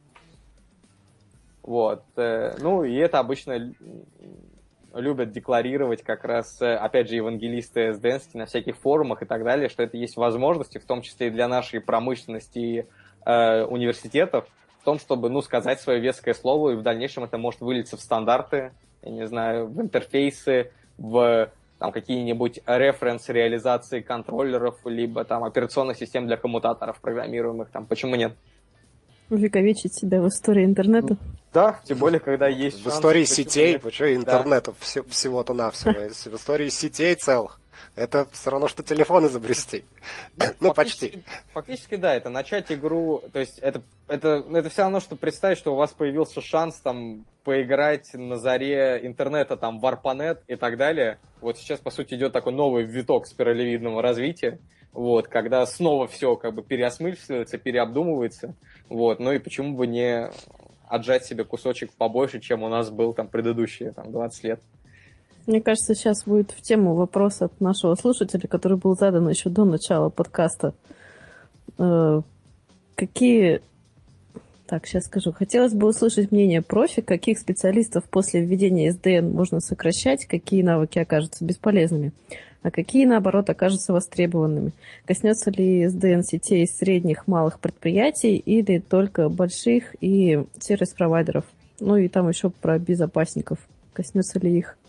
Вот. Ну и это обычно любят декларировать как раз, опять же, евангелисты эс ди эн на всяких форумах и так далее, что это есть возможности, в том числе и для нашей промышленности и э, университетов, в том, чтобы, ну, сказать свое веское слово, и в дальнейшем это может вылиться в стандарты, я не знаю, в интерфейсы, в там какие-нибудь референс-реализации контроллеров, либо там операционных систем для коммутаторов программируемых, там, почему нет? Увековечить себя в истории интернета. Да, тем более, когда есть В шанс, истории сетей, нет? почему интернета да. всего-то навсего, в истории сетей целых. Это все равно, что телефон изобрести. Ну, почти. Фактически, да, это начать игру, то есть это, это, это все равно, что представить, что у вас появился шанс там поиграть на заре интернета, там, в ARPANET и так далее. Вот сейчас, по сути, идет такой новый виток спиралевидного развития, вот, когда снова все как бы переосмысливается, переобдумывается, вот, ну и почему бы не отжать себе кусочек побольше, чем у нас был там предыдущие там, двадцать лет. Мне кажется, сейчас будет в тему вопрос от нашего слушателя, который был задан еще до начала подкаста. Э, какие... Так, сейчас скажу. Хотелось бы услышать мнение профи, каких специалистов после введения эс ди эн можно сокращать, какие навыки окажутся бесполезными, а какие, наоборот, окажутся востребованными. Коснется ли эс ди эн сетей средних, малых предприятий или только больших и сервис-провайдеров? Ну и там еще про безопасников. Коснется ли их?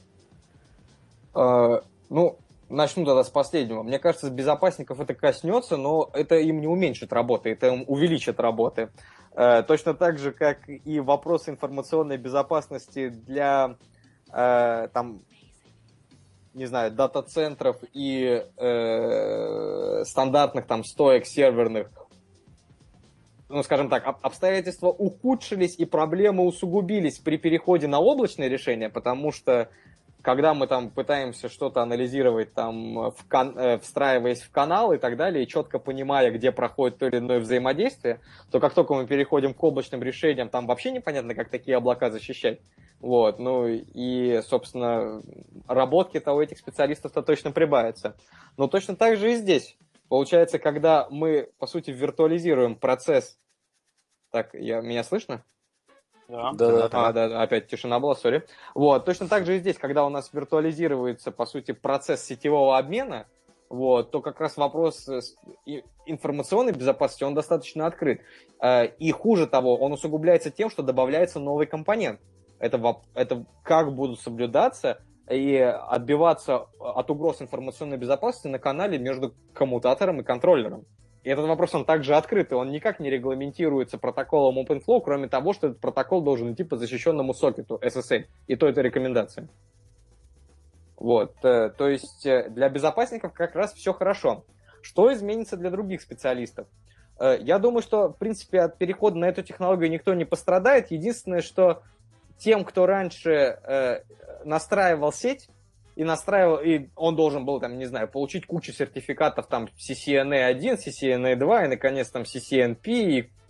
Ну, начну тогда с последнего. Мне кажется, с безопасников это коснется, но это им не уменьшит работы, это им увеличит работы. Точно так же, как и вопросы информационной безопасности для, там, не знаю, дата-центров и э, стандартных там стоек серверных, ну, скажем так, обстоятельства ухудшились и проблемы усугубились при переходе на облачные решения, потому что когда мы там пытаемся что-то анализировать, там, в кан- э, встраиваясь в канал и так далее, и четко понимая, где проходит то или иное взаимодействие, то как только мы переходим к облачным решениям, там вообще непонятно, как такие облака защищать. Вот, ну и, собственно, работки-то у этих специалистов-то точно прибавится. Но точно так же и здесь. Получается, когда мы, по сути, виртуализируем процесс... Так, я, меня слышно? Да. Да, да, да. А, да, опять тишина была, сори. Вот, точно так же и здесь, когда у нас виртуализируется, по сути, процесс сетевого обмена, вот, то как раз вопрос информационной безопасности, он достаточно открыт. И хуже того, он усугубляется тем, что добавляется новый компонент. Это, это как будут соблюдаться и отбиваться от угроз информационной безопасности на канале между коммутатором и контроллером. И этот вопрос, он также открыт, и он никак не регламентируется протоколом OpenFlow, кроме того, что этот протокол должен идти по защищенному сокету эс эс эль, и то это рекомендация. Вот, то есть для безопасников как раз все хорошо. Что изменится для других специалистов? Я думаю, что, в принципе, от перехода на эту технологию никто не пострадает. Единственное, что тем, кто раньше настраивал сеть, и настраивал, и он должен был, там, не знаю, получить кучу сертификатов, там, си си эн эй один, си си эн эй два, и, наконец, там, си си эн пи, и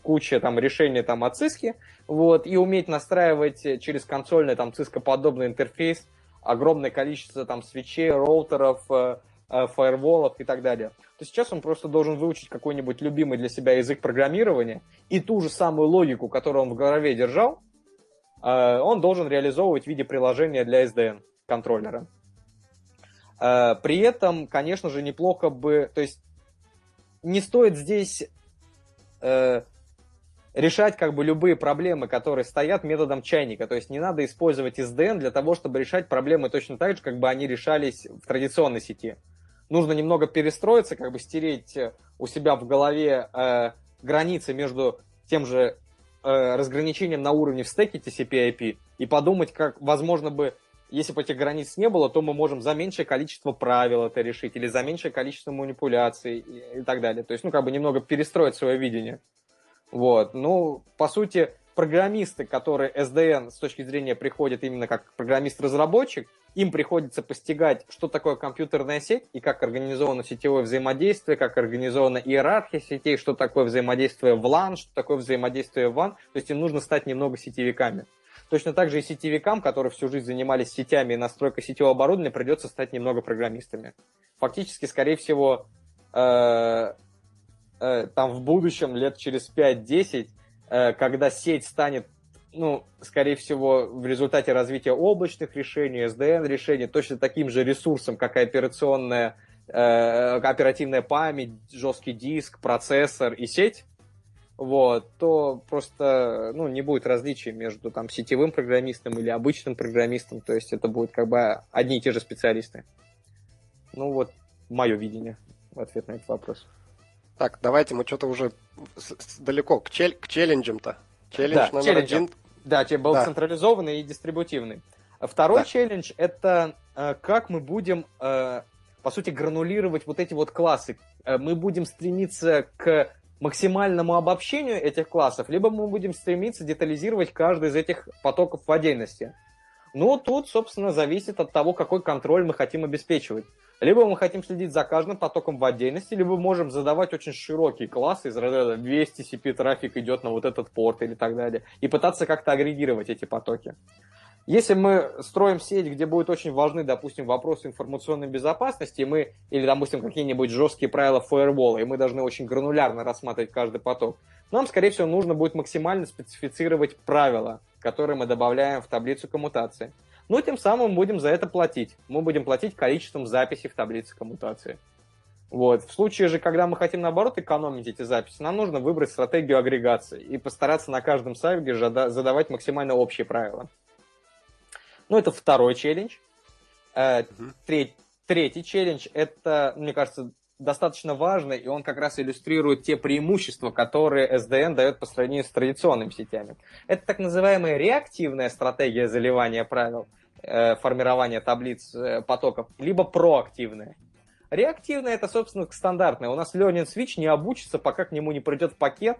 куча там решений там от Cisco, вот, и уметь настраивать через консольный там Cisco-подобный интерфейс огромное количество там свечей, роутеров, э, э, фаерволов и так далее. То сейчас он просто должен выучить какой-нибудь любимый для себя язык программирования и ту же самую логику, которую он в голове держал, э, он должен реализовывать в виде приложения для эс ди эн-контроллера. Э, при этом, конечно же, неплохо бы... То есть не стоит здесь э, решать как бы любые проблемы, которые стоят методом чайника. То есть не надо использовать эс ди эн для того, чтобы решать проблемы точно так же, как бы они решались в традиционной сети. Нужно немного перестроиться, как бы стереть у себя в голове э, границы между тем же э, разграничением на уровне в стеке ти си пи ай пи и подумать, как, возможно бы, если бы этих границ не было, то мы можем за меньшее количество правил это решить, или за меньшее количество манипуляций и, и так далее. То есть, ну, как бы немного перестроить свое видение. Вот. Ну, по сути, программисты, которые эс ди эн с точки зрения приходят именно как программист-разработчик, им приходится постигать, что такое компьютерная сеть и как организовано сетевое взаимодействие, как организована иерархия сетей, что такое взаимодействие в лан, что такое взаимодействие в ван. То есть им нужно стать немного сетевиками. Точно так же и сетевикам, которые всю жизнь занимались сетями и настройкой сетевого оборудования, придется стать немного программистами. Фактически, скорее всего, э, э, там в будущем, лет через пять-десять, э, когда сеть станет, ну, скорее всего, в результате развития облачных решений, эс ди эн-решений, точно таким же ресурсом, как и операционная, э, оперативная память, жесткий диск, процессор и сеть, вот, то просто, ну, не будет различий между там сетевым программистом или обычным программистом, то есть это будут как бы одни и те же специалисты. Ну вот, мое видение в ответ на этот вопрос. Так, давайте мы что-то уже с- с- далеко к, чел- к челленджам-то. Челлендж Да, номер челленджам. один. Да, тебе был Да. централизованный и дистрибутивный. Второй Да. челлендж — это э, как мы будем, э, по сути, гранулировать вот эти вот классы. Э, мы будем стремиться к максимальному обобщению этих классов, либо мы будем стремиться детализировать каждый из этих потоков в отдельности. Ну, тут, собственно, зависит от того, какой контроль мы хотим обеспечивать. Либо мы хотим следить за каждым потоком в отдельности, либо можем задавать очень широкие классы, из разряда весь ти си пи трафик идет на вот этот порт или так далее, и пытаться как-то агрегировать эти потоки. Если мы строим сеть, где будут очень важны, допустим, вопросы информационной безопасности, и мы, или, допустим, какие-нибудь жесткие правила фаервола, и мы должны очень гранулярно рассматривать каждый поток, нам, скорее всего, нужно будет максимально специфицировать правила, которые мы добавляем в таблицу коммутации. Но тем самым будем за это платить. Мы будем платить количеством записей в таблице коммутации. Вот. В случае же, когда мы хотим, наоборот, экономить эти записи, нам нужно выбрать стратегию агрегации и постараться на каждом сайте задавать максимально общие правила. Ну, это второй челлендж. Э, треть, третий челлендж, это, мне кажется, достаточно важно, и он как раз иллюстрирует те преимущества, которые эс ди эн дает по сравнению с традиционными сетями. Это так называемая реактивная стратегия заливания правил, э, формирования таблиц э, потоков, либо проактивная. Реактивная — это, собственно, стандартная. У нас learning switch не обучится, пока к нему не придет пакет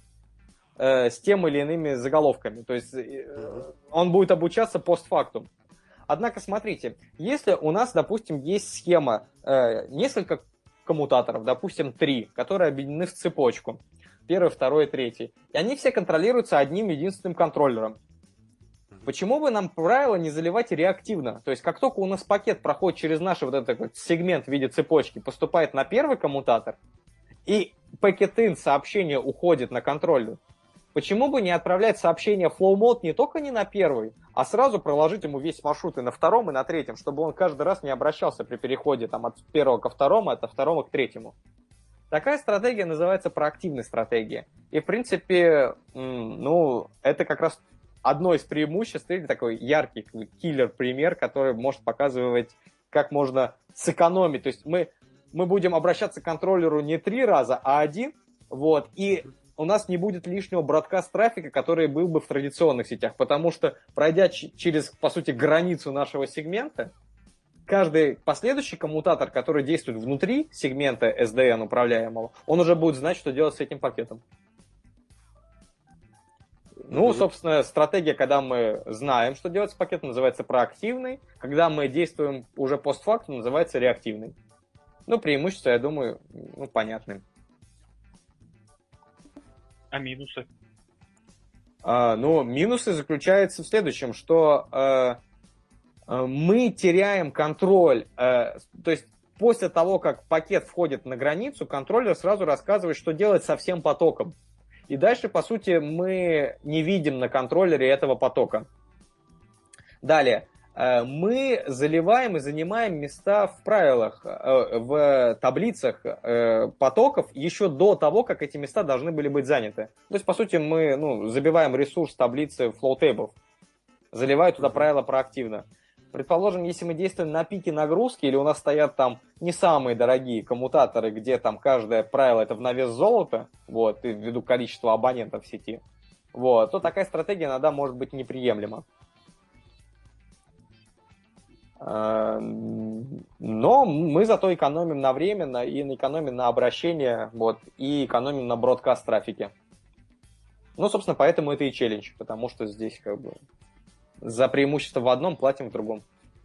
э, с тем или иными заголовками. То есть э, он будет обучаться постфактум. Однако, смотрите, если у нас, допустим, есть схема, э, несколько коммутаторов, допустим, три, которые объединены в цепочку, первый, второй, третий, и они все контролируются одним единственным контроллером. Почему бы нам правило не заливать реактивно? То есть, как только у нас пакет проходит через наш вот этот вот сегмент в виде цепочки, поступает на первый коммутатор, и packet-in сообщение уходит на контроллер, почему бы не отправлять сообщение flow mode не только не на первый, а сразу проложить ему весь маршрут и на втором, и на третьем, чтобы он каждый раз не обращался при переходе там, от первого ко второму, от второго к третьему. Такая стратегия называется проактивной стратегией. И, в принципе, ну, это как раз одно из преимуществ, или такой яркий киллер-пример, который может показывать, как можно сэкономить. То есть мы, мы будем обращаться к контроллеру не три раза, а один, вот, и у нас не будет лишнего бродкаст трафика, который был бы в традиционных сетях, потому что, пройдя ч- через, по сути, границу нашего сегмента, каждый последующий коммутатор, который действует внутри сегмента эс ди эн управляемого, он уже будет знать, что делать с этим пакетом. Ну, собственно, стратегия, когда мы знаем, что делать с пакетом, называется проактивной. Когда мы действуем уже постфактум, называется реактивной. Ну, преимущество, я думаю, ну, понятны. А минусы? А, ну, минусы заключаются в следующем, что э, э, мы теряем контроль. Э, то есть после того, как пакет входит на границу, контроллер сразу рассказывает, что делать со всем потоком. И дальше, по сути, мы не видим на контроллере этого потока. Далее. Мы заливаем и занимаем места в правилах, в таблицах потоков еще до того, как эти места должны были быть заняты. То есть, по сути, мы ну, забиваем ресурс таблицы flow tables, заливая туда правила проактивно. Предположим, если мы действуем на пике нагрузки, или у нас стоят там не самые дорогие коммутаторы, где там каждое правило это в на вес золота, вот, и ввиду количества абонентов в сети, вот, то такая стратегия иногда может быть неприемлема. Но мы зато экономим на время и экономим на обращение, вот, и экономим на бродкаст трафике. Ну, собственно, поэтому это и челлендж, потому что здесь как бы за преимущество в одном платим в другом.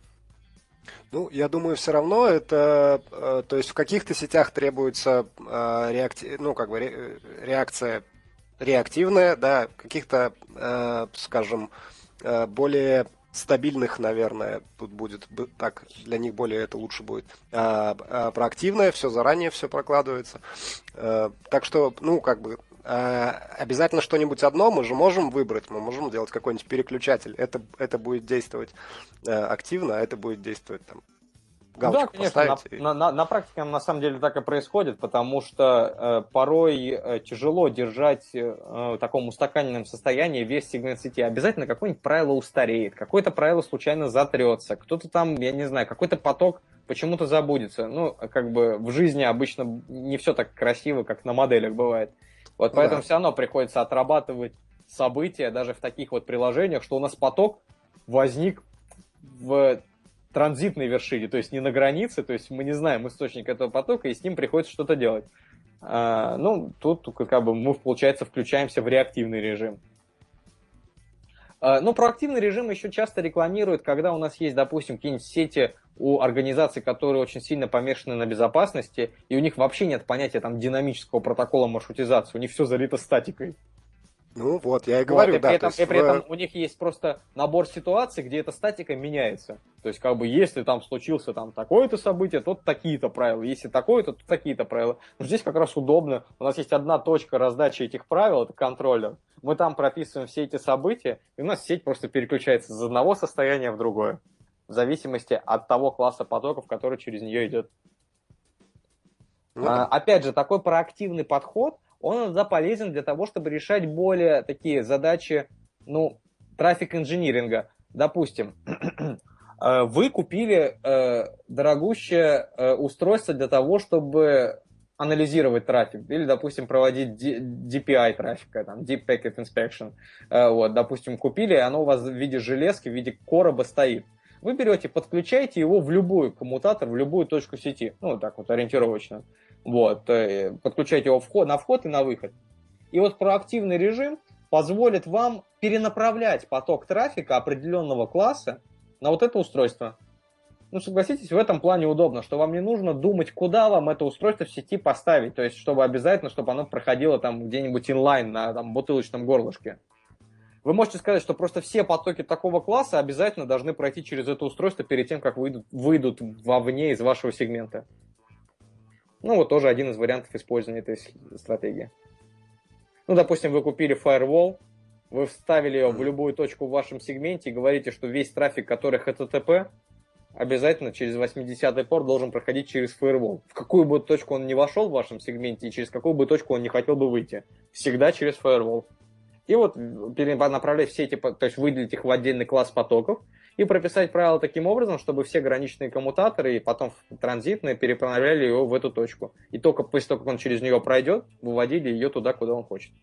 Ну, я думаю, все равно это, э, то есть в каких-то сетях требуется э, реакти... ну, как бы ре... реакция реактивная, да, в каких-то, э, скажем, э, более стабильных, наверное, тут будет так, для них более это лучше будет. А, а проактивное, все заранее, все прокладывается. А, так что, ну, как бы, а, обязательно что-нибудь одно мы же можем выбрать, мы можем делать какой-нибудь переключатель. Это, это будет действовать а, активно, а это будет действовать там. Да, конечно, на, и... на, на, на практике на самом деле так и происходит, потому что э, порой э, тяжело держать э, в таком устаканенном состоянии весь сегмент сети. Обязательно какое-нибудь правило устареет, какое-то правило случайно затрется, кто-то там, я не знаю, какой-то поток почему-то забудется. Ну, как бы в жизни обычно не все так красиво, как на моделях бывает. Вот поэтому да. Все равно приходится отрабатывать события даже в таких вот приложениях, что у нас поток возник в транзитной вершине, то есть не на границе, то есть мы не знаем источник этого потока, и с ним приходится что-то делать. А, ну, тут как бы мы, получается, включаемся в реактивный режим. А, ну, проактивный режим еще часто рекламируют, когда у нас есть, допустим, какие-нибудь сети у организаций, которые очень сильно помешаны на безопасности, и у них вообще нет понятия там динамического протокола маршрутизации, у них все залито статикой. Ну вот, я и говорю, вот, и да. При этом, и при в... этом у них есть просто набор ситуаций, где эта статика меняется. То есть, как бы, если там случился там такое-то событие, то такие-то правила. Если такое-то, то такие-то правила. Но здесь как раз удобно. У нас есть одна точка раздачи этих правил, это контроллер. Мы там прописываем все эти события, и у нас сеть просто переключается из одного состояния в другое. В зависимости от того класса потоков, который через нее идет. Ну, а, опять же, такой проактивный подход, он иногда полезен для того, чтобы решать более такие задачи, ну, трафик-инжиниринга. Допустим, вы купили э, дорогущее э, устройство для того, чтобы анализировать трафик, или, допустим, проводить ди пи ай трафика, там, Deep Packet Inspection. Э, вот, допустим, купили, оно у вас в виде железки, в виде короба стоит. Вы берете, подключаете его в любой коммутатор, в любую точку сети, ну, так вот, ориентировочно. Вот, подключаете его вход, на вход и на выход. И вот проактивный режим позволит вам перенаправлять поток трафика определенного класса на вот это устройство. Ну, согласитесь, в этом плане удобно, что вам не нужно думать, куда вам это устройство в сети поставить. То есть, чтобы обязательно, чтобы оно проходило там где-нибудь инлайн на там, бутылочном горлышке. Вы можете сказать, что просто все потоки такого класса обязательно должны пройти через это устройство перед тем, как выйдут, выйдут вовне из вашего сегмента. Ну, вот тоже один из вариантов использования этой стратегии. Ну, допустим, вы купили firewall, вы вставили ее в любую точку в вашем сегменте и говорите, что весь трафик, который эйч ти ти пи, обязательно через восьмидесятый порт должен проходить через firewall. В какую бы точку он ни вошел в вашем сегменте и через какую бы точку он не хотел бы выйти. Всегда через firewall. И вот перенаправлять все эти, то есть выделить их в отдельный класс потоков и прописать правила таким образом, чтобы все граничные коммутаторы и потом транзитные перенаправляли его в эту точку. И только после того, как он через нее пройдет, выводили ее туда, куда он хочет.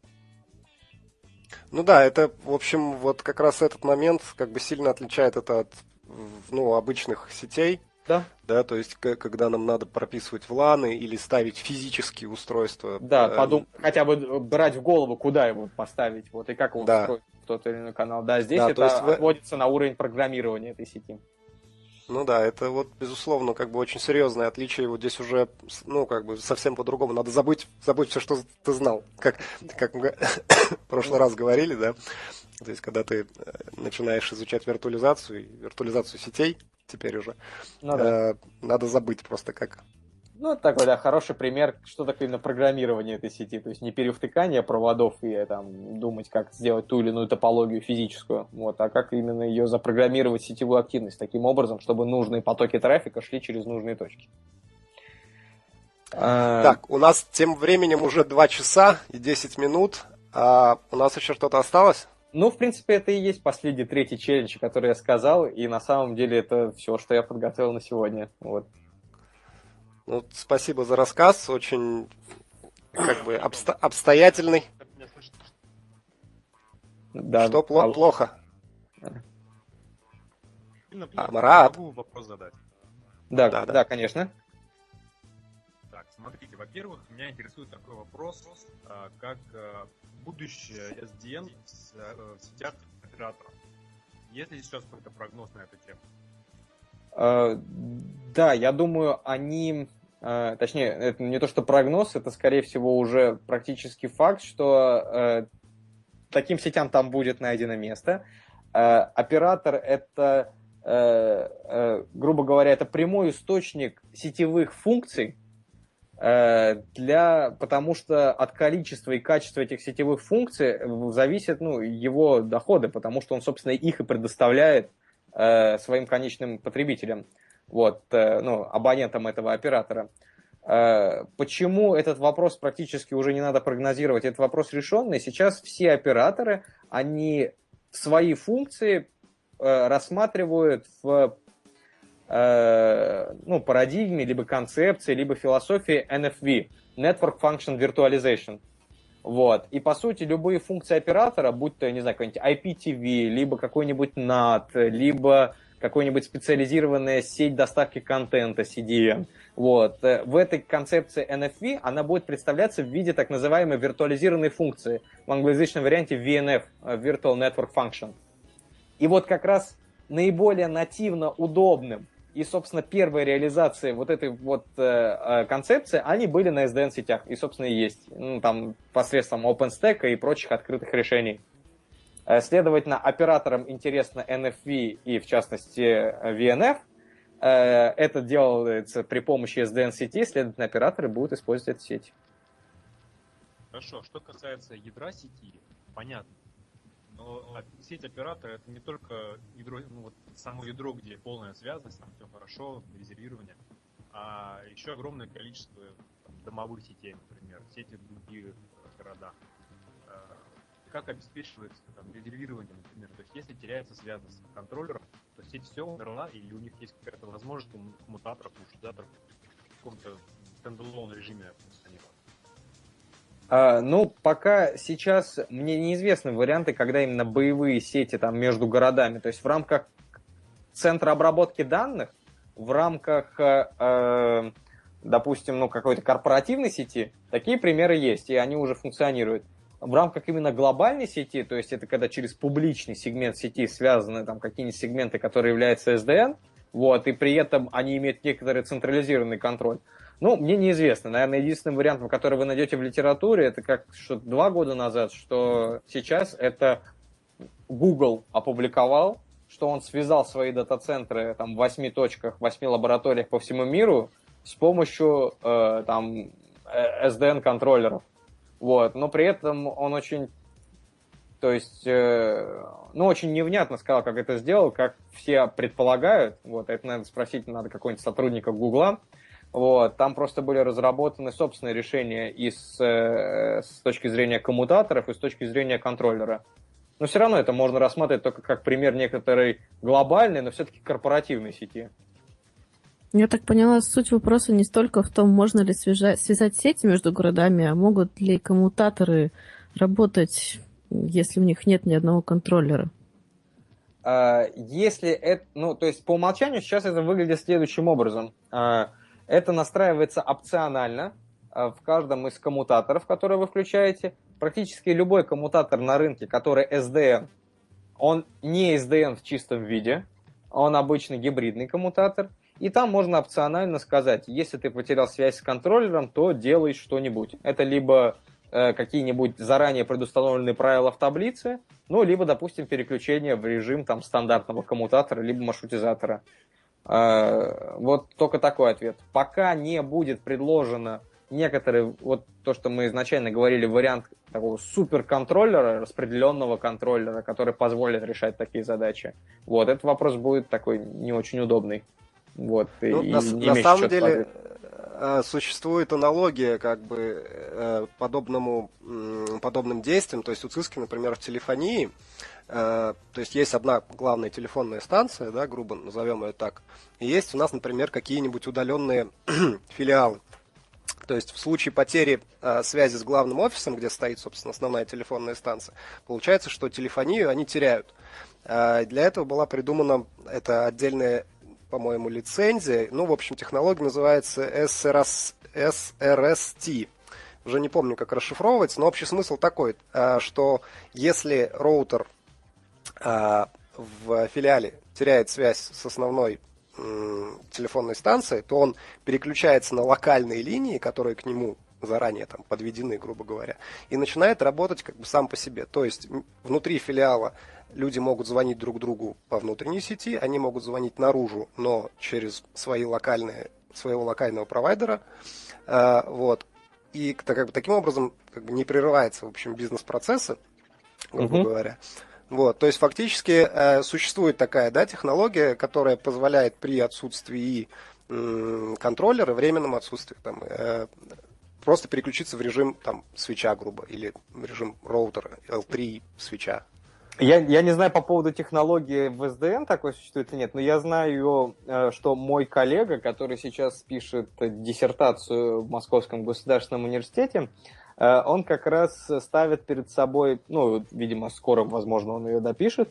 Ну да, это, в общем, вот как раз этот момент как бы сильно отличает это от, ну, обычных сетей. Да. Да, то есть, когда нам надо прописывать вланы или ставить физические устройства. Да, э, подум... хотя бы брать в голову, куда его поставить, вот, и как его да. встроить в тот или иной канал. Да, здесь да, это есть... отводится на уровень программирования этой сети. Ну да, это вот, безусловно, как бы очень серьезное отличие. Вот здесь уже, ну, как бы совсем по-другому. Надо забыть, забыть все, что ты знал. Как, как мы в прошлый раз говорили, да. То есть, когда ты э, начинаешь изучать виртуализацию, и виртуализацию сетей, теперь уже, Ну да. э, надо забыть просто как. Ну, такой, да, хороший пример, что такое именно программирование этой сети. То есть не перевтыкание проводов и там думать, как сделать ту или иную топологию физическую, вот, а как именно ее запрограммировать сетевую активность таким образом, чтобы нужные потоки трафика шли через нужные точки. Так, у нас тем временем уже два часа и десять минут. А у нас еще что-то осталось? Ну, в принципе, это и есть последний, третий челлендж, который я сказал, и на самом деле это все, что я подготовил на сегодня. Вот. Ну, спасибо за рассказ, очень как бы обсто- обстоятельный. Да, Что пло- а- плохо? Сильно А, плохо. Марат? Могу вопрос задать. Да, Да, да, да. конечно. Так, смотрите, во-первых, меня интересует такой вопрос, а, как а, будущее эс ди эн в с- э, в сетях операторов. Есть ли сейчас какой-то прогноз на эту тему? Э, Да, я думаю, они, э, точнее, это не то, что прогноз, это, скорее всего, уже практически факт, что э, таким сетям там будет найдено место. Э, Оператор — это, э, э, грубо говоря, это прямой источник сетевых функций, э, для, потому что от количества и качества этих сетевых функций зависят, ну, его доходы, потому что он, собственно, их и предоставляет э, своим конечным потребителям, вот, э, ну, абонентам этого оператора. Э, Почему этот вопрос практически уже не надо прогнозировать? Этот вопрос решенный. Сейчас все операторы, они свои функции э, рассматривают в э, ну, парадигме, либо концепции, либо философии эн эф ви, Network Function Virtualization. Вот. И, по сути, любые функции оператора, будь то, не знаю, какой-нибудь ай пи ти ви, либо какой-нибудь нат, либо какой-нибудь специализированная сеть доставки контента, си ди эн. Вот. В этой концепции эн эф ви она будет представляться в виде так называемой виртуализированной функции, в англоязычном варианте ви эн эф, Virtual Network Function. И вот как раз наиболее нативно удобным и, собственно, первые реализации вот этой вот э, концепции, они были на эс ди эн-сетях, и, собственно, и есть. Ну, там, посредством OpenStack и прочих открытых решений. Э, следовательно, операторам интересно эн эф ви и, в частности, ви эн эф. Э, это делается при помощи эс ди эн-сетей, следовательно, операторы будут использовать эти сети. Хорошо, что касается ядра сети, понятно. Но сеть оператора — это не только ядро, ну, вот само ядро, где полная связанность, там все хорошо, резервирование, а еще огромное количество там, домовых сетей, например, сети в других городах. Как обеспечивается там, резервирование, например? То есть если теряется связанность контроллеров, то сеть все умерла, и у них есть какая-то возможность у коммутаторов, у шудаторов в каком-то стендалон режиме функционировать. А, ну, пока сейчас мне неизвестны варианты, когда именно боевые сети там между городами, то есть в рамках центра обработки данных, в рамках, э, допустим, ну, какой-то корпоративной сети, такие примеры есть, и они уже функционируют. В рамках именно глобальной сети, то есть это когда через публичный сегмент сети связаны там какие-нибудь сегменты, которые являются эс ди эн, вот, и при этом они имеют некоторый централизированный контроль. Ну, мне неизвестно. Наверное, единственным вариантом, который вы найдете в литературе, это как что два года назад, что сейчас это Google опубликовал, что он связал свои дата-центры там, в восьми точках, в восьми лабораториях по всему миру с помощью э, там, эс ди эн-контроллеров. Вот. Но при этом он очень, то есть, э, ну, очень невнятно сказал, как это сделал, как все предполагают. Вот. Это, наверное, спросить надо какого-нибудь сотрудника Гугла. Вот, там просто были разработаны собственные решения и с, э, с точки зрения коммутаторов, и с точки зрения контроллера. Но все равно это можно рассматривать только как пример некоторой глобальной, но все-таки корпоративной сети. Я так поняла, суть вопроса не столько в том, можно ли связать, связать сети между городами, а могут ли коммутаторы работать, если у них нет ни одного контроллера. Если это, ну, то есть по умолчанию сейчас это выглядит следующим образом. Это настраивается опционально в каждом из коммутаторов, которые вы включаете. Практически любой коммутатор на рынке, который эс ди эн, он не эс ди эн в чистом виде. Он обычно гибридный коммутатор. И там можно опционально сказать, если ты потерял связь с контроллером, то делай что-нибудь. Это либо э, какие-нибудь заранее предустановленные правила в таблице, ну, либо, допустим, переключение в режим там, стандартного коммутатора, либо маршрутизатора. Э, вот только такой ответ. Пока не будет предложено некоторые, вот то, что мы изначально говорили, вариант такого суперконтроллера, распределенного контроллера, который позволит решать такие задачи. Вот, этот вопрос будет такой не очень удобный. Вот, ну, и на, не на самом деле ответа. существует аналогия как бы подобному, подобным действиям. То есть у Cisco, например, в телефонии, то есть есть одна главная телефонная станция, да, грубо назовем ее так, и есть у нас, например, какие-нибудь удаленные филиалы. То есть в случае потери а, связи с главным офисом, где стоит, собственно, основная телефонная станция, получается, что телефонию они теряют. А, для этого была придумана эта отдельная, по-моему, лицензия. Ну, в общем, технология называется эс эр эс ти. Уже не помню, как расшифровывается, но общий смысл такой, а, что если роутер а, в филиале теряет связь с основной телефонной станции, то он переключается на локальные линии, которые к нему заранее там подведены, грубо говоря, и начинает работать как бы сам по себе. То есть внутри филиала люди могут звонить друг другу по внутренней сети, они могут звонить наружу, но через свои локальные, своего локального провайдера. Вот. И как бы, таким образом как бы, не прерывается, в общем, бизнес-процессы, грубо uh-huh. говоря. Вот, то есть фактически э, существует такая, да, технология, которая позволяет при отсутствии э, контроллера, временном отсутствии, там, э, просто переключиться в режим там, свитча, грубо, или в режим роутера, эл три свитча. Я, я не знаю по поводу технологии в эс ди эн такой существует или нет, но я знаю, что мой коллега, который сейчас пишет диссертацию в Московском государственном университете, он как раз ставит перед собой, ну, видимо, скоро, возможно, он ее допишет,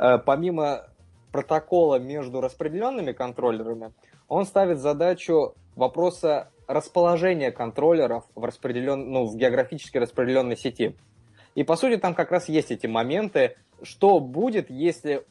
помимо протокола между распределенными контроллерами, он ставит задачу вопроса расположения контроллеров в, распределен... ну, в географически распределенной сети. И, по сути, там как раз есть эти моменты, что будет, если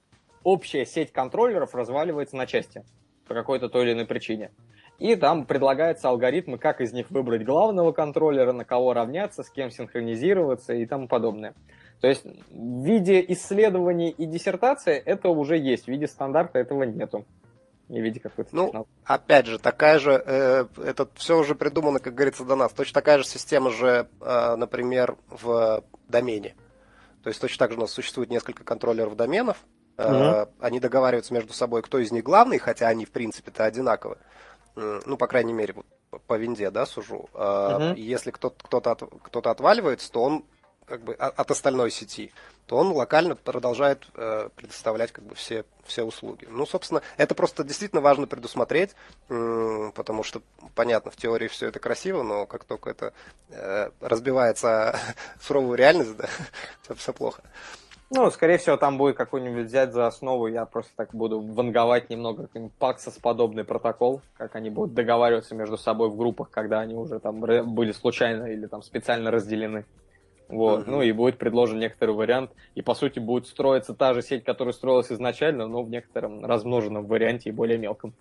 общая сеть контроллеров разваливается на части по какой-то той или иной причине. И там предлагаются алгоритмы, как из них выбрать главного контроллера, на кого равняться, с кем синхронизироваться и тому подобное. То есть в виде исследований и диссертации это уже есть, в виде стандарта этого нету. Не в виде какой-то ну, технологии. Опять же, такая же, э, это все уже придумано, как говорится, до нас. Точно такая же система же, э, например, в домене. То есть точно так же у нас существует несколько контроллеров доменов. Э, угу. Они договариваются между собой, кто из них главный, хотя они, в принципе-то, одинаковы. Ну, по крайней мере, по винде, да, сужу. Uh-huh. И если кто-то, кто-то, от, кто-то отваливается, то он как бы от остальной сети, то он локально продолжает э, предоставлять как бы все, все услуги. Ну, собственно, это просто действительно важно предусмотреть, э, потому что, понятно, в теории все это красиво, но как только это э, разбивается о суровую реальность, да, все, все плохо. Ну, скорее всего, там будет какой-нибудь взять за основу, я просто так буду ванговать немного, какой-нибудь Paxos-подобный протокол, как они будут договариваться между собой в группах, когда они уже там были случайно или там специально разделены. Вот. Uh-huh. Ну, и будет предложен некоторый вариант, и, по сути, будет строиться та же сеть, которая строилась изначально, но в некотором размноженном варианте и более мелком.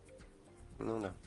Ну, да.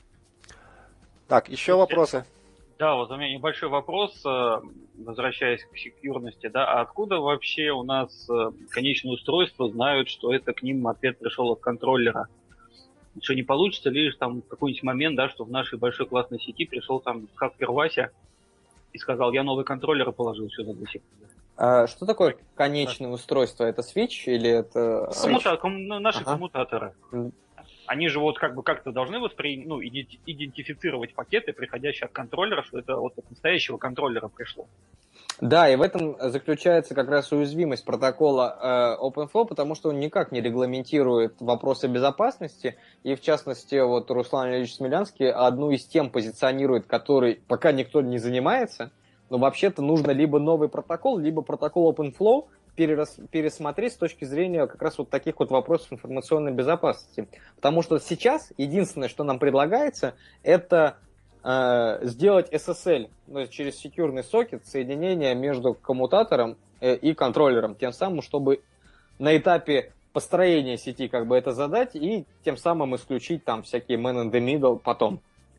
Так, еще вопросы? Да, вот у меня небольшой вопрос, возвращаясь к секьюрности, да, а откуда вообще у нас конечные устройства знают, что это к ним ответ пришел от контроллера? Что не получится ли там в какой-нибудь момент, да, что в нашей большой классной сети пришел там хакер Вася и сказал, я новый контроллер положил, что за две секунды. А что такое конечное да. устройство? Это свитч или это... Коммута... Ком... Наши ага. коммутаторы. Они же вот как бы как-то должны воспри... ну, идентифицировать пакеты, приходящие от контроллера, что это вот от настоящего контроллера пришло. Да, и в этом заключается как раз уязвимость протокола э, OpenFlow, потому что он никак не регламентирует вопросы безопасности, и в частности, вот Руслан Ильич Смелянский одну из тем позиционирует, которой пока никто не занимается, но вообще-то нужно либо новый протокол, либо протокол OpenFlow перерас... пересмотреть с точки зрения как раз вот таких вот вопросов информационной безопасности. Потому что сейчас единственное, что нам предлагается, это э, сделать эс эс эль, ну, через секьюрный сокет, соединение между коммутатором э, и контроллером, тем самым, чтобы на этапе построение сети как бы это задать и тем самым исключить там всякие man in the middle потом.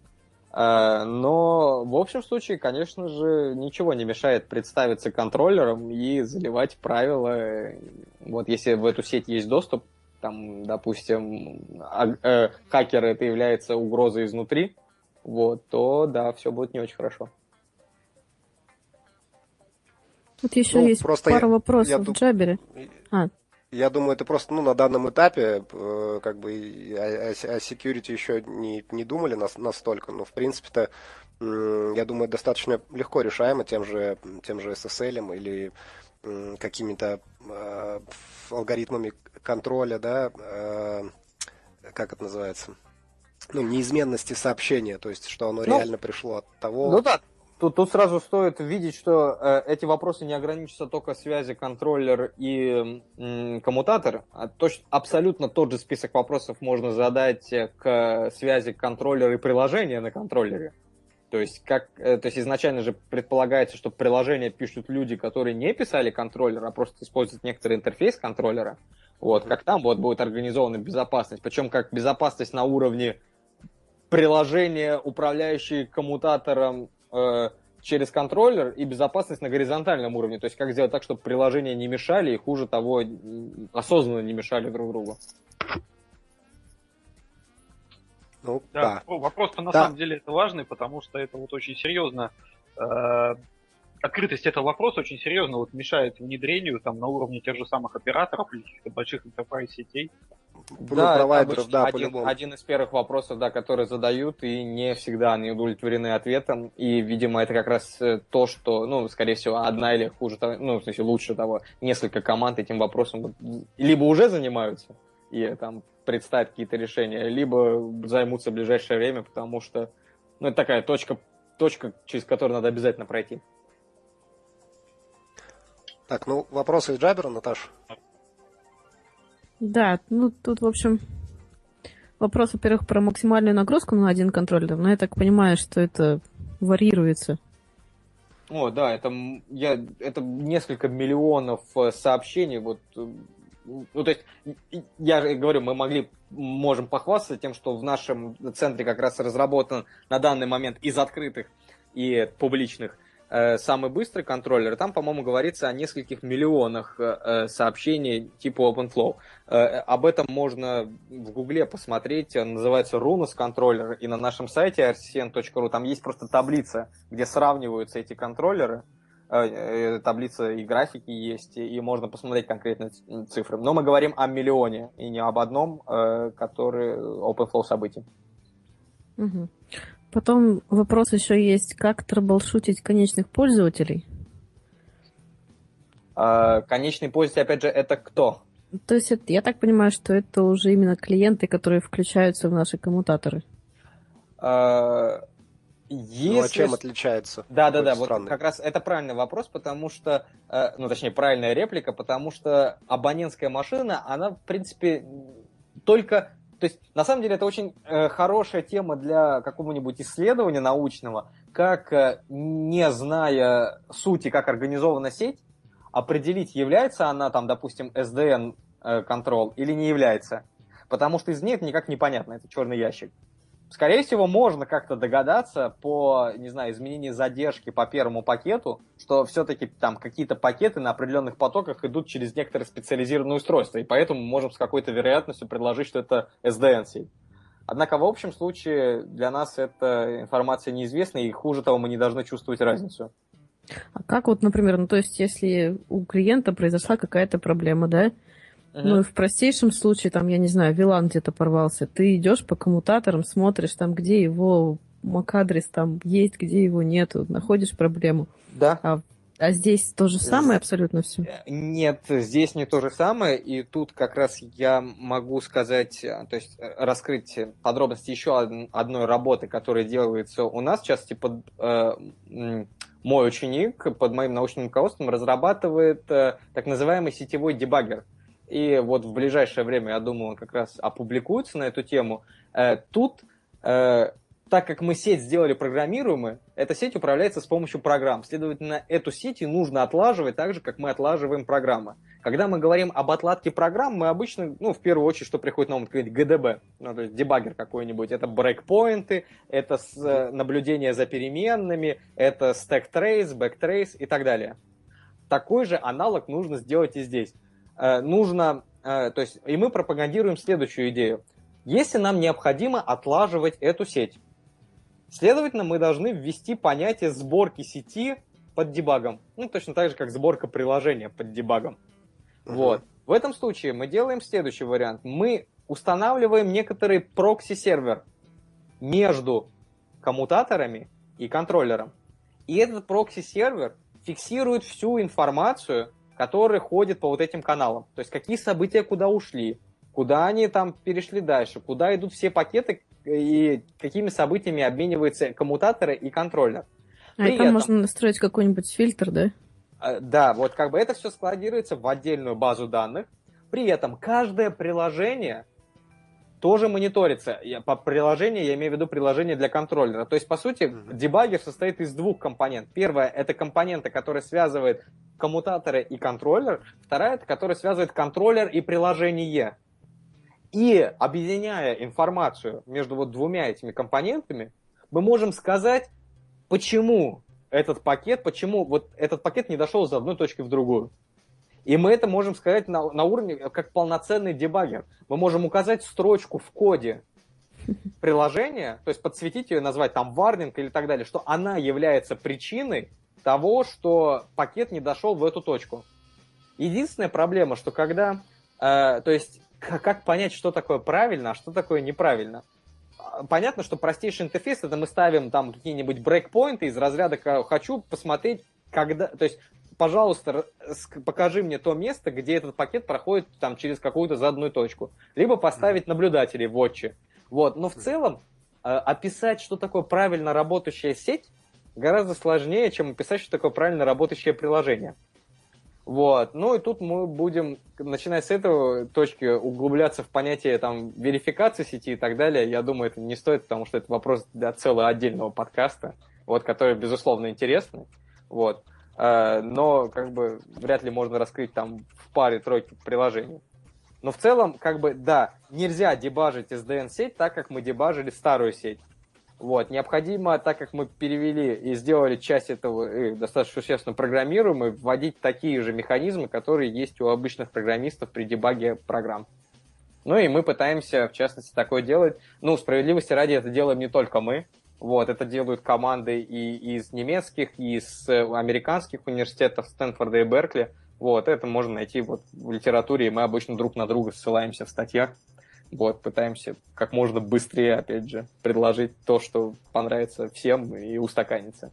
Но в общем случае, конечно же, ничего не мешает представиться контроллером и заливать правила. Вот если в эту сеть есть доступ, там, допустим, э, хакер это является угрозой изнутри, вот, то да, все будет не очень хорошо. Тут еще Ну, есть просто пара я- вопросов я в дум- Джабере. А, Я думаю, это просто, ну, на данном этапе, э, как бы, и о, о- о security еще не, не думали нас, настолько, но, в принципе-то, м, я думаю, достаточно легко решаемо тем же, тем же эс эс эл или м, какими-то э, ф- алгоритмами контроля, да, э, как это называется, ну, неизменности сообщения, то есть, что оно Ну, реально пришло от того. Ну да, тут, тут сразу стоит видеть, что э, эти вопросы не ограничатся только связи контроллер и м, коммутатор. А точ- абсолютно тот же список вопросов можно задать э, к связи контроллера и приложения на контроллере. То есть, как, э, то есть изначально же предполагается, что приложение пишут люди, которые не писали контроллер, а просто используют некоторый интерфейс контроллера. Вот, Мгм. как там вот будет организована безопасность. Причем как безопасность на уровне приложения, управляющие коммутатором э, через контроллер, и безопасность на горизонтальном уровне. То есть как сделать так, чтобы приложения не мешали и, хуже того, м, осознанно не мешали друг другу. Ну, Да, да. ну, вопрос-то на Да. самом деле это важный, потому что это вот очень серьезно. э, Открытость этого вопроса очень серьезно вот мешает внедрению там на уровне тех же самых операторов или каких-то больших enterprise сетей. Ну, Да, это провайдеров, обычно да, один, по-любому. один из первых вопросов, да, которые задают, и не всегда они удовлетворены ответом. И, видимо, это как раз э, то, что, ну, скорее всего, одна или хуже того, ну, в смысле, лучше того, несколько команд этим вопросом вот либо уже занимаются и там представят какие-то решения, либо займутся в ближайшее время, потому что, ну, это такая точка, точка, через которую надо обязательно пройти. Так, ну, вопросы из Джабера, Наташ? да, ну тут, в общем, вопрос, во-первых, про максимальную нагрузку на один контроллер, но я так понимаю, что это варьируется. О, да, это, м, я, это несколько миллионов э, сообщений. Вот, э, ну, то есть, и- и- я же говорю, мы могли, можем похвастаться тем, что в нашем центре как раз разработан на данный момент из открытых и публичных э, самый быстрый контроллер. Там, по-моему, говорится о нескольких миллионах э, э, сообщений типа OpenFlow. Э, об этом можно в Гугле посмотреть. Он называется Runus контроллер. И на нашем сайте эр си эн точка ру там есть просто таблица, где сравниваются эти контроллеры. Э, э, таблица и графики есть, и можно посмотреть конкретные ц- цифры. Но мы говорим о миллионе, и не об одном, э, который OpenFlow событий. Мгм. Потом вопрос еще есть, как трэблшутить конечных пользователей. Э, конечный пользователь, опять же, это кто? То есть это- я так понимаю, что это уже именно клиенты, которые включаются в наши коммутаторы. Э, Ну, а Если... чем отличается? Да, да, да, Какой-то вот странный. как раз это правильный вопрос, потому что, э, ну, точнее, правильная реплика, потому что абонентская машина, она, в принципе, только... То есть, на самом деле, это очень э, хорошая тема для какого-нибудь исследования научного, как, э, не зная сути, как организована сеть, определить, является она, там, допустим, эс ди эн-контрол или не является. Потому что из нее это никак непонятно, это черный ящик. Скорее всего, можно как-то догадаться по, не знаю, изменению задержки по первому пакету, что все-таки там какие-то пакеты на определенных потоках идут через некоторые специализированные устройства, и поэтому мы можем с какой-то вероятностью предложить, что это эс ди эн-сеть. Однако в общем случае для нас эта информация неизвестна, и хуже того, мы не должны чувствовать разницу. А как вот, например, ну то есть если у клиента произошла какая-то проблема, да? Ну и в простейшем случае, там, я не знаю, вилан где-то порвался, ты идешь по коммутаторам, смотришь там, где его эм эй си-адрес там есть, где его нету, находишь проблему. Да. А, а здесь то же самое абсолютно все? Нет, здесь не то же самое, и тут как раз я могу сказать, то есть раскрыть подробности еще одной работы, которая делается у нас, в частности, под, э, мой ученик под моим научным руководством разрабатывает э, так называемый сетевой дебаггер. И вот в ближайшее время, я думаю, он как раз опубликуется на эту тему. Э, тут э, так как мы сеть сделали программируемой, эта сеть управляется с помощью программ. Следовательно, эту сеть и нужно отлаживать так же, как мы отлаживаем программы. Когда мы говорим об отладке программ, мы обычно, ну, в первую очередь, что приходит на ум, говорить джи ди би, ну, то есть дебаггер какой-нибудь. Это брейкпоинты, это с, э, наблюдение за переменными, это stack trace, backtrace и так далее. Такой же аналог нужно сделать и здесь. Э, нужно, э, то есть, и мы пропагандируем следующую идею. Если нам необходимо отлаживать эту сеть, следовательно, мы должны ввести понятие сборки сети под дебагом. Ну, точно так же, как сборка приложения под дебагом. Uh-huh. Вот. В этом случае мы делаем следующий вариант. Мы устанавливаем некоторый прокси-сервер между коммутаторами и контроллером. И этот прокси-сервер фиксирует всю информацию, которая ходит по вот этим каналам. То есть, какие события куда ушли, куда они там перешли дальше, куда идут все пакеты, и какими событиями обмениваются коммутаторы и контроллер. А и там этом, можно настроить какой-нибудь фильтр, да? Да, вот как бы это все складируется в отдельную базу данных. При этом каждое приложение тоже мониторится. По приложению я имею в виду приложение для контроллера. То есть, по сути, mm-hmm. дебаггер состоит из двух компонент. Первая – это компонента, которая связывает коммутаторы и контроллер. Вторая – это которая связывает контроллер и приложение. И объединяя информацию между вот двумя этими компонентами, мы можем сказать, почему этот пакет, почему вот этот пакет не дошел из одной точки в другую. И мы это можем сказать на, на уровне, как полноценный дебаггер. Мы можем указать строчку в коде приложения, то есть подсветить ее, назвать там warning или так далее, что она является причиной того, что пакет не дошел в эту точку. Единственная проблема, что когда, э, то есть как понять, что такое правильно, а что такое неправильно? Понятно, что простейший интерфейс, это мы ставим там какие-нибудь брейкпоинты из разряда «хочу посмотреть, когда...» То есть, пожалуйста, покажи мне то место, где этот пакет проходит там через какую-то заданную точку. Либо поставить наблюдателей в watch. Вот. Но в целом описать, что такое правильно работающая сеть, гораздо сложнее, чем описать, что такое правильно работающее приложение. Вот. Ну и тут мы будем, начиная с этого точки, углубляться в понятие там, верификации сети и так далее. Я думаю, это не стоит, потому что это вопрос для целого отдельного подкаста, вот, который, безусловно, интересный. Вот. Но как бы вряд ли можно раскрыть там в паре-тройке приложений. Но в целом, как бы, да, нельзя дебажить эс ди эн-сеть так, как мы дебажили старую сеть. Вот. Необходимо, так как мы перевели и сделали часть этого э, достаточно существенно программируемой, вводить такие же механизмы, которые есть у обычных программистов при дебаге программ. Ну и мы пытаемся, в частности, такое делать. Ну, справедливости ради, это делаем не только мы. Вот. Это делают команды и из немецких, и из американских университетов Стэнфорда и Беркли. Вот. Это можно найти вот в литературе, и мы обычно друг на друга ссылаемся в статьях. Вот, пытаемся как можно быстрее, опять же, предложить то, что понравится всем и устаканится.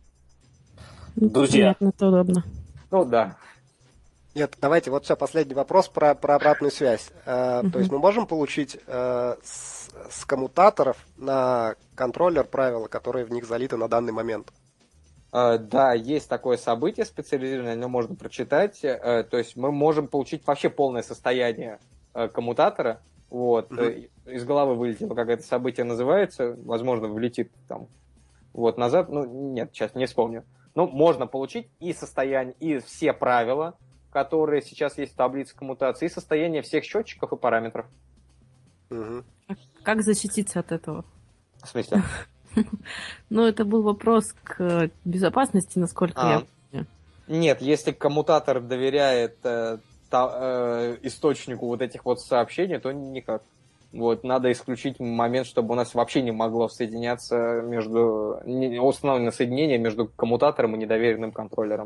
Друзья. Это удобно. Ну, да. Нет, давайте, вот все, последний вопрос про, про обратную связь. Uh, uh-huh. То есть мы можем получить uh, с, с коммутаторов на контроллер правила, которые в них залиты на данный момент? Uh, да, есть такое событие специализированное, оно можно прочитать. Uh, то есть мы можем получить вообще полное состояние uh, коммутатора. Вот, uh-huh. Из головы вылетело, как это событие называется, возможно, влетит там вот назад, ну, нет, сейчас не вспомню. Ну, можно получить и состояние, и все правила, которые сейчас есть в таблице коммутации, и состояние всех счетчиков и параметров. Uh-huh. А как защититься от этого? В смысле? Ну, это был вопрос к безопасности, насколько я помню. Нет, если коммутатор доверяет источнику вот этих вот сообщений, то никак. Вот, надо исключить момент, чтобы у нас вообще не могло соединяться между... установлено соединение между коммутатором и недоверенным контроллером.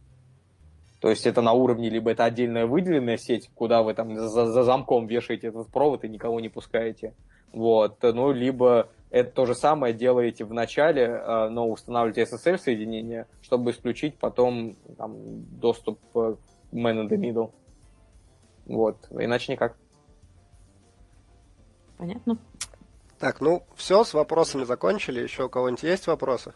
То есть это на уровне, либо это отдельная выделенная сеть, куда вы там за, за замком вешаете этот провод и никого не пускаете. Вот, ну, либо это то же самое делаете в начале, но устанавливаете эс эс эль-соединение, чтобы исключить потом там, доступ к man in the middle. Вот, иначе никак. Понятно. Так, ну все, с вопросами закончили. Еще у кого-нибудь есть вопросы?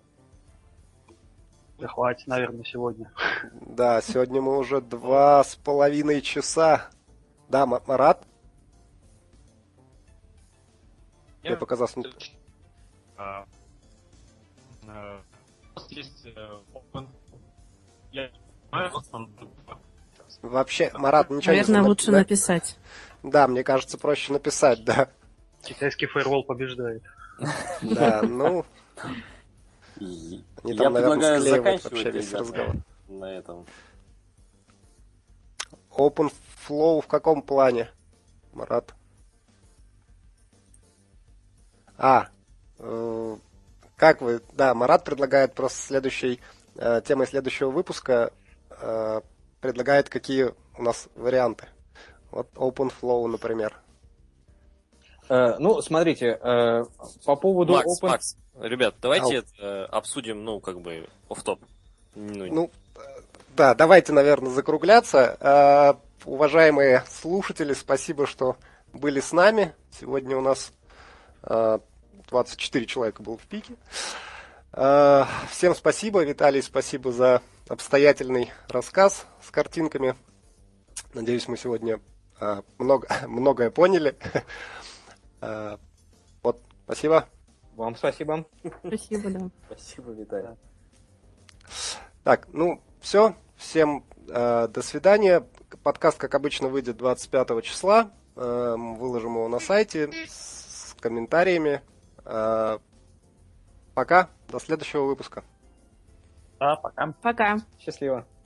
Да хватит, наверное, сегодня. Да, сегодня мы уже два с половиной часа. Да, Марат? Я... Мне показалось... А, а, у нас есть э, open. Я понимаю, вот там- Вообще, Марат, ничего не Наверное, знает, лучше да? написать. Да, мне кажется, проще написать, да. Китайский фаервол побеждает. Да, ну, И они я там, наверное, предлагаю склеивают заканчивать, вообще весь ребята, разговор. на этом. OpenFlow в каком плане, Марат? А, э, как вы... Да, Марат предлагает просто следующей... э, темой следующего выпуска э, предлагает, какие у нас варианты. Вот OpenFlow, например. Э, ну, смотрите, э, по поводу Макс, Open... Макс, ребят, давайте Ау. это обсудим, ну, как бы, офф-топ. Ну, Ну, э, да, давайте, наверное, закругляться. Э, уважаемые слушатели, спасибо, что были с нами. Сегодня у нас э, двадцать четыре человека было в пике. Э, всем спасибо, Виталий, спасибо за обстоятельный рассказ с картинками. Надеюсь, мы сегодня э, много, многое поняли. Э, вот, спасибо. Вам спасибо. Спасибо, да. спасибо, Виталий. Так, ну, все. Всем э, до свидания. Подкаст, как обычно, выйдет двадцать пятого числа. Э, мы выложим его на сайте с, с комментариями. Э, пока. До следующего выпуска. Да, пока. Пока. Счастливо.